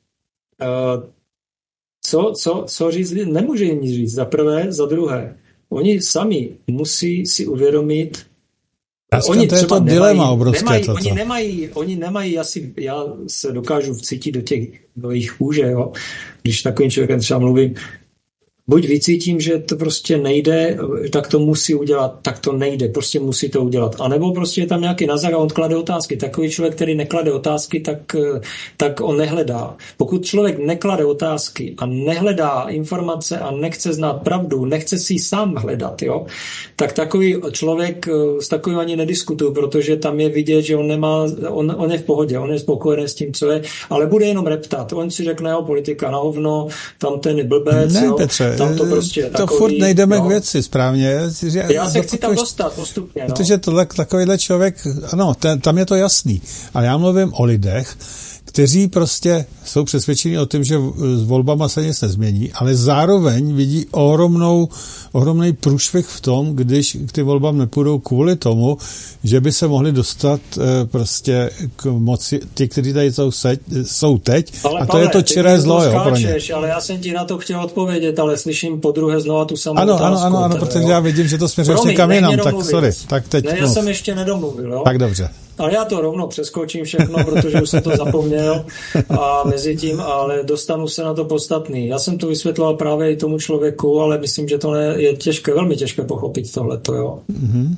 co říct, nemůže jim nic říct. Za prvé, za druhé. Oni sami musí si uvědomit, oni to je to dilema obrovské. Oni nemají asi, já se dokážu vcítit do jejich kůže, jo? Když takovým člověkem třeba mluvím, buď vycítím, že to prostě nejde, tak to musí udělat, tak to nejde, prostě musí to udělat. A nebo prostě je tam nějaký nazar a on klade otázky. Takový člověk, který neklade otázky, tak on nehledá. Pokud člověk neklade otázky a nehledá informace a nechce znát pravdu, nechce si sám hledat, jo, tak takový člověk s takovým ani nediskutují, protože tam je vidět, že on je v pohodě, on je spokojený s tím, co je, ale bude jenom reptat. On si řekne, politika na hovno, tam ten je blbec, ne, jo. Petře, tam to prostě takový, furt nejdeme k věci, správně. Já se chci tam dostat postupně. No. Protože takovýhle člověk, ano, tam je to jasný. Ale já mluvím o lidech, kteří prostě jsou přesvědčeni o tom, že s volbama se nic nezmění, ale zároveň vidí ohromný průšvih v tom, když k ty volbám nepůjdou kvůli tomu, že by se mohli dostat prostě k moci ti, kteří tady jsou teď. Ale a to je to čiré zlo, jo, pro ně. Ale já jsem ti na to chtěl odpovědět, ale slyším podruhé znova tu samou otázku. Ano, protože já vidím, že to směřuješ někam jinam, tak sorry. Tak teď já jsem ještě nedomluvil, jo? Tak dobře. Ale já to rovno přeskočím všechno, protože už jsem to zapomněl a mezi tím, ale dostanu se na to podstatný. Já jsem to vysvětloval právě i tomu člověku, ale myslím, že to je těžké, velmi těžké pochopit tohleto, jo. Mm-hmm.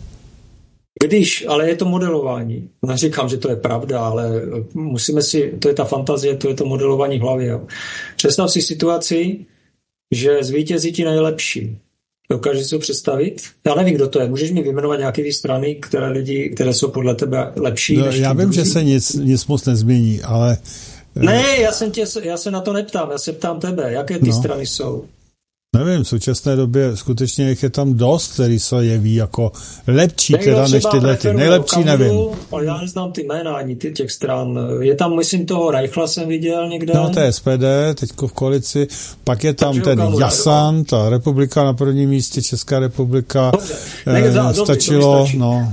Ale je to modelování. Neříkám, že to je pravda, ale musíme si, to je ta fantazie, to je to modelování v hlavě, jo. Představ si situaci, že zvítězí ti nejlepší. Dokážeš si to představit? Já nevím, kdo to je. Můžeš mi vyjmenovat nějaké ty strany, které jsou podle tebe lepší? No, já vím, že se nic moc nezmění, ale... Ne, já se na to neptám. Já se ptám tebe. Jaké ty strany jsou? Nevím, v současné době skutečně jich je tam dost, který se jeví jako lepší teda než tyhle ty. Nejlepší nevím. Ale já neznám ty jména ani těch stran. Je tam, myslím, toho Reichla jsem viděl někde. No, to je SPD, teďko v koalici. Pak je tam ten Jasan, ta republika na prvním místě, Česká republika. Stačilo.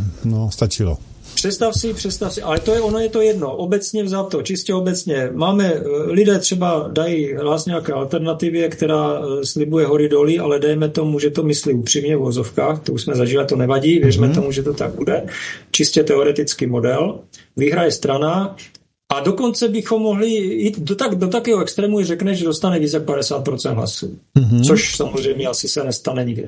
Představ si, ale ono je to jedno, obecně vzato, čistě obecně. Lidé třeba dají hlas nějaké alternativě, která slibuje hory doly, ale dejme tomu, že to myslí upřímně v vozovkách, to už jsme zažili, to nevadí, věřme tomu, že to tak bude. Čistě teoretický model, vyhraje strana a dokonce bychom mohli jít do takového extrému, že řekne, že dostane víc jak 50% hlasů, což samozřejmě asi se nestane nikde.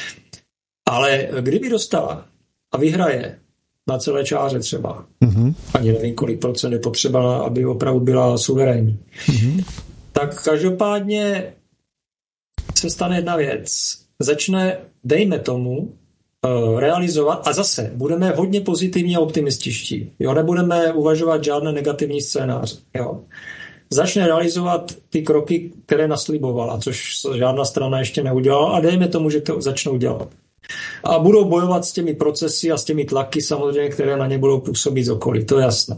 Ale kdyby dostala a vyhraje na celé čáře třeba. Ani nevím, kolik procent je potřeba, aby opravdu byla suverénní. Tak každopádně se stane jedna věc. Začne, dejme tomu, realizovat a zase budeme hodně pozitivně optimističtí. Jo, nebudeme uvažovat žádné negativní scénáře. Jo. začne realizovat ty kroky, které naslibovala, což žádná strana ještě neudělala a dejme tomu, že to začnou dělat. A budou bojovat s těmi procesy a s těmi tlaky samozřejmě, které na ně budou působit z okolí, to je jasné.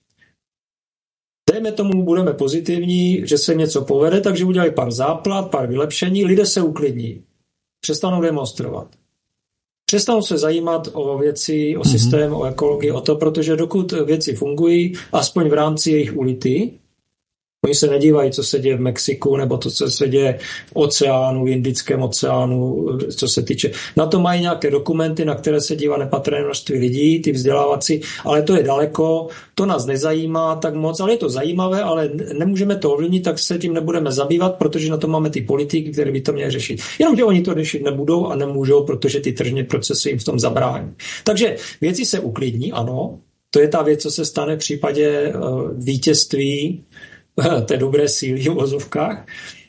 Dejme tomu, budeme pozitivní, že se něco povede, takže udělají pár záplat, pár vylepšení, lidé se uklidní, přestanou demonstrovat. Přestanou se zajímat o věci, o systém, o ekologii, o to, protože dokud věci fungují, aspoň v rámci jejich ulity, oni se nedívají, co se děje v Mexiku, nebo to, co se děje v oceánu, v Indickém oceánu, co se týče. Na to mají nějaké dokumenty, na které se dívá nepatrné množství lidí, ty vzdělávací, ale to je daleko, to nás nezajímá tak moc, ale je to zajímavé, ale nemůžeme to ovlivnit, tak se tím nebudeme zabývat, protože na to máme ty politiky, které by to měly řešit. Jenomže oni to řešit nebudou a nemůžou, protože ty tržní procesy jim v tom zabrání. Takže věci se uklidní, ano, to je ta věc, co se stane v případě vítězství té dobré síly v ozovkách.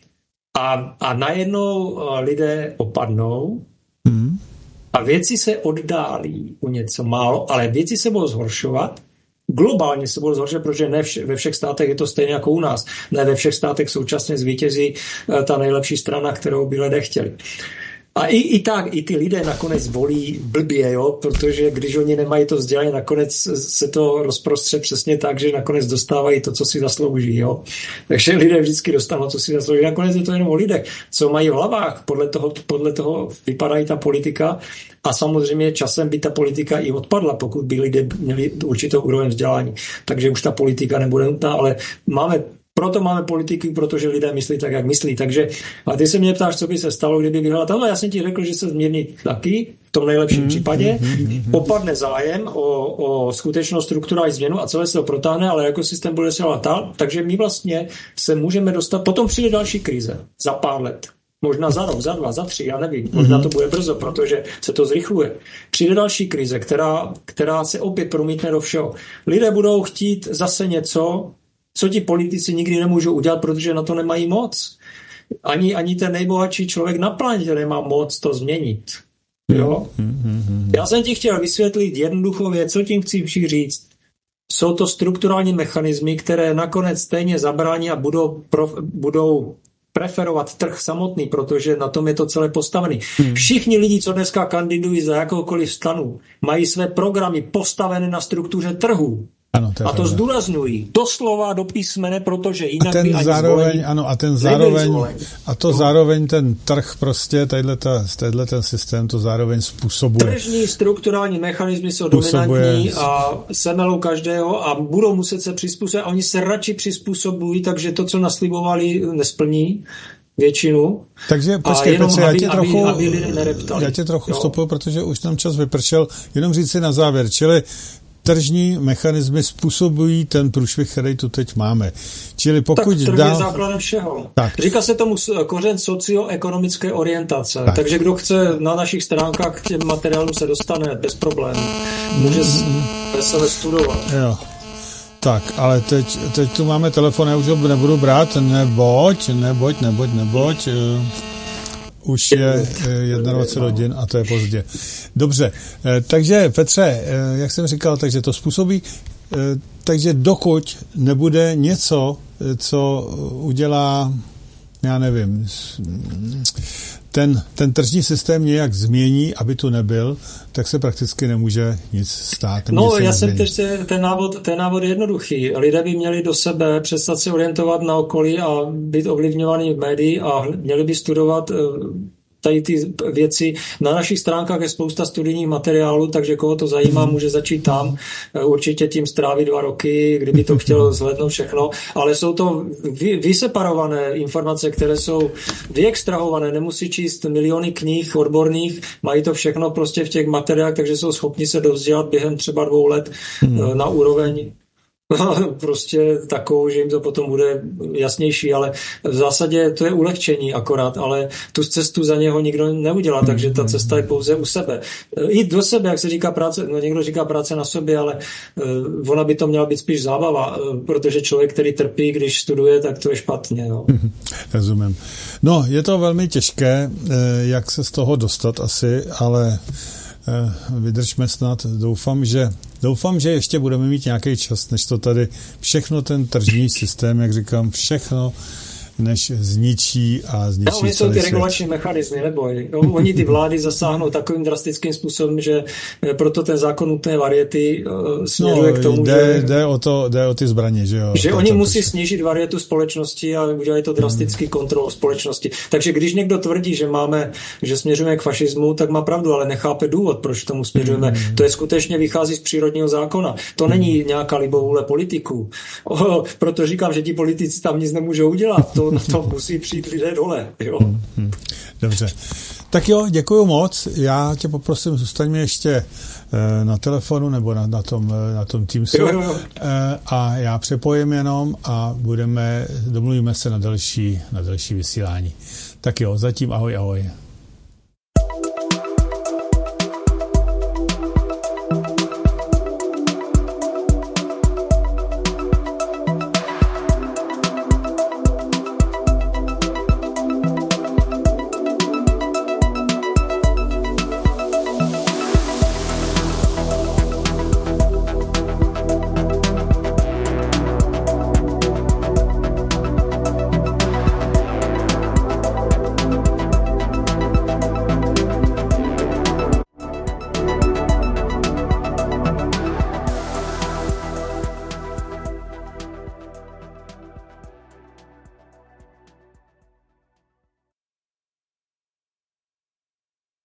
A najednou lidé opadnou a věci se oddálí o něco málo, ale věci se budou zhoršovat. Globálně se budou zhoršovat, protože ne ve všech státech je to stejně jako u nás. Ne ve všech státech současně zvítězí ta nejlepší strana, kterou by lidé chtěli. A i ty lidé nakonec volí blbě, jo? Protože když oni nemají to vzdělání, nakonec se to rozprostře přesně tak, že nakonec dostávají to, co si zaslouží. Jo? Takže lidé vždycky dostanou, co si zaslouží. Nakonec je to jenom o lidech, co mají v hlavách. Podle toho vypadá ta politika a samozřejmě časem by ta politika i odpadla, pokud by lidé měli určitou úroveň vzdělání. Takže už ta politika nebude nutná, ale proto máme politiky, protože lidé myslí tak, jak myslí. Takže, a ty se mě ptáš, co by se stalo, kdyby vyhrál tohle. Já jsem ti řekl, že se zmírní taky, v tom nejlepším případě. Opadne zájem o skutečnou strukturální změnu a celé se to protáhne, ale jako systém bude se dál. Takže my vlastně se můžeme dostat. Potom přijde další krize za pár let. Možná za rok, za 2, za 3, já nevím. Možná to bude brzo, protože se to zrychluje. Přijde další krize, která se opět promítne do všeho. Lidé budou chtít zase něco, co ti politici nikdy nemůžou udělat, protože na to nemají moc. Ani ten nejbohatší člověk na planetě nemá moc to změnit. Jo? Já jsem ti chtěl vysvětlit jednoduchou věc, co tím chci říct. Jsou to strukturální mechanismy, které nakonec stejně zabrání a budou preferovat trh samotný, protože na tom je to celé postavený. Všichni lidi, co dneska kandidují za jakoukoliv stranu, mají své programy postavené na struktuře trhu. Ano, a to zdůrazňují doslova do písmene, protože jinak by ani zároveň, ano, zároveň ten trh prostě, tadyhle ten systém to zároveň způsobuje. Tržní strukturální mechanismy jsou dominantní a semelou každého a budou muset se přizpůsobit a oni se radši přizpůsobují, takže to, co naslibovali, nesplní většinu. Takže počkej, Petře, já tě trochu stopuju, protože už nám čas vypršel, jenom říct si na závěr, čili tržní mechanismy způsobují ten průšvih, který tu teď máme. Čili pokud tak trh je základem všeho. Tak. Říká se tomu kořen socioekonomické orientace. Tak. Takže kdo chce na našich stránkách k těm materiálům se dostane bez problémů. Může se studovat. Jo. Tak, ale teď tu máme telefon, já už ho nebudu brát, neboť. Už je 21 hodin a to je pozdě. Dobře, takže Petře, jak jsem říkal, takže to způsobí, takže dokud nebude něco, co udělá, já nevím, ten tržní systém nějak změní, aby tu nebyl, tak se prakticky nemůže nic stát. No, já jsem teď ten návod je jednoduchý. Lidé by měli do sebe přestat se orientovat na okolí a být ovlivňovaný v médii a měli by studovat tady ty věci. Na našich stránkách je spousta studijních materiálů, takže koho to zajímá, může začít tam. Určitě tím strávit 2 roky, kdyby to chtělo zhlédnout všechno. Ale jsou to vyseparované informace, které jsou vyextrahované. Nemusí číst miliony knih odborných, mají to všechno prostě v těch materiálech, takže jsou schopni se dovzdělat během třeba 2 let na úroveň prostě takovou, že jim to potom bude jasnější, ale v zásadě to je ulehčení akorát, ale tu cestu za něho nikdo neudělá, takže ta cesta je pouze u sebe. Jít do sebe, jak se říká práce, no někdo říká práce na sobě, ale ona by to měla být spíš zábava, protože člověk, který trpí, když studuje, tak to je špatně. Jo. Rozumím. No, je to velmi těžké, jak se z toho dostat asi, ale vydržme snad. Doufám, že Doufám, že ještě budeme mít nějaký čas, než to tady všechno ten tržní systém, jak říkám, všechno než zničí a zničí oni jsou ty regulační mechanismy, neboj. Oni ty vlády zasáhnou takovým drastickým způsobem, že proto ten zákon nutné variety směřuje k tomu, že... Jde o ty zbraně, že jo? Že oni musí snížit varietu společnosti a udělají to drastický kontrol společnosti. Takže když někdo tvrdí, že směřujeme k fašismu, tak má pravdu, ale nechápe důvod, proč k tomu směřujeme. To je skutečně vychází z přírodního zákona. To není nějaká libovůle politiků. Proto říkám, že ti politici tam nic nemůžou udělat. Na to musí přijít lidé dole. Jo? Dobře. Tak jo, děkuju moc. Já tě poprosím, zůstaňme ještě na telefonu nebo na tom Teamsu. Jo. A já přepojím jenom a domluvíme se na další vysílání. Tak jo, zatím ahoj.